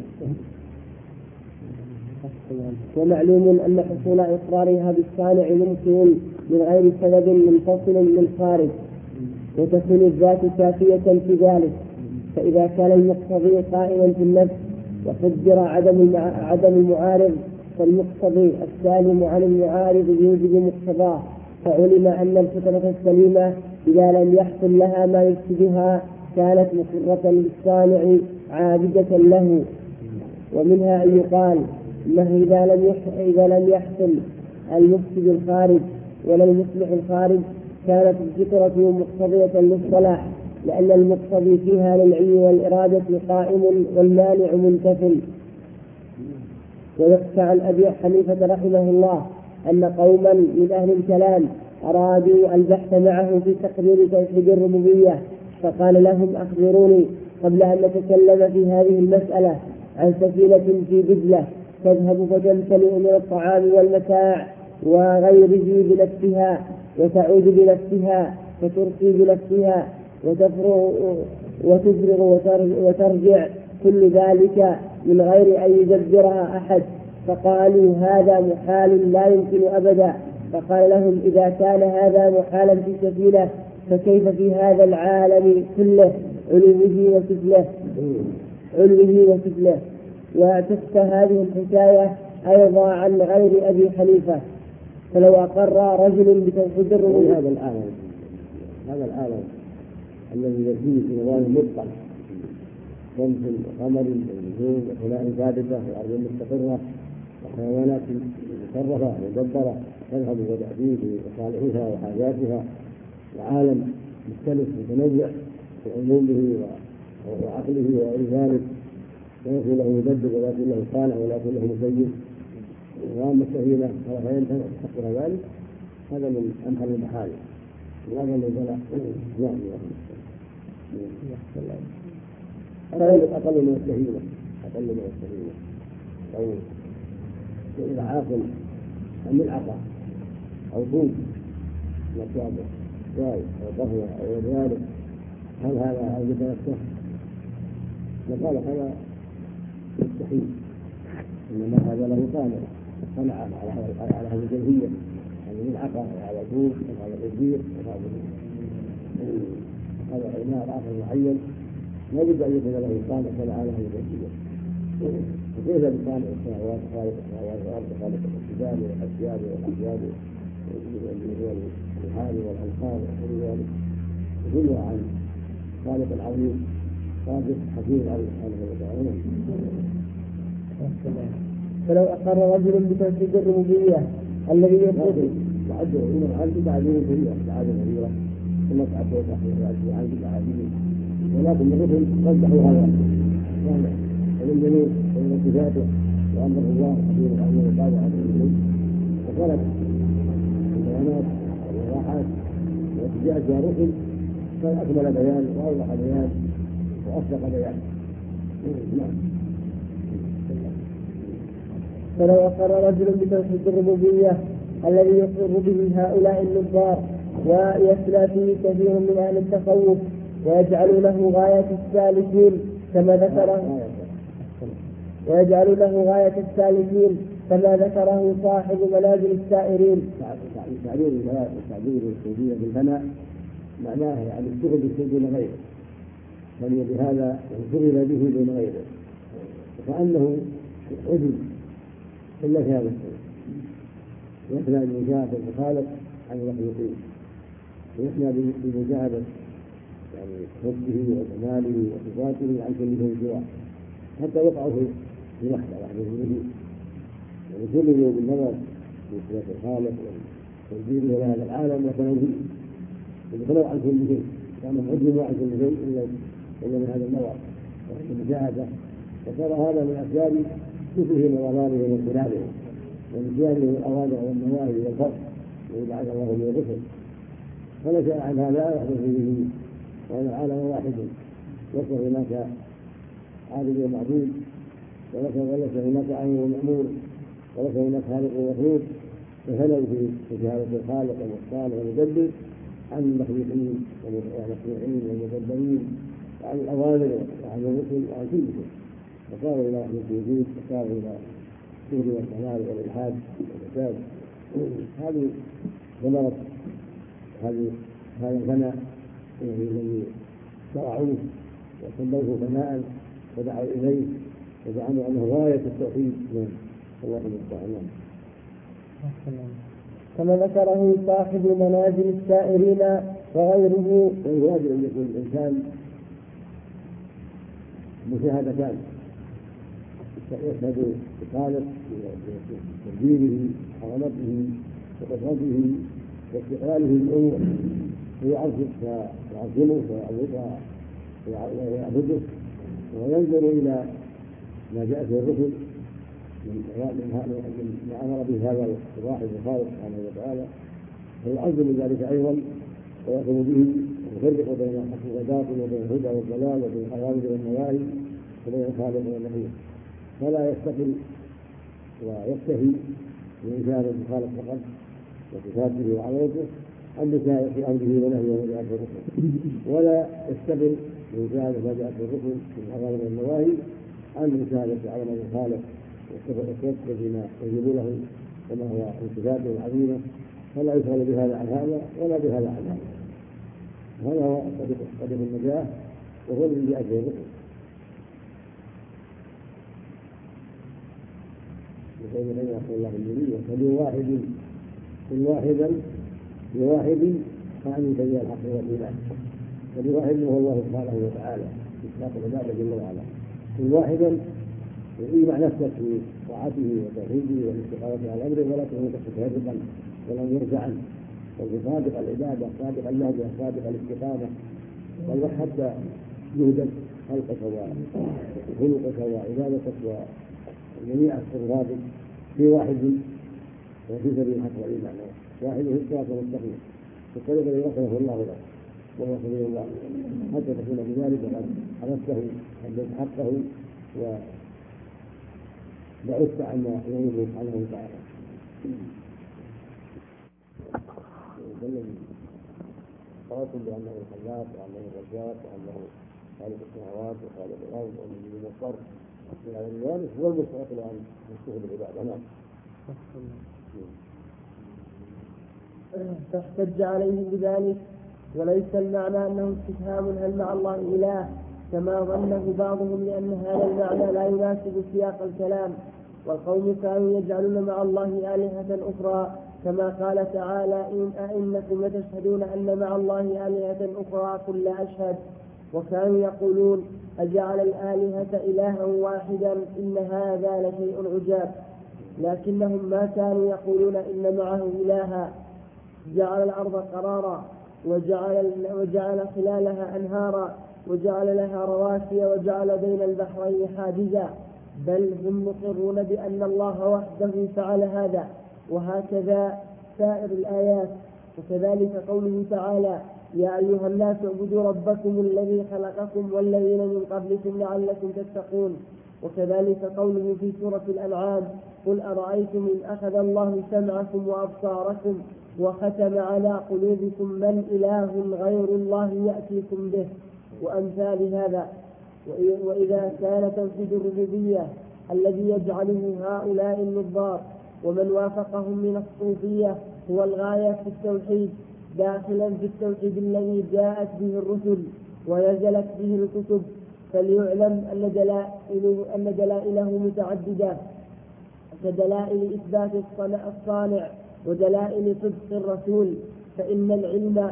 ومعلوم أن حصول إقرارها بالصانع ممكن من غير سبب منفصل من خارج، وتكون الذات كافية في ذلك. فإذا كان المقتضي قائما في النفس وقدر عدم عدم المعارض، فالمقتضي السالم عن المعارض يوجب مقتضاه، فعلم أن الفطرة السليمة إذا لم يحصل لها ما يفسدها كانت مقرة للصانع عابدة له. ومنها أن يقال إنه إذا لم إذا لم يحصل المفسد الخارج ولا المصلح الخارج كانت الفطرة مقتضية للصلاح، لأن المقتضي فيها للعلم والإرادة قائم والمانع منتفل. ويخفى عن أبي حنيفة رحمه الله أن قوما من أهل الكلام أرادوا البحث معه في تقرير توحيد الربوبية، فقال لهم أخبروني قبل أن نتكلم في هذه المسألة عن سفينة في دجلة تذهب فتمتلئ من الطعام والمتاع وغيره بنفسها، وتعود بنفسها فترقي بنفسها وتفرغ وتفرغ وترجع، كل ذلك من غير أن يدبرها أحد. فقالوا هذا محال لا يمكن أبدا. فقال لهم إذا كان هذا محالا في سفينة فكيف في هذا العالم كله علوه وسفله علوه وسفله. وتخفى هذه الحكاية أيضا عن غير أبي حنيفة، فلو أقر رجل بتوحيد الربوبية هذا العالم هذا العالم الذي يسير في نظام مطلق شمس وقمر ونجوم وخلاء ثابتة وأرض مستقرة وحيوانات مشرفة مدبرة تذهب وتأتي بمصالحها وحاجاتها، وعالم مختلف متنوع في علومه وعقله وغير ذلك، لا يكون له مدبر ولا يكون له صانع ولا يكون له مسير، وأما السفينة فإن تحقق ذلك هذا من أمثل المحال وهذا من بلى نعم أقل من السفينة أقل من السفينة أو إذا عاقل ملعقة أو طوب مصابة شاي أو قهوة أو ذلك، هل هذا أوجد نفسه؟ فقال هذا مستحيل، إنما هذا له صانع صنع على هذه الجلهية، هذه الملعقة وهذا الطوب وهذا الإبير وهذا إناء آخر معين لا بد أن يكون له صانع صنع على هذه الجلهية. وكيف بصانع السماوات خالق السماوات والأرض خالق الجبال والأشجار والأحجار والبحار والأنهار وكل ذلك يدل عن خالق العظيم صادق حكيم عليه سبحانه وتعالى. فلو أقر رجل بتوحيد الربوبية الذي يقول تعد إن العبد تعديل كبيرة تعديل كبيرة ثم تعدل تحديد عن تعديل، ولكن الرسل رجحوا هذا يعني الجميع ومن صفاته وأمر الله حكيم عليه وقال عليه وقالت البيانات والإيضاحات التي جاءت بها الرسل كان أكمل بيان وأوضح بيان وأصدق بيان. نعم. فلو أقر رجل بتوحيد الربوبية الذي يقر به هؤلاء النظار ويسلى فيه كثير من أهل التصوف ويجعل له غاية السالكين كما ذكره ويجعل له غاية السالكين كما ذكره صاحب منازل السائرين. تعبير تعبير السودية بالبناء معناه يعني الشغل بالشيء دون غيره، بل بهذا انشغل به دون غيره، وكأنه عجز إلا في هذا الشيء، يثنى بمجاهدة الخالق عن المخلوقين، ويثنى بمجاهدة يعني حبه وجماله وصفاته عن كل شيء سواه، حتى يقع في لحظة واحدة به، ويسلم بالنظر في صفات الخالق وتدبيره لهذا العالم وتنويه ويتنوع عن كل شيء، كان معجز عن كل شيء إلا من هذا النوع والمجاهدة، وصار هذا من أسباب كفرهم وضلالهم واختلافهم ونسيانهم الأوامر والنواهي والفرق الذي بعث الله من الرسل، فنشأ عن هذا يحدث به وأن العالم واحد ليس هناك عابد ومعبود، وليس هناك عين ومأمور، وليس هناك خالق ومخلوق، فهلوا في شهادة الخالق والمختار والمدبر عن المخلوقين والمخلوقين والمدبرين وعن الأوامر وعن الرسل وعن كل شيء، فصاروا إلى وحدة الوجود وصاروا إلى الشهر والكمال والإلحاد والفساد. هذه ثمرة هذه هذا الفناء الذي شرعوه وسموه فناء ودعوا إليه وزعموا أنه غاية التوحيد. الله المستعان. كما ذكره صاحب منازل السائرين وغيره. يجب أن يكون الإنسان مشاهدتان، يشهد الخالق بتدبيره وعظمته وقدرته واستقلاله للأمور فيعظمه ويعبده وينظر إلى ما جاء في الرسل من ما أمر به هذا الواحد الخالق سبحانه وتعالى، فيعظم ذلك أيضا ويأخذ به ويفرق بين الحق والباطل وبين الهدى والضلال وبين الأوامر والنواهي وبين الخالق والمخلوق، فلا يستقل ويكتفي بمشاهدة الخالق فقط وصفاته وعظمته عن في أمره ونهيه وما جاء في الرسل، ولا يستقل بمشاهدة ما جاء في الرسل من الأوامر والنواهي عن مشاهدة عظمة الخالق والتوسل بما يجب له وما هو من صفاته العظيمة، فلا يشغل بهذا عن هذا ولا بهذا عن هذا. هذا هو طريق النجاة وهو الذي جاء به الرسل. يقول لنا رسول الله النبي فلي واحد كل واحدا لواحد فعن سبيل الحق والإيمان، فلواحد هو الله سبحانه وتعالى إطلاق العبادة جل وعلا، كل واحدا يجمع نفسه في طاعته وتوحيده والاستقامة على أمره ولا تكون متفرقا ولم يرجع عنه، بل صادق العبادة صادق اللهجة صادق الاستقامة، بل حتى يهدد خلقك وخلقك وعبادتك وجميع الصفات في واحد وفي سبيل الحق والإيمان، واحد في الصراط المستقيم في الطريق الذي رسله الله له وهو سبيل الله، حتى تكون بذلك وقد حرسته وأديت حقه وبعدت عما يريده سبحانه وتعالى. قالوا بأنه الخلاق وأنه الرزاق وأنه خالق السماوات وخالق الأرض ومن المضطر من هذا الوارث هو المستحق له أن يستهد العبادة. نعم. فاحتج عليهم بذلك، وليس المعنى أنه استفهام هل مع الله إله كما ظنه بعضهم، لأن هذا المعنى لا يناسب سياق الكلام، والقوم كانوا يجعلون مع الله آلهة أخرى كما قال تعالى إن أئنكم لتشهدون أن مع الله آلهة أخرى قل لا أشهد، وكانوا يقولون أجعل الآلهة إلها واحدا إن هذا لشيء عجاب، لكنهم ما كانوا يقولون إن معه إلها جعل الأرض قرارا وجعل, وجعل خلالها أنهارا وجعل لها رواسي وجعل بين البحرين حاجزا، بل هم مقرون بأن الله وحده فعل هذا. وهكذا سائر الآيات. وكذلك قوله تعالى يا أيها الناس اعبدوا ربكم الذي خلقكم والذين من قبلكم لعلكم تتقون. وكذلك قوله في سورة الأنعام قل أرأيتم إن أخذ الله سمعكم وأبصاركم وختم على قلوبكم من إله غير الله يأتيكم به، وأمثال هذا. وإذا كان توحيد الربوبية الذي يجعله هؤلاء النظار ومن وافقهم من الصوفية هو الغاية في التوحيد داخلا في التوحيد الذي جاءت به الرسل ونزلت به الكتب، فليعلم أن دلائله, أن دلائله متعددة كدلائل إثبات الصانع ودلائل صدق الرسول، فإن العلم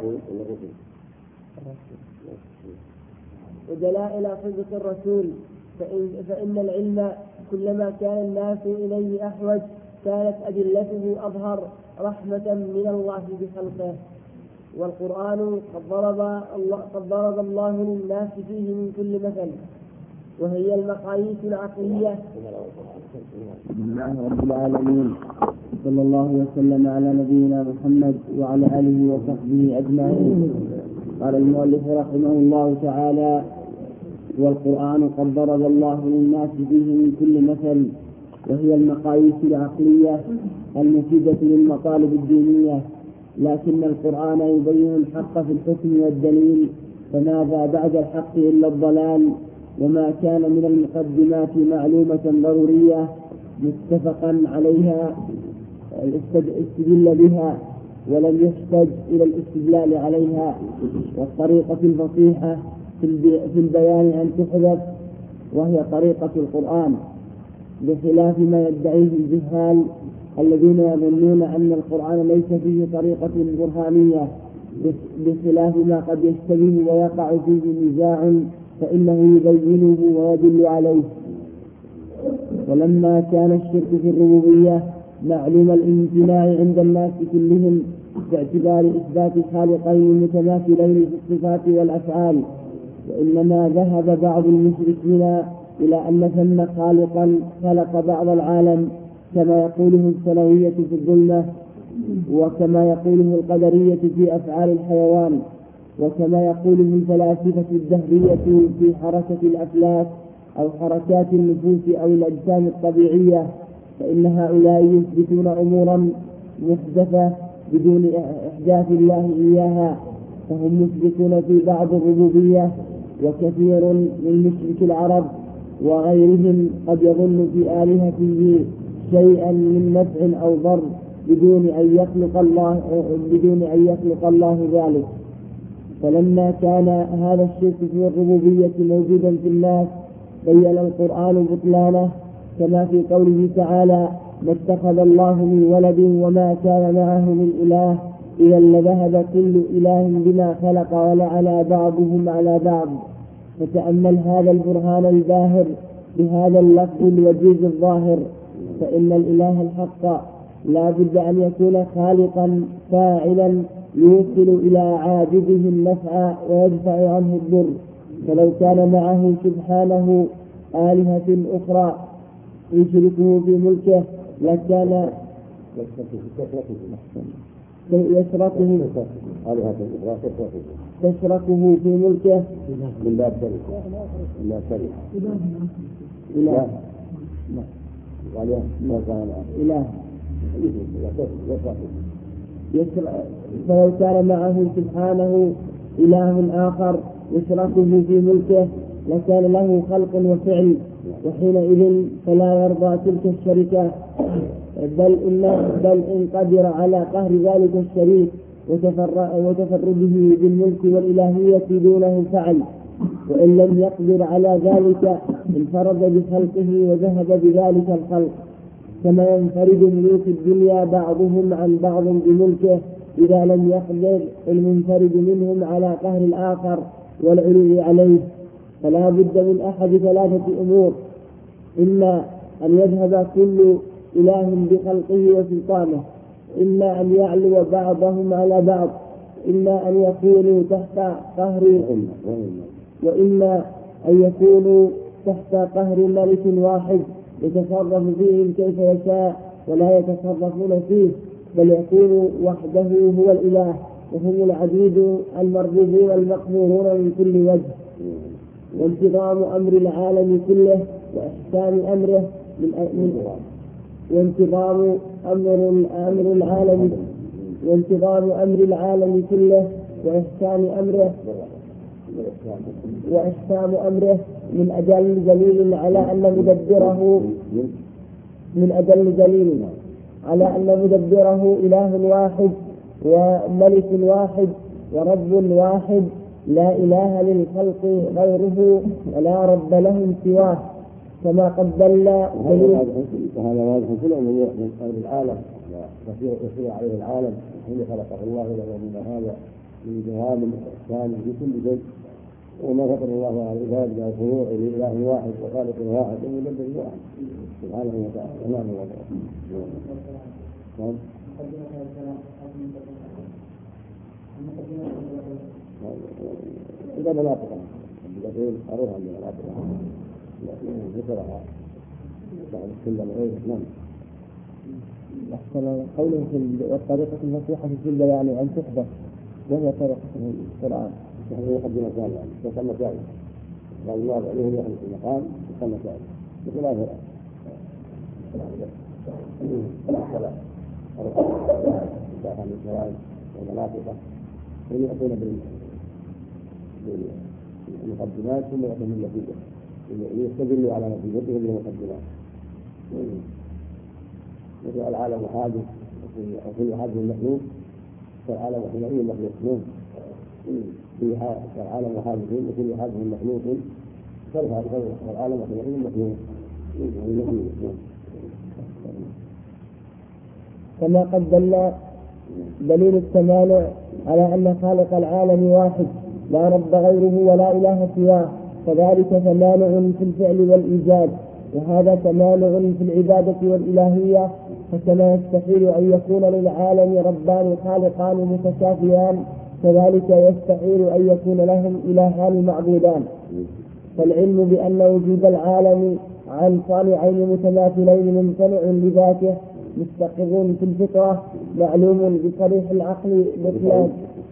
ودلائل صدق الرسول فإن, فإن العلم كلما كان الناس إليه أحوج كانت أدلته أظهر رحمة من الله بخلقه. والقرآن قد ضرب الله, قد ضرب الله للناس فيه من كل مثل، وهي المقاييس العقلية. بسم الله رب العالمين، صلى الله وسلم على نبينا محمد وعلى آله وصحبه أجمعين. قال المؤلف رحمه الله تعالى والقرآن قد ضرب الله للناس فيه من كل مثل، وهي المقاييس العقلية المفيدة للمطالب الدينية، لكن القرآن يبين الحق في الحكم والدليل، فماذا بعد الحق إلا الضلال؟ وما كان من المقدمات معلومة ضرورية متفقا عليها استدل بها، ولم يحتج إلى الاستدلال عليها. والطريقة الفصيحة في البيان أن تحذف، وهي طريقة القرآن، بخلاف ما يدعيه الجهال الذين يظنون أن القرآن ليس فيه طريقة برهانية، بخلاف ما قد يشتبه ويقع فيه نزاع فإنه يبينه ويدل عليه. ولما كان الشرك في الربوبية معلوم الامتناع عند الناس كلهم باعتبار إثبات خالقين متماثلين في الصفات والأفعال، وإنما ذهب بعض المشركين إلى أن ثم خالقا خلق بعض العالم كما يقوله السلوية في الظلمة، وكما يقوله القدرية في أفعال الحيوان، وكما يقوله الفلاسفة الدهرية في حركة الأفلاك أو حركات النفوس أو الأجسام الطبيعية، فإن هؤلاء يثبتون أمورا محدثة بدون إحداث الله إياها، فهم مثبتون في بعض الربوبية. وكثير من مشرك العرب وغيرهم قد يظن في آلهته شيئا من نفع أو ضر بدون أن يخلق الله بدون أن يخلق الله ذلك. فلما كان هذا الشرك في الربوبية موجودا في الناس بين القرآن بطلانه، كما في قوله تعالى: ما اتخذ الله من ولد وما كان معه من إله إذا لذهب كل إله بما خلق ولعلى بعضهم على بعض. فتأمل هذا البرهان الباهر بهذا اللفظ الوجيز الظاهر، فإن الإله الحق لا بد أن يكون خالقا فاعلا يوصل إلى عابده النفع ويدفع عنه الضر. فلو كان معه سبحانه آلهة أخرى يشركه في ملكه لكان يشركه تشركه في ملكه من باب شركة من باب شركة إله إله فلو كان معه سبحانه إله آخر يشركه في ملكه لكان له خلق وفعل، وحينئذ فلا يرضى تلك الشركة، بل إن, بل إن قدر على قهر ذلك الشريك وتفرده بالملك والإلهية دونه فعل، وإن لم يقدر على ذلك انفرد بخلقه وذهب بذلك الخلق، كما ينفرد ملوك الدنيا بعضهم عن بعض بملكه إذا لم يقدر المنفرد منهم على قهر الآخر والعلو عليه. فلا بد من أحد ثلاثة أمور: إما أن يذهب كل إله بخلقه وسلطانه، إما أن يعلو بعضهم على بعض، إما أن يكونوا تحت قهر وإما أن يكونوا تحت قهر ملك واحد يتصرف فيهم كيف يشاء ولا يتصرفون فيه، بل يكون وحده هو الإله، وهم العبيد المربوبون المقهورون من كل وجه. وانتظام أمر العالم كله وإحسان أمره من وانتظام أمر أمر العالم وانتظام أمر العالم كله وإحسان أمره وإحسان أمره من أجل دليل على أن مدبره من أجل دليل على أن مدبره إله واحد وملك واحد ورب واحد، لا إله للخلق غيره ولا رب لهم سواه، كما قد دل دليل. وهذا واضح كل من أمر العالم يسير عليه العالم الذي خلقه الله له من هذا من دوام الإحسان في كل شيء، وما فطر الله على العباد من الخضوع لإله واحد وخالق واحد ومدبر واحد سبحانه وتعالى. نعم الله. إذا مناطق الذين أروح عند مناطق ذكرها بعد كل مرة. نعم. أحسن قوله في الطريقة النصيحة في البيان أن تحدث، وهي طريقة القرآن. هذا يقدم مثال يعني يقدم مثال قال الله عليه يخلق المقام يسمى سائل بخلاف الصلاة الساعة من الكلام والمناطق هم يأتون بالمقدمات ثم يأتون بالنتيجة ليستدلوا على نتيجتهم بالمقدمات مثل العالم حادث وكل حادث مخلوق فالعالم حينئذ مخلوق في العالم حادث وكل حادث مخلوق فالعالم حينئذ مخلوق. كما قد دل دليل التمانع على أن خالق العالم واحد لا رب غيره ولا إله سواه، كذلك تمانع في الفعل والإيجاد، وهذا تمانع في العبادة والإلهية. فكما يستحيل أن يكون للعالم ربان خالقان متكافئان، كذلك يستحيل أن يكون لهم إلهان معبودان. فالعلم بأن وجود العالم عن صانعين متماثلين ممتنع لذاته مستقر في الفطرة معلوم بصريح العقل بطلان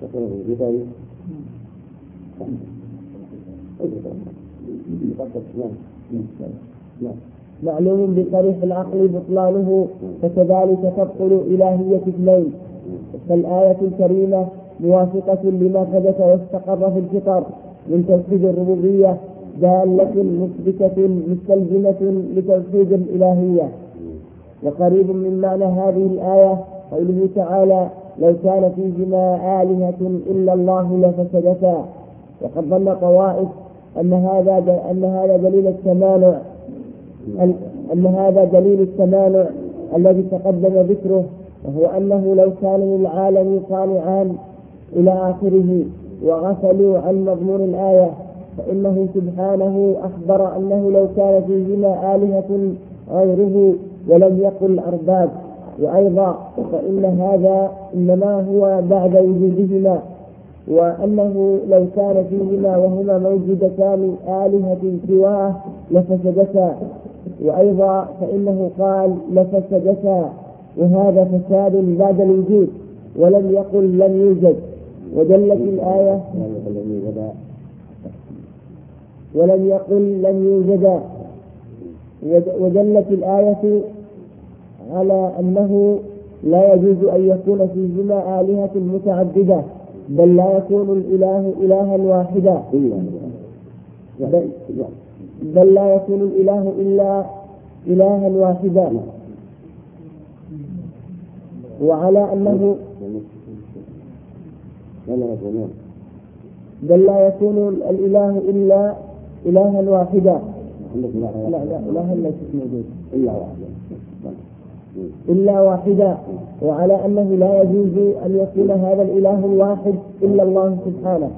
معلوم بصريح العقل بطلانه، فكذلك تبطل إلهية اثنين. فالآية الكريمة موافقة لما ثبت واستقر في الفطر من توحيد الربوبية دالة مثبتة مستلزمة لتوحيد الإلهية. وقريب من معنى هذه الآية قوله تعالى: لو كان فيهما آلهة إلا الله لفسدتا. وقد ظن طوائف أن هذا أن هذا دليل التمانع أن هذا دليل التمانع الذي تقدم ذكره، وهو أنه لو كان للعالم صانعان إلى آخره وغفلوا عن مضمون الآية، فإنه سبحانه أخبر أنه لو كان فيهما آلهة غيره ولم يقل أرباب. وأيضا فإن هذا إنما هو بعد وجودهما، وأنه لو كان فيهما وهما موجودتان آلهة سواه لفسدتا. وأيضا فإنه قال لفسدتا، وهذا فساد بعد الوجود، ولم يقل لم يوجد. ودلت الآية ولم يقل لم يوجدا. ودلت الآية على أنه لا يجوز أن يكون فيهما آلهة متعددة، بل لا يكون الإله إلها واحدا، بل, بل لا يكون الإله إلا إلها واحدا. وعلى أنه بل لا يكون الإله إلا إلها واحدا. لا لا إله ليس موجود إلا واحدا إلا واحدا. وعلى أنه لا يجوز أن يكون هذا الإله الواحد إلا الله سبحانه.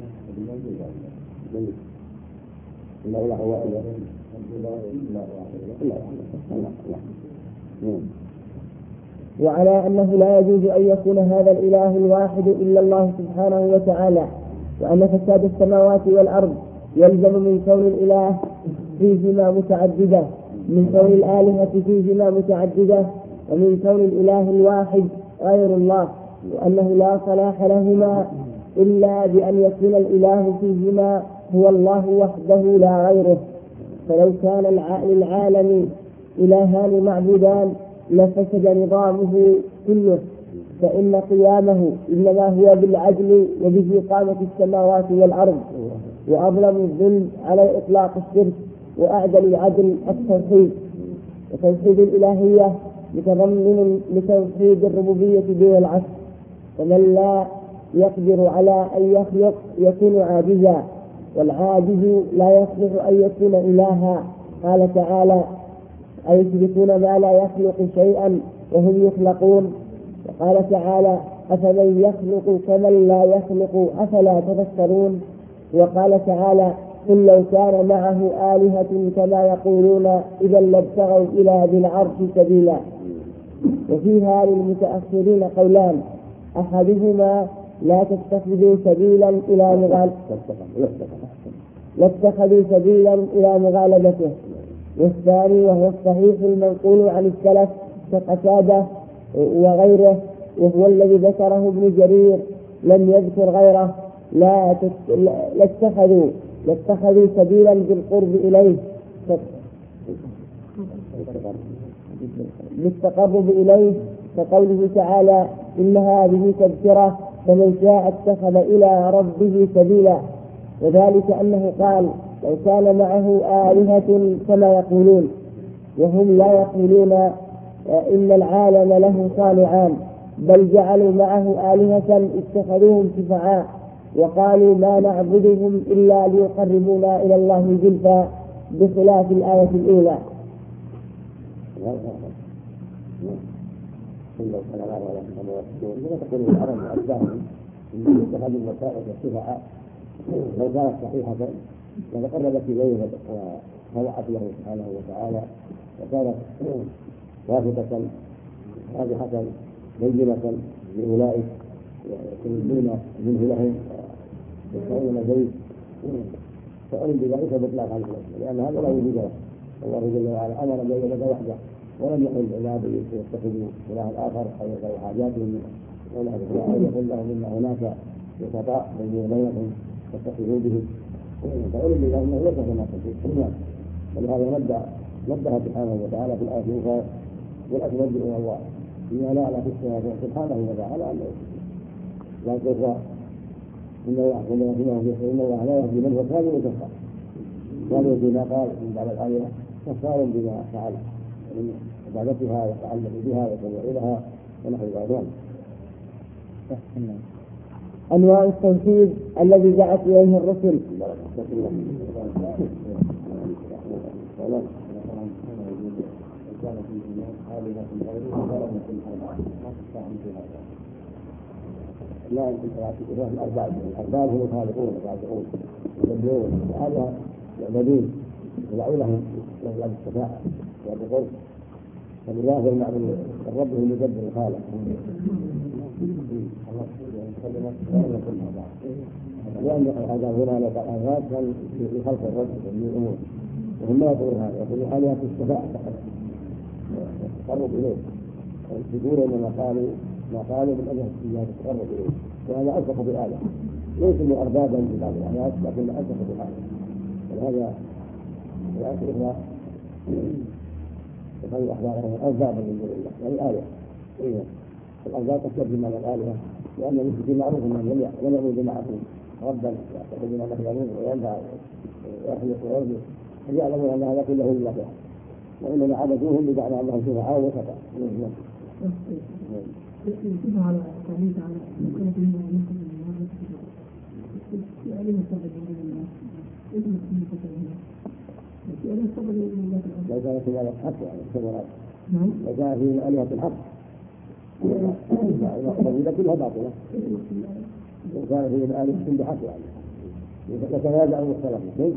وعلى أنه لا يجوز أن يكون هذا الإله الواحد إلا الله سبحانه وتعالى، وأن فساد السماوات والأرض يلزم من كون الإله فيهما متعددة، من كون الآلهة فيهما متعددة، ومن كون الإله الواحد غير الله، وأنه لا صلاح لهما إلا بأن يكون الإله فيهما هو الله وحده لا غيره. فلو كان للعالم إلهان معبودان لفسد نظامه كله، فإن قيامه إنما هو بالعدل وبإقامة السماوات والأرض، وأظلم الظلم على إطلاق الشرك، وأعدل العدل التوحيد. وتوحيد الإلهية متضمن لتوحيد الربوبية دون العكس، ومن لا يقدر على أن يخلق يكون عاجزا، والعاجز لا يصلح أن يكون إلها. قال تعالى: أيشركون ما لا يخلق شيئا وهم يخلقون. وقال تعالى: أفمن يخلق كمن لا يخلق أفلا تذكرون. وقال تعالى: قل لو كان معه آلهة كما يقولون إذا لابتغوا إلى ذي العرش سبيلا. وفيها للمتأخرين قولان: أحدهما لا تتخذوا سبيلا إلى مغالبته لاتخذوا سبيلا إلى مغالبته. والثاني وهو الصحيح المنقول عن السلف كقتادة وغيره، وهو الذي ذكره ابن جرير لم يذكر غيره: لا اتخذوا يتخذوا سبيلا بالقرب إليه للتقرب إليه، كقوله تعالى: إن هذه تذكرة فمن شاء اتخذ إلى ربه سبيلا. وذلك أنه قال: لو كان معه آلهة كما يقولون، وهم لا يقولون إن العالم له صانعان، بل جعلوا معه آلهة اتخذوهم شفعاء وقالوا ما نعبدهم إلا ليقربونا إلى الله زلفى، بخلاف الآية الأولى. لو كانت صحيحة لتقربت إليه وخضعت له سبحانه وتعالى، وكانت واثقة واضحة بينة لأولئك يكونون منه لهم يدفعون زيد، فأرد بذلك بإطلاق عن الإسلام، لأن هذا لا وجود له. الله جل وعلا أمر بأن يعبد وحده، ولم يقل العباد يتخذوا إلها آخر أو يقضوا حاجاتهم ولا يقول لهم إن هناك وسطاء بيني وبينكم فاتخذوا به، فأرد بذلك أنه ليس هناك شيء، ولهذا نبدأ نبه سبحانه وتعالى في الآية الأخرى: والأكبر إلى الله إنها لا على في السماوات سبحانه وتعالى أنه لا كفر إن الله يحكم رحمه إن الله لا يهدي من هو كاذب كفار، كاذب بما قال من بعد الآية كفار بما فعل من عبادتها وتعلق بها وتبع لها ونحو ذلك. أنواع التوحيد الذي دعت إليه الرسل. لا يمكن الأرباب الأرباب هم الخالقون الرازقون يدبرون هذا يعبدون يدعو لهم له الشفاعة والقرب، فلله المعبود الرب هو المدبر الخالق. لأن هذا هنا لو قال أغاث في خلق الرب من الأمور، وهم لا يقولون هذا، يقولون آلهة الشفاعة تقرب إليه، يقولون إنما قالوا ما قالوا من أجل الله تقرب إليه، وهذا ألصق بالآلهة، ليس من أربابا في بعض الآيات لكن ألصق بالآلهة. ولهذا الآيات الأخرى يقول أخبارهم أربابا من دون الله، يعني آلهة. إيه الأرباب تشبه معنى الآلهة، لأن المشركين معروف أنهم لم يعبدوا معهم ربا يعتقدون أنه يموت وينفع ويخلق ويرزق، فيعلمون أن هذا كله لله، وإنما عبدوهم بمعنى أنهم شفعاء وشفعاء. يمكن على تعليق على مكانة المنطقة المعرفة في علم الصبر والله اسم المنطقة هنا في علم الصبر والله لو كان في آلهة الحق يعني الصبرات نعم لو كان في آلهة الحق المقصودة كلها باطلة، لو كان في آلهة بحق يعني يتنازع المختلف شيء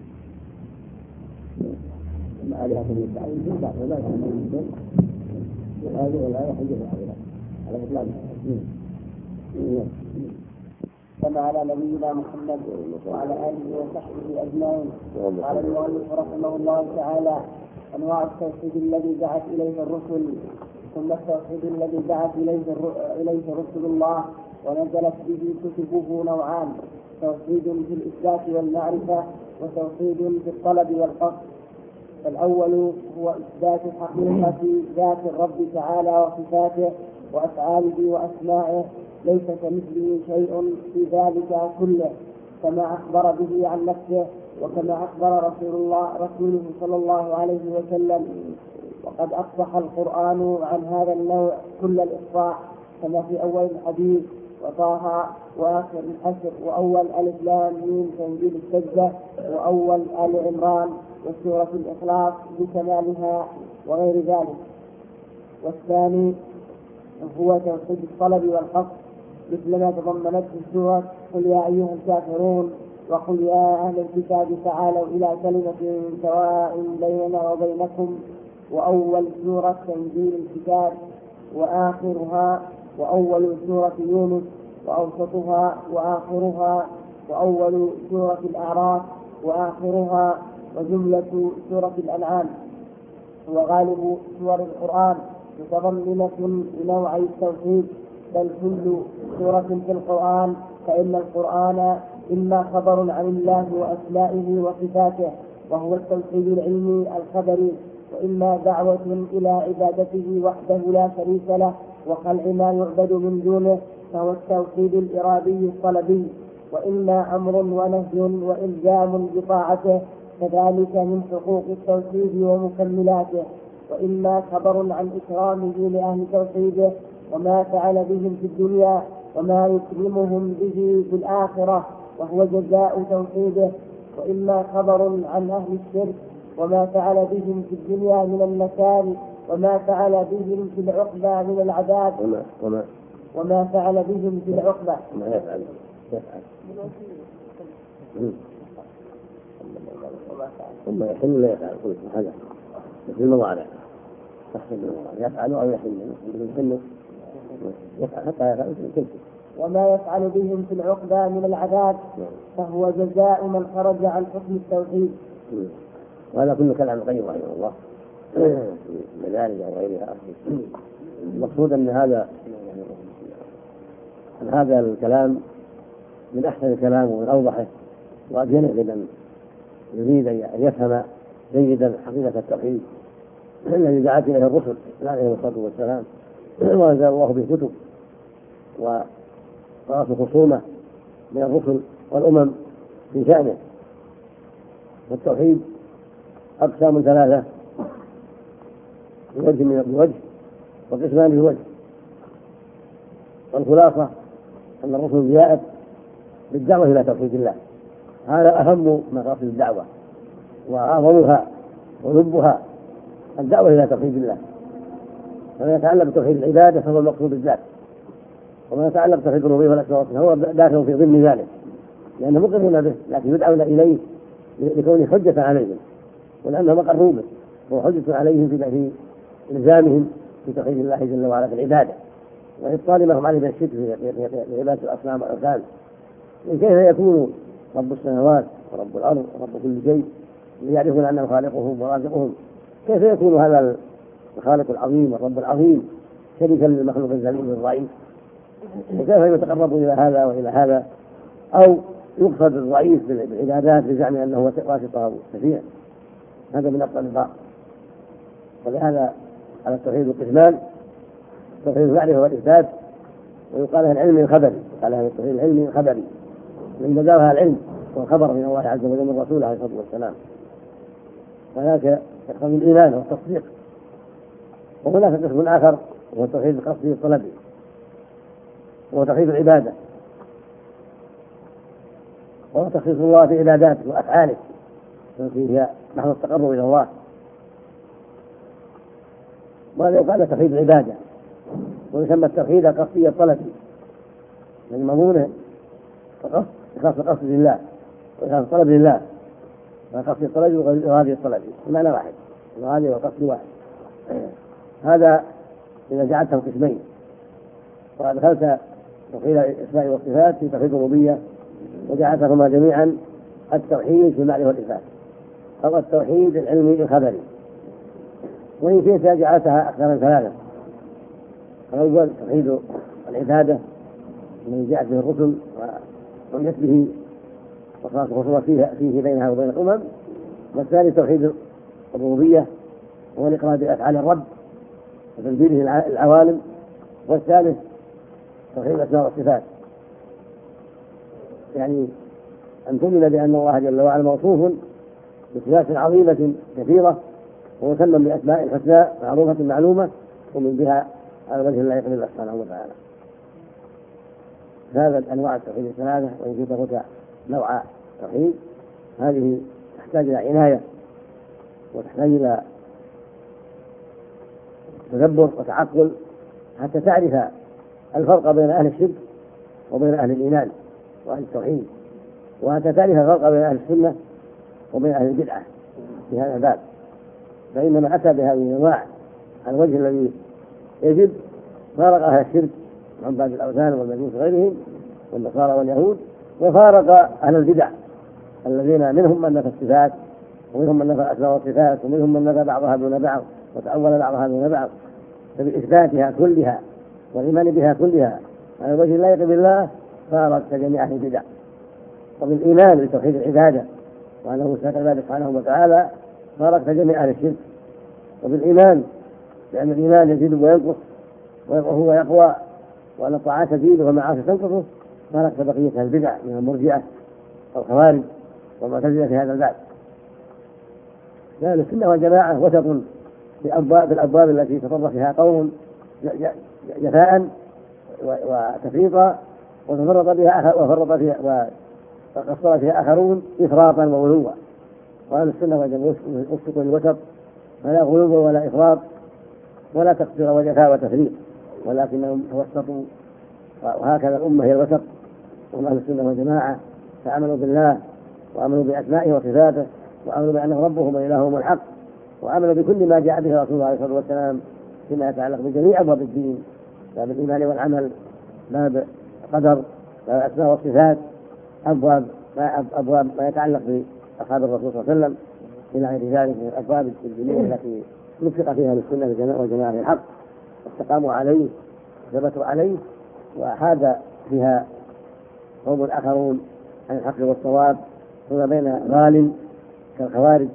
مع آلهة المستعين في باطلة لا يمكن هذه الآية حجة عليها على إطلاق. كما على نبينا محمد وعلى آله وصحبه أجمعين. قال المؤلف رحمه الله تعالى: أنواع التوحيد الذي دعت إليه الرسل. ثم التوحيد الذي دعت إليه إليه رسل الله ونزلت به كتبه نوعان: توحيد في الإثبات والمعرفة، وتوحيد في الطلب والقصد. فالأول هو إثبات حقيقة ذات الرب تعالى وصفاته وأفعاله وأسمائه، ليس كمثله شيء في ذلك كله، كما أخبر به عن نفسه وكما أخبر رسول الله رسوله صلى الله عليه وسلم. وقد أفصح القرآن عن هذا النوع كل الإفصاح، كما في أول الحديث وطه وآخر الحشر وأول ألف لام ميم تنزيل السجدة وأول آل عمران وسورة الإخلاص بكمالها وغير ذلك. والثاني هو توحيد الطلب والقصد، مثل ما تضمنته السورة: قل يا أيها الكافرون، وقل يا أهل الكتاب تعالوا إلى كلمة سواء بيننا وبينكم، وأول سورة تنزيل الكتاب وآخرها، وأول سورة يونس وأوسطها وآخرها، وأول سورة الأعراف وآخرها، وجملة سورة الأنعام. وغالب سور القرآن متضمنة لنوعي التوحيد، بل كل سورة في القرآن، فإن القرآن إما خبر عن الله وأسمائه وصفاته وهو التوحيد العلمي الخبري، وإما دعوة إلى عبادته وحده لا شريك له وخلع ما يعبد من دونه فهو التوحيد الإرادي الطلبي، وإما أمر ونهي وإلزام بطاعته كذلك من حقوق التوحيد ومكملاته، وإما خبر عن إكرامه لأهل توحيده وما فعل بهم في الدنيا وما يكرمهم به في الآخرة وهو جزاء توحيده، وإما خبر عن أهل الشرك وما فعل بهم في الدنيا من النكال وما فعل بهم في العقبى من العذاب وما, وما, وما فعل بهم في العقبى وما يفعل يفعل ثم يحل لا يفعل كل هذا في المضارع يفعل أو يحل يحل يفعل حتى يفعل كل وما يفعل بهم في العقبى من العذاب فهو جزاء من خرج عن حكم التوحيد. وهذا كله كلام القيم رحمه الله في المدارج وغيرها. المقصود أن هذا أن هذا الكلام من أحسن الكلام ومن أوضحه وأبينه لمن يريد أن يفهم جيدا حقيقة التوحيد الذي دعت إليه الرسل عليهم الصلاة والسلام وأنزل الله به كتب وصارت خصومة من الرسل والأمم في شأنه. والتوحيد أقسام ثلاثة بوجه من بوجه وقسمان بوجه، والخلاصة أن الرسل جاءت بالدعوة إلى توحيد الله، هذا أهم مقاصد الدعوة وأعظمها ولبها الدعوة إلى توحيد الله. وما يتعلق بتوحيد العبادة فهو المقصود بالذات، وما يتعلق بتوحيد الربوبية والأسماء والصفات هو داخل في ضمن ذلك لأنه مقرون به، لكن يدعون إليه لكونه حجة عليهم ولأنه مقرون به وهو حجة عليهم في إلزامهم في توحيد الله جل وعلا في العبادة وإبطال ما هم عليه من الشرك في عبادة الأصنام والأوثان. كيف يكون رب السماوات ورب الأرض ورب كل شيء ليعرفون أنه خالقهم ورازقهم؟ كيف يكون هذا الخالق العظيم والرب العظيم شريكا للمخلوق الذليل الضعيف؟ وكيف يتقرب إلى هذا وإلى هذا أو يقصد الضعيف بالعبادات بزعم أنه واسطة شفيع؟ هذا من أبطال الباطل. ولهذا على التوحيد القسمان توحيد المعرفة والإثبات، ويقال له العلم الخبري، قال له التوحيد العلمي الخبري من بداها العلم والخبر من الله عز وجل من رسوله عليه الصلاة والسلام. وهناك يقتضي الإيمان والتصديق. وهناك قسم آخر وهو التوحيد القصدي الطلبي وهو توحيد العبادة وهو تخصيص الله في عباداته وأفعاله فيها نحو التقرب إلى الله. وهذا يقال توحيد العبادة ويسمى التوحيد القصدي الطلبي من مضمونه إخلاص القصد لله وإخلاص الطلب لله، فالقصد الطلبي وهذه الطلبي المعنى واحد وهذه والقصد واحد. هذا إذا جعلته قسمين وأدخلت توحيد الأسماء والصفات في توحيد الربوبية وجعلتهما جميعا التوحيد في المعنى والإثبات أو التوحيد العلمي الخبري. وإن شئت جعلتها أقساما ثلاثة. الأول توحيد العبادة الذي جاءت به الرسل وعملت به وصارت الخصومة فيه, فيه بينها وبين الأمم. والثاني توحيد الربوبية وهو الإقرار بأفعال الرب وتدبيره العوالم. والثالث توحيد الأسماء والصفات، يعني أن تؤمن بأن الله جل وعلا موصوف بصفات عظيمة كثيرة ومسمى بأسماء الحسنى معروفة معلومة ومن بها على وجه لا يقبل الله سبحانه وتعالى. هذا أنواع التوحيد الثلاثة. وإن كنت قلت نوع توحيد هذه تحتاج إلى عناية وتحتاج إلى تدبر وتعقل حتى تعرف الفرق بين أهل الشرك وبين أهل الإيمان وأهل التوحيد، وحتى تعرف الفرق بين أهل السنة وبين أهل البدعة في هذا الباب. فإنما أتى بهذه الأنواع على الوجه الذي يجب فارق أهل الشرك عن بعض الأوثان والمجوس وغيرهم والنصارى واليهود، وفارق أهل البدع الذين منهم من نفى الصفات ومنهم من نفى الأسماء والصفات ومنهم من نفى بعضها دون بعض وتأول بعضها دون بعض. فبإثباتها كلها والإيمان بها كلها على وجه لا يقبل الله فارق جميع أهل البدع وبالإيمان بتوحيد العبادة وأنه سبحانه العبادة سبحانه وتعالى فارقت جميع أهل الشرك، وبالإيمان لأن الإيمان يزيد وينقص وهو يقوى، وأن الطاعات تزيد والمعاصي تنقصه، فارقت بقية البدع من المرجئة والخوارج والمعتزلة في هذا الباب. لأن السنة والجماعة وسط في أبواب الأبواب التي تفرق فيها قوم جفاء وتفريطا وتفرط بها وفرط فيها وقصر فيها آخرون إفراطا وغلوا، وأهل السنة والجماعة وسط الوسط، فلا غلو ولا إفراط ولا تقصير وجفاء وتفريط، ولكنهم توسطوا، وهكذا الأمة هي الوسط. وهم أهل السنة والجماعة فآمنوا بالله وآمنوا بأسمائه وصفاته وآمنوا بأنه ربهم وإلههم الحق، وآمنوا بكل ما جاء به رسول الله عليه الصلاة والسلام فيما يتعلق بجميع أبواب الدين، باب الإيمان والعمل، باب القدر، باب الأسماء والصفات، أبواب ما, أبواب ما يتعلق بأصحاب الرسول صلى الله عليه وسلم إلى غير ذلك من الأبواب الدينية التي نفق فيها للسنة والجماعة في الحق واستقاموا عليه وثبتوا عليه، وحاد فيها قوم آخرون عن الحق والصواب فيما بين غال كالخوارج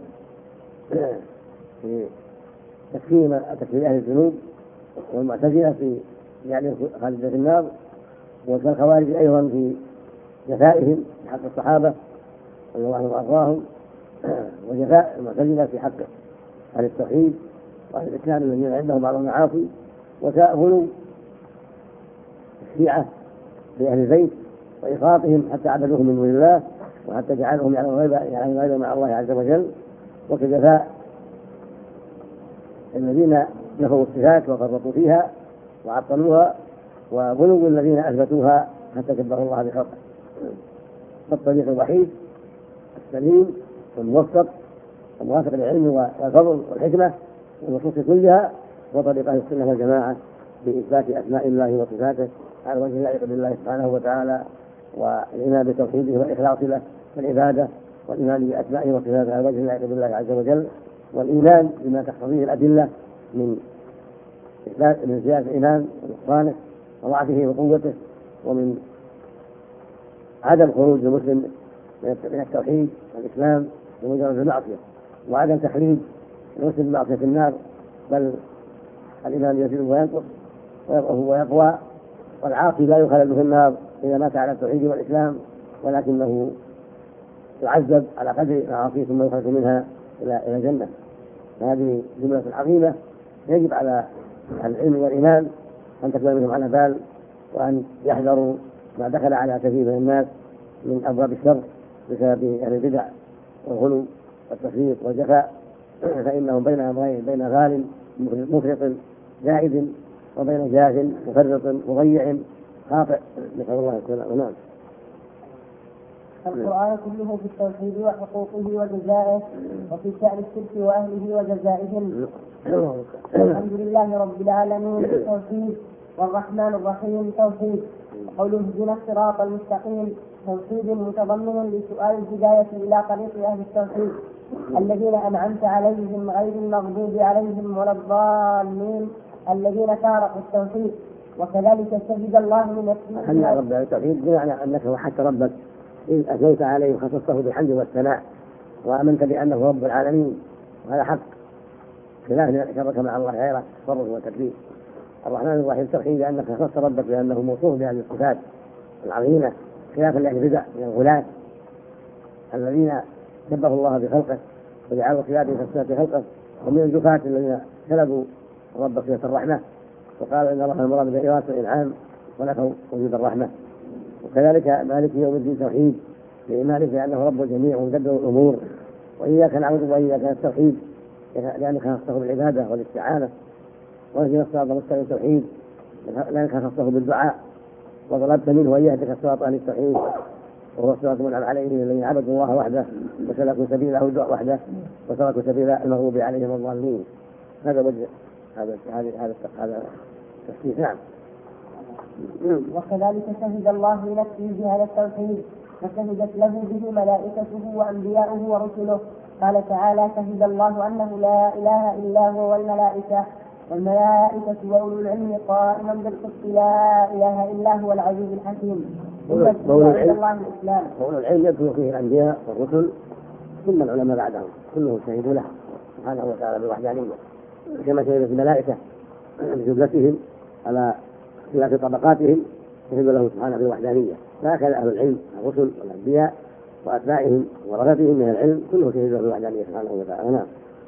في تكفير تكفير أهل الذنوب، والمعتزلة في يعني خالد في النار، وكالخوارج أيضا في جفائهم في حق الصحابة رضي الله عنهم وأرضاهم، وجفاء المعتزلة في حق أهل التوحيد وأهل الإسلام الذين عندهم بعض المعاصي، وغلو الشيعة في أهل البيت وإفراطهم حتى عبدوهم من دون الله وحتى جعلهم يعلمون الغيب مع الله عز وجل، وكجفاء الذين نفوا الصفات وفرطوا فيها وعطلوها، وغلو الذين أثبتوها حتى كبروا الله بخلقه. فالطريق الوحيد السليم والموفق الموافق للعلم والفضل والحكمة والنصوص كلها وطريق أهل السنة والجماعة بإثبات أسماء الله وصفاته على وجه اللائق بالله سبحانه وتعالى، والإيمان بتوحيده والإخلاص له في العبادة، والإيمان بأسمائه وصفاته على وجه اللائق بالله عز وجل، والإيمان بما تقتضيه الأدلة من إثبات من زيادة الإيمان ونقصانه وضعفه وقوته، ومن عدم خروج المسلم من التوحيد والإسلام بمجرد المعصية، وعدم تخليد المسلم بمعصية النار، بل الإيمان يزيد وينقص ويضعف ويقوى، والعاصي لا يخلد في النار إذا مات على التوحيد والإسلام، ولكنه يعذب على قدر معاصيه ثم يخرج منها إلى إلى الجنة. هذه جملة عظيمة يجب على العلم والإيمان أن تكون منهم على بال، وأن يحذروا ما دخل على كثير من الناس من أبواب الشر بسبب أهل البدع والغلو والتفريط والجفاء، فإنهم بين أمرين، بين غال مفرط زائد وبين جاهل مفرط مضيع خاطئ، نسأل الله السلامة. نعم. القرآن كله في التوحيد وحقوقه وجزائه، وفي شأن الشرك وأهله وجزائهم. الحمد لله رب العالمين توحيد، والرحمن الرحيم توحيد. قوله اهدنا الصراط المستقيم توحيد متضمن لسؤال الهداية إلى طريق أهل التوحيد الذين أنعمت عليهم غير المغضوب عليهم ولا الضالين الذين فارقوا التوحيد. وكذلك شهد الله من أن رب التوحيد بمعنى أنك وحدت ربك إذ أثنيت عليه وخصصته بالحمد والثناء وآمنت بأنه رب العالمين، وهذا حق خلاف من شرك مع الله غيره تصرف وتكذيب. الرحمن الرحيم توحيد لأنك خصصت ربك بأنه موصوف بهذه الصفات العظيمة، خلافا لأهل البدع من الغلاة الذين شبهوا الله بخلقه وجعلوا صفاته كصفات خلقه، ومن الجفاة الذين سلبوا رب صفة الرحمة وقالوا إن الله المراد بإرادة الإنعام ونفوا وجود الرحمة. وكذلك مالك يوم الدين توحيد لإيمانه بأنه رب الجميع ومدبر الأمور، وإياك نعبد وإياك نستعين لأنك خصصته بالعبادة والاستعانة. واهدنا الصراط المستقيم توحيد لأنك خصصته بالدعاء وطلبت منه وإياك الصراط أهل التوحيد، وهو الصراط المنعم عليهم الذين عبدوا الله وحده وسلكوا سبيله وحده وتركوا سبيل المغضوب عليهم الضالين. هذا وجه هذا هذا هذا هذا التفسير. نعم. وكذلك شهد الله لنفسه بهذا التوحيد وشهدت له به ملائكته وأنبياؤه ورسله. قال تعالى شهد الله أنه لا إله إلا هو والملائكة والملائكة وأولو العلم قائما بالقسط لا إله إلا هو العزيز الحكيم. قول العلم يدخل فيه الأنبياء والرسل ثم العلماء بعدهم كلهم شهدوا له سبحانه وتعالى بالوحدانية، كما شهدت الملائكة بجملتهم على اختلاف طبقاتهم شهدوا له سبحانه بالوحدانية، فهكذا أهل العلم الرسل والأنبياء وأتباعهم ورثتهم من العلم كلهم شهدوا له بالوحدانية سبحانه وتعالى. نعم.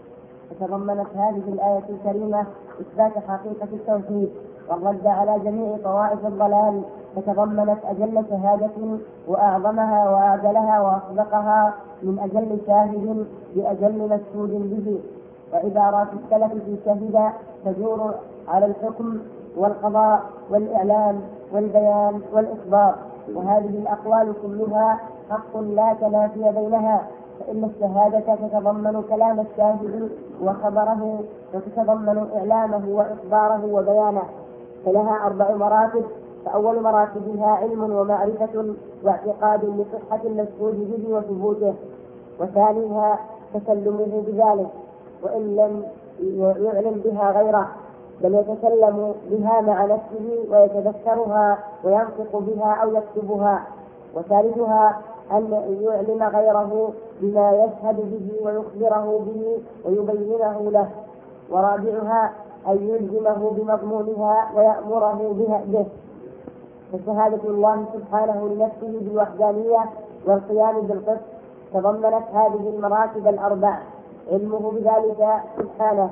تضمنت هذه الآية الكريمة إثبات حقيقة التوحيد والرد على جميع طوائف الضلال، فتضمنت أجل شهادة وأعظمها وأعدلها وأصدقها من أجل شاهد بأجل مشهود به. وعبارات السلف في شهد تدور على الحكم والقضاء والإعلام والبيان والإخبار، وهذه الأقوال كلها حق لا تنافي بينها، فإن الشهادة تتضمن كلام الشاهد وخبره وتتضمن إعلامه وإخباره وبيانه، فلها أربع مراتب. فأول مراتبها علم ومعرفة واعتقاد لصحة المشهود به وثبوته، وثانيها تسلمه بذلك وإن لم يعلم بها غيره، بل يتكلم بها مع نفسه ويتذكرها وينطق بها أو يكتبها. وثالثها أن يعلم غيره بما يشهد به ويخبره به ويبينه له. ورابعها أن يلزمه بمضمونها ويأمره به. فشهادة الله سبحانه لنفسه بالوحدانية والقيام بالقسط تضمنت هذه المراتب الأربع: علمه بذلك سبحانه،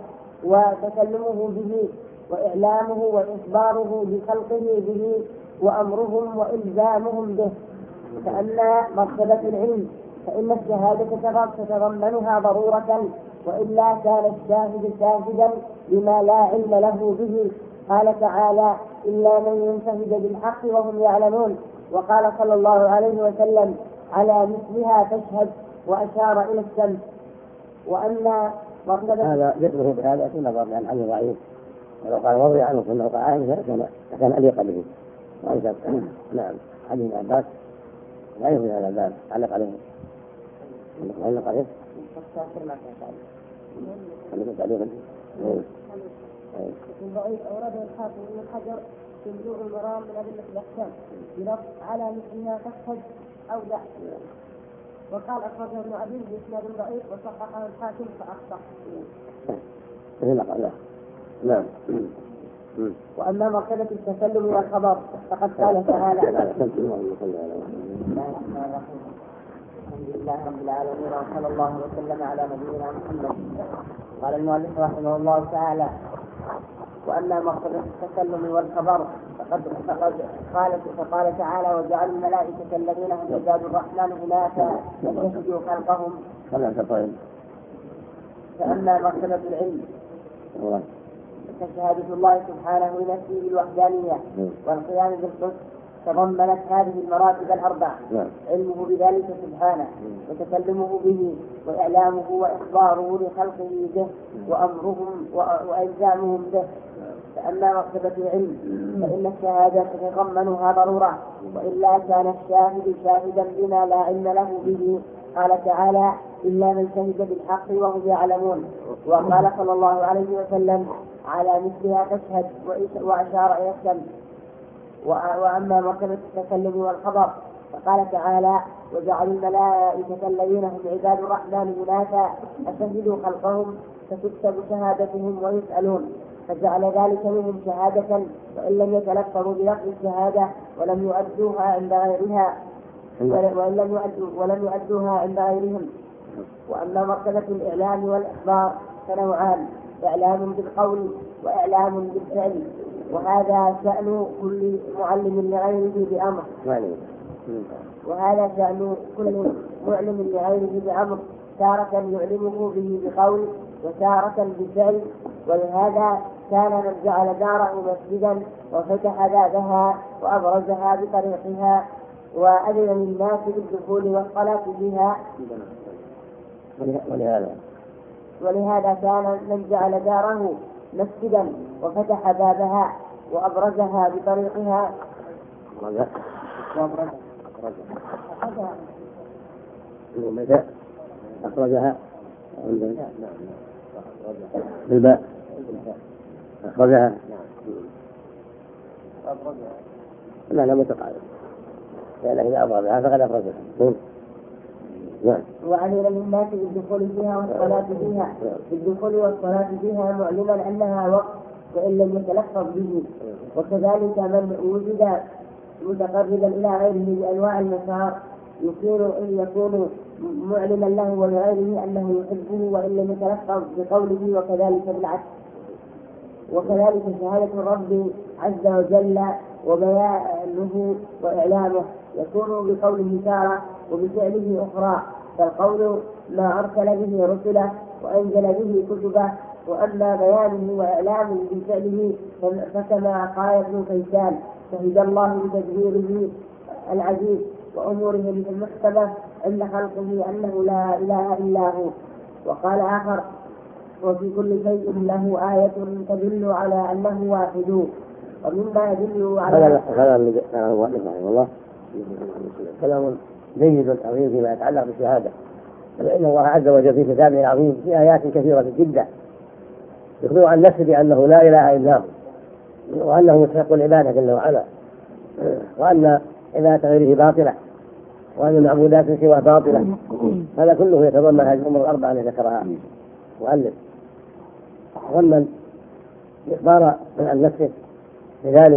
وتكلمه به، وإعلامه وإخباره بخلقه به، وأمرهم وإلزامهم به. فأما مرتبة العلم فإن الشهادة تتضمنها ضرورة، وإلا كان الشاهد شاهدا بما لا علم له به. قال تعالى: إلا من يشهد بالحق وهم يعلمون. وقال صلى الله عليه وسلم: على مثلها تشهد، وأشار إلى الشمس. وأما مرتبة هذا ذكره بهذا في نظر لأن الحديث ضعيف، ولو قال وضع عنه سنة وقعائم كان أليق به. نعم. حديث ابن عباس لا يروي هذا الباب، علق عليه علق عليه علق عليه ضعيف أورده الحافظ بن حجر في بلوغ المرام من أدلة الأحكام بلفظ على مثلها تشهد أو لا. وقال أخرجه ابن عبيد بإسناد ضعيف وصححه الحاكم فأخطأ. نعم. وأما مرتبة التسلم والخبر فقد قال تعالى: الحمد لله رب العالمين وصلى الله وسلم على نبينا محمد. قال المؤلف رحمه الله تعالى: وأما مرتبة التسلم والخبر فقد فقد قال فقال تعالى: وجعل الملائكة الذين هم عباد الرحمن إناثا وشهدوا خلقهم. فأما مرتبة العلم فشهادة الله سبحانه لنفسه بالوحدانية والقيام بالقسط تضمنت هذه المراتب الأربع: علمه بذلك سبحانه، وتكلمه به، وإعلامه وإخباره لخلقه به، وأمرهم وإلزامهم به. فأما مرتبة العلم فإن الشهادة تتضمنها ضرورة، وإلا كان الشاهد شاهدا بما لا علم له به. قال تعالى: إلا من شهد بالحق وهم يعلمون. وقال صلى الله عليه وسلم: على مثلها تشهد، وأشار إلى الشمس. وأما مرتبة التكلم والخبر فقال تعالى: وجعلوا الملائكة الذين هم عباد الرحمن إناثا أشهدوا خلقهم فتكتب شهادتهم ويسألون، فجعل ذلك منهم شهادة وإن لم يتلفظوا بلفظ الشهادة ولم يؤدوها عند غيرها وإن لم يؤدوا ولم يؤدوها عند غيرهم. وأما مرتبة الإعلام والإخبار فنوعان: إعلام بالقول وإعلام بالفعل، وهذا شأن كل معلم لغيره بأمر وهذا شأن كل معلم لغيره بأمر تارة يعلمه به بقول وتارة بفعل. ولهذا كان من جعل داره مسجدا وفتح بابها وأبرزها بطريقها وأذن للناس بالدخول والصلاة فيها. ولهذا ولهذا كان من جعل داره مسجدا وفتح بابها وأبرزها بطريقها وأبرزها أخرجها بالباء أخرجها لا لا متقاعد لأنك إذا أمر بها فقد أفرده. نعم. وأذن للناس بالدخول فيها والصلاة فيها بالدخول والصلاة فيها معلما أنها وقت وإن لم يتلفظ به. وكذلك من وجد متقربا إلى غيره بأنواع المسار يصير أن يكون معلما له ولغيره أنه يحبه وإن لم يتلفظ بقوله، وكذلك بالعكس. وكذلك شهادة الرب عز وجل وبيانه وإعلامه يكون بقوله تارة وبفعله أخرى، فالقول ما أرسل به رسله وأنزل به كتبه، وأما بيانه وإعلامه بفعله فكما قال ابن كيسان: شهد الله بتدبيره العزيز وأموره المحكمة عند خلقه أنه لا إله إلا هو. وقال آخر: وفي كل شيء له آية تدل على أنه واحد. ومما يدل على هذا كلام والله كلام جيد عظيم فيما يتعلق بالشهادة، فإن الله عز وجل في كتابه العظيم في آيات كثيرة جدا يخبر عن نفسه بأنه لا إله إلا هو، وأنه مستحق العبادة جل وعلا، وأن عبادة غيره باطلة، وأن المعبودات سواه باطلة. هذا كله يتضمن هذه الأمور الأربعة التي ذكرها مؤلف، ضمن إخبار عن نفسه بذلك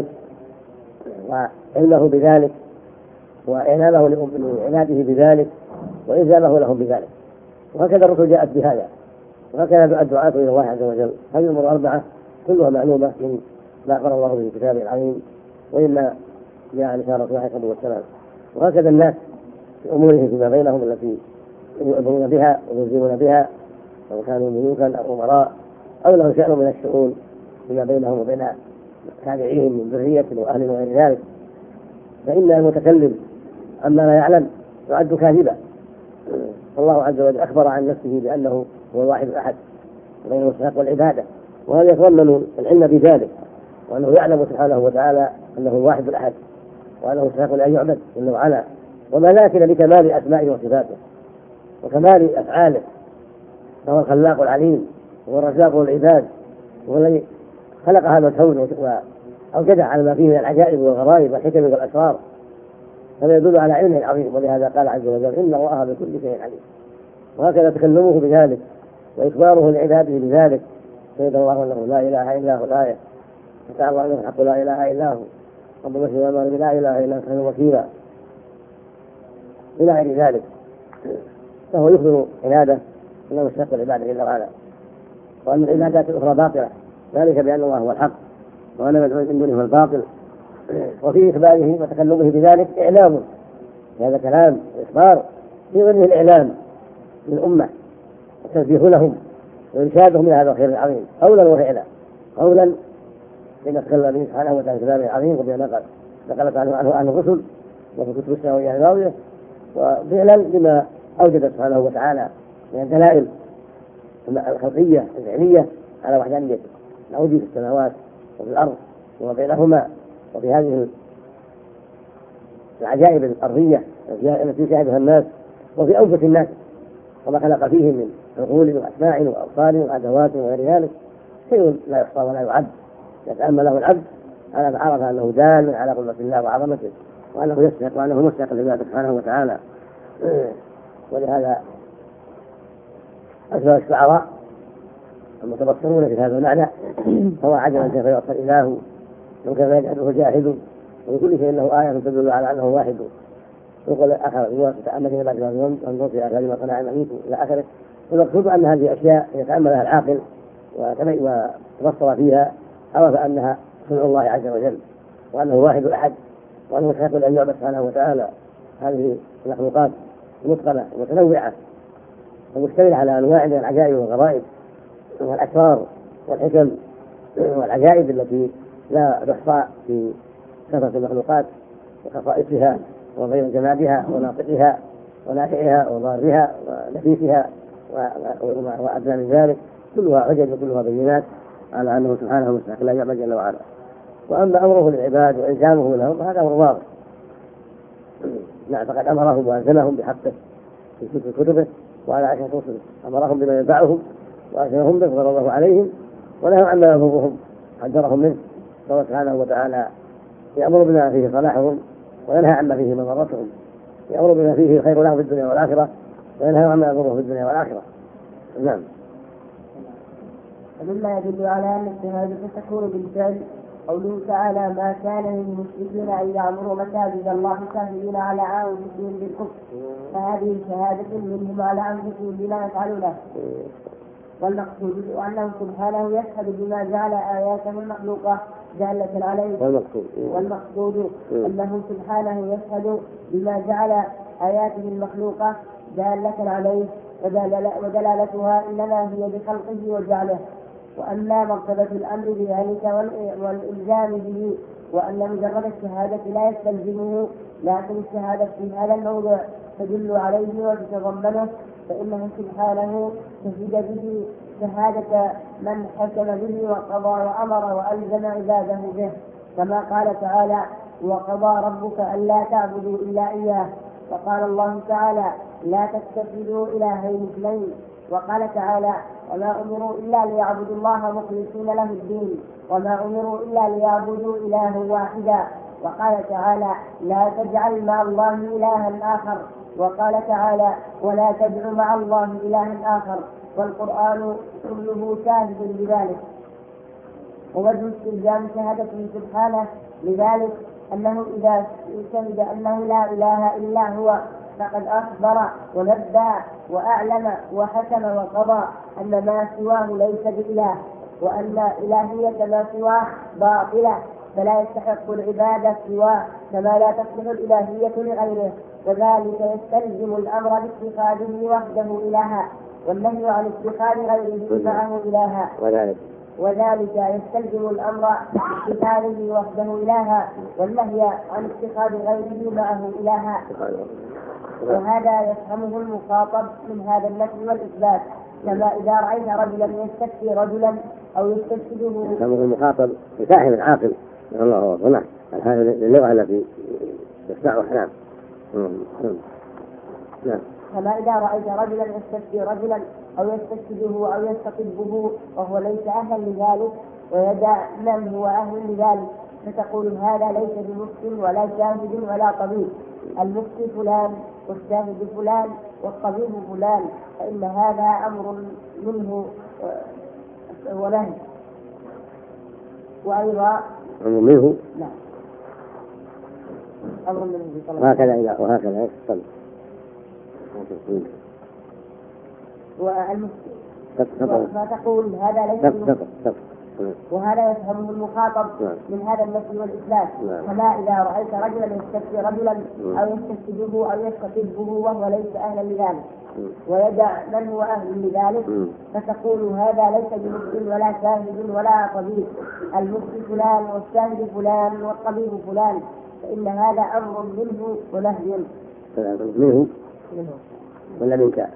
وعلمه بذلك وإعلامه لعباده بذلك وإلزامه لهم بذلك. وهكذا الرسل جاءت بهذا، وهكذا الدعاة إلى الله عز وجل. هذه الأمور الأربعة كلها معلومة من ما أخبر الله به كتابه العظيم وإما جاء عن إشارة الله عليه والسلام. وهكذا الناس في أمورهم فيما بينهم التي يؤمنون بها ويلزمون بها، سواء كانوا ملوكا أو أمراء أو لهم شأن من الشؤون فيما بينهم وبين تابعيهم من ذرية وأهل وغير ذلك، فإن المتكلم أما لا يعلم يعد كاذبا. فالله عز وجل أخبر عن نفسه بأنه هو الواحد الأحد غير المستحق والعبادة، وهذا يتضمن العلم بذلك، وأنه يعلم سبحانه وتعالى أنه الواحد الأحد وأنه مستحق أن يعبد جل وعلا، وما ذاك بكمال أسمائه وصفاته وكمال أفعاله، فهو الخلاق العليم والرزاق للعباد، هو الذي خلق هذا الكون وأوجده على ما فيه من العجائب والغرائب والحكم والأسرار. هذا يدل على علمه العظيم، ولهذا قال عز وجل: إن الله بكل شيء عليم. وهكذا تكلمه بذلك وإخباره لعباده بذلك: شهد الله أنه لا إله إلا هو الآية، فتعالى الله أنه الحق لا إله إلا هو، رب المشرق والمغرب لا إله إلا هو وكيلا، إلى غير ذلك. فهو يخبر عناده أنه مستحق العبادة جل وعلا، وأن العبادات الأخرى باطلة، ذلك بأن الله هو الحق وأن مدعو من دونه هو الباطل. وفي إخباره وتكلمه بذلك إعلام، هذا كلام إخبار في ظنه الإعلام للأمة والتنبيه لهم وإرشادهم إلى هذا الخير العظيم قولا وفعلا. قولا بما تكلم به سبحانه وتعالى كتابه العظيم وبما نقلت عنه عن الرسل وفي كتب السماوية الماضية، وفعلا بما أوجد سبحانه وتعالى من الدلائل الخلقية الفعلية على وحدانيته، الأوجه في السماوات وفي الأرض وما بينهما، وفي هذه العجائب الأرضية التي يشاهدها الناس، وفي أنفس الناس وما خلق فيهم من عقول وأسماع وأبصار وأدوات وغير ذلك شيء لا يحصى ولا يعد. يتأمله العبد على عرف أنه دال على قدرة الله وعظمته، وأنه يستحق وأنه مستحق لله سبحانه وتعالى. ولهذا أكثر الشعراء المتبصرون في هذا المعنى: هو عجبا كيف يعصى الإله وكيف يجعله جاهد، وكل شيء له آية تدل على أنه واحد. يقول آخر: تأمل في بعض اليوم وانظر في آثار ما صنع المميت إلى آخره. والمقصود أن هذه أشياء يتأملها العاقل وتبصر فيها عرف أنها صنع الله عز وجل، وأنه واحد الأحد، وأنه مستحق أن يعبد سبحانه وتعالى. هذه المخلوقات متقنة ومتنوعة ومشتملة على أنواع من العجائب والغرائب والأسرار والحكم والعجائب التي لا تحصى في كثرة المخلوقات وخصائصها وبين جمادها وناطقها ونافعها وضارها ونفيسها وأدنى من ذلك، كلها عجب وكلها بينات على أنه سبحانه مستحق لا يعبد جل وعلا. وأما أمره للعباد وإلزامه لهم هذا أمر واضح. نعم، فقد أمرهم وألزمهم بحقه في كتبه وعلى عشرة رسله، أمرهم بما ينفعهم وألزمهم به صلى الله عليهم، ونهوا عما يضرهم حذرهم منه، فهو سبحانه وتعالى يأمر بما فيه صلاحهم وينهى عما فيه مضرتهم، يأمر بما فيه خير له في الدنيا والآخرة، وينهى عما يضره في الدنيا والآخرة. نعم. ومما يدل على أن الشهادة تكون بالفعل قوله تعالى: ما كان للمشركين أن يعمروا مساجد الله شاهدين على أنفسهم بالكفر، فهذه شهادة منهم على أنفسهم بما يفعلونه. والمقصود أنه سبحانه يشهد بما جعل آياته المخلوقة دالة عليه. والمقصود, والمقصود أنه سبحانه يشهد بما جعل آياته المخلوقة دالة عليه، ودلالتها إنما هي بخلقه وجعله. وأما مرتبة الأمر بذلك والإلزام به، وأن مجرد الشهادة لا يستلزمه، لكن الشهادة في هذا الموضع تدل عليه وتتضمنه، فإنه سبحانه شهد به شهادة من حكم به وقضى وأمر وألزم عباده به، كما قال تعالى: وقضى ربك ألا تعبدوا إلا إياه. وقال الله تعالى: لا تتخذوا إلهين اثنين. وقال تعالى: وما أمروا إلا ليعبدوا الله مخلصين له الدين، وما أمروا إلا ليعبدوا إلها واحدا. وقال تعالى: لا تجعل مع الله إلها آخر. وقال تعالى: ولا تدع مع الله إلها آخر. والقرآن كله شاهد بذلك. ووجه استلزام شهادته سبحانه لذلك أنه إذا شهد أنه لا إله إلا هو فقد أخبر ونبأ وأعلم وحكم وقضى أن ما سواه ليس بإله، وأن إلهية ما سواه باطلة، فلا يستحق العبادة سواه، كما لا تصلح الإلهية لغيره. وذلك يستلزم الأمر باتخاذه وحده إلها، والنهي عن اتخاذ غيره معه إلها. وذلك يستلزم الأمر باتخاذه وحده إلها، والنهي عن اتخاذ غيره معه إلها. وهذا يفهمه المخاطب من هذا النفي والإثبات، كما إذا رأيت رجلا يستفتي رجلا أو يستشهده. يفهمه المخاطب بفاهم العاقل. الله أكبر. نعم. هذه اللغة التي يسمعها. نعم. نعم. كما إذا رأيت رجلا يستفتي رجلا أو يستشهده أو يستطبه وهو ليس أهلا لذلك، ويدع من هو أهل لذلك، فتقول: هذا ليس بمفتي ولا شاهد ولا طبيب، المفتي فلان والشاهد فلان والطبيب فلان، فإن هذا أمر منه ونهي. وأيضا أمر منه. نعم. أمر منه. وهكذا إذا وهكذا يفصل. فتقول: هذا ليس بمفتي. وهذا يفهمه المخاطب من هذا النفي والإثبات، كما إذا رأيت رجلا يستفتي رجلا أو يستشهده أو يستطبه وهو ليس أهلا لذلك، ويدع من هو أهل لذلك، فتقول: هذا ليس بمفتي ولا شاهد ولا طبيب، المفتي فلان والشاهد فلان والطبيب فلان، فإن هذا أمر منه ونهي. منه ولا منك؟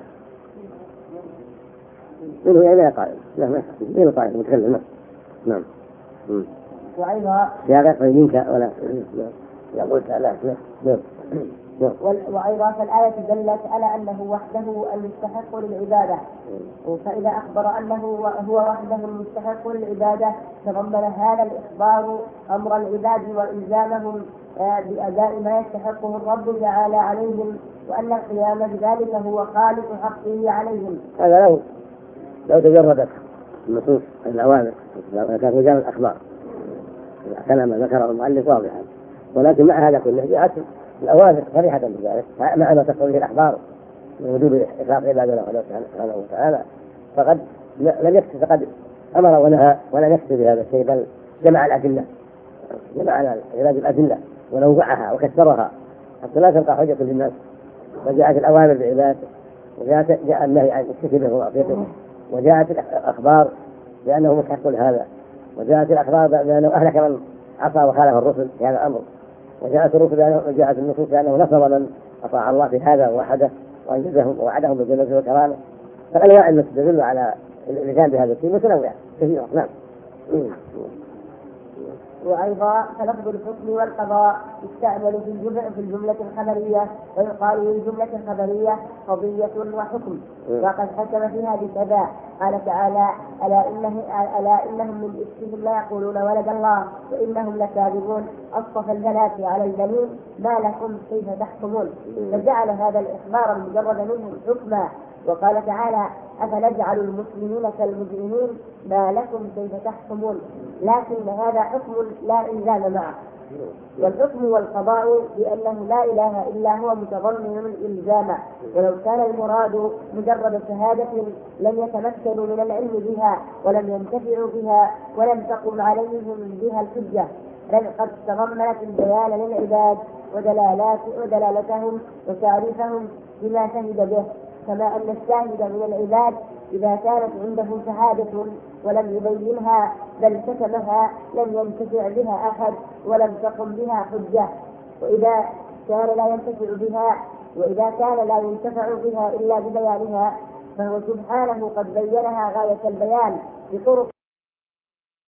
منه يعني لا قائل. لا ما يحصل. منه قائل متكلم. نعم. وأيضا يا غير منك ولا يقول لا لا. وأيضا فالآية دلت على أنه وحده المستحق للعبادة، فإذا أخبر أنه هو وحده المستحق للعبادة تضمن هذا الإخبار أمر العباد وإلزامهم بأداء ما يستحقه الرب تعالى عليهم، وأن القيام بذلك هو خالق حقه عليهم. هذا لو لو تجردت النصوص الأوامر كان رجال الأخبار كلام ذكره المؤلف واضحا، ولكن مع هذا كله جاءت الأوامر صريحة بذلك، مع ما تقتضيه الأخبار من وجوب إخلاص عباد الله سبحانه وتعالى، فقد لم يكفي، فقد أمر ونهى ولم يكفي بهذا الشيء، بل جمع الأدلة، جمع على علاج الأدلة ونوعها وكثرها حتى لا تبقى حجة للناس. فجاءت الأوامر بالعباد، وجاءت جاء النهي عن الشرك به ومعصيته، وجاءت الأخبار بأنه مستحق لهذا، وجاءت الأخبار بأنه أهلك من عصى وخالف الرسل في هذا الأمر، وجاءت الرسل وجاءت النصوص بأنه نصر من أطاع الله في هذا ووحده وأنجزهم ووعدهم بالجنة والكرامة. فالأنواع التي تدل على الإلزام بهذا الشيء متنوعة كثيرة. نعم. وأيضا فلفظ الحكم والقضاء يستعمل في الجملة, في الجملة الخبرية، ويقال للجملة الخبرية قضية وحكم، وقد حكم فيها بكذا. قال تعالى: ألا, إنه ألا إنهم من إفكهم لا يقولون ولد الله وإنهم لكاذبون أصطفى البنات على البنين ما لكم كيف تحكمون. فجعل هذا الإخبار المجرد منه حكما. وقال تعالى: أفنجعل المسلمين كالمجرمين ما لكم كيف تحكمون. لكن هذا حكم لا إلزام معه. والحكم والقضاء بأنه لا إله إلا هو متضمن الإلزام، ولو كان المراد مجرد شهادة لم يتمكنوا من العلم بها ولم ينتفعوا بها ولم تقم عليهم بها الحجة، بل قد تضمنت البيان للعباد ودلالات ودلالتهم وتعريفهم بما شهد به، كما أن الشاهد من العباد إذا كانت عنده شهادة ولم يبينها بل كتمها لم ينتفع بها أحد ولم تقم بها حجة، وإذا كان لا ينتفع بها وإذا كان لا ينتفع بها إلا ببيانها فهو سبحانه قد بينها غاية البيان بطرق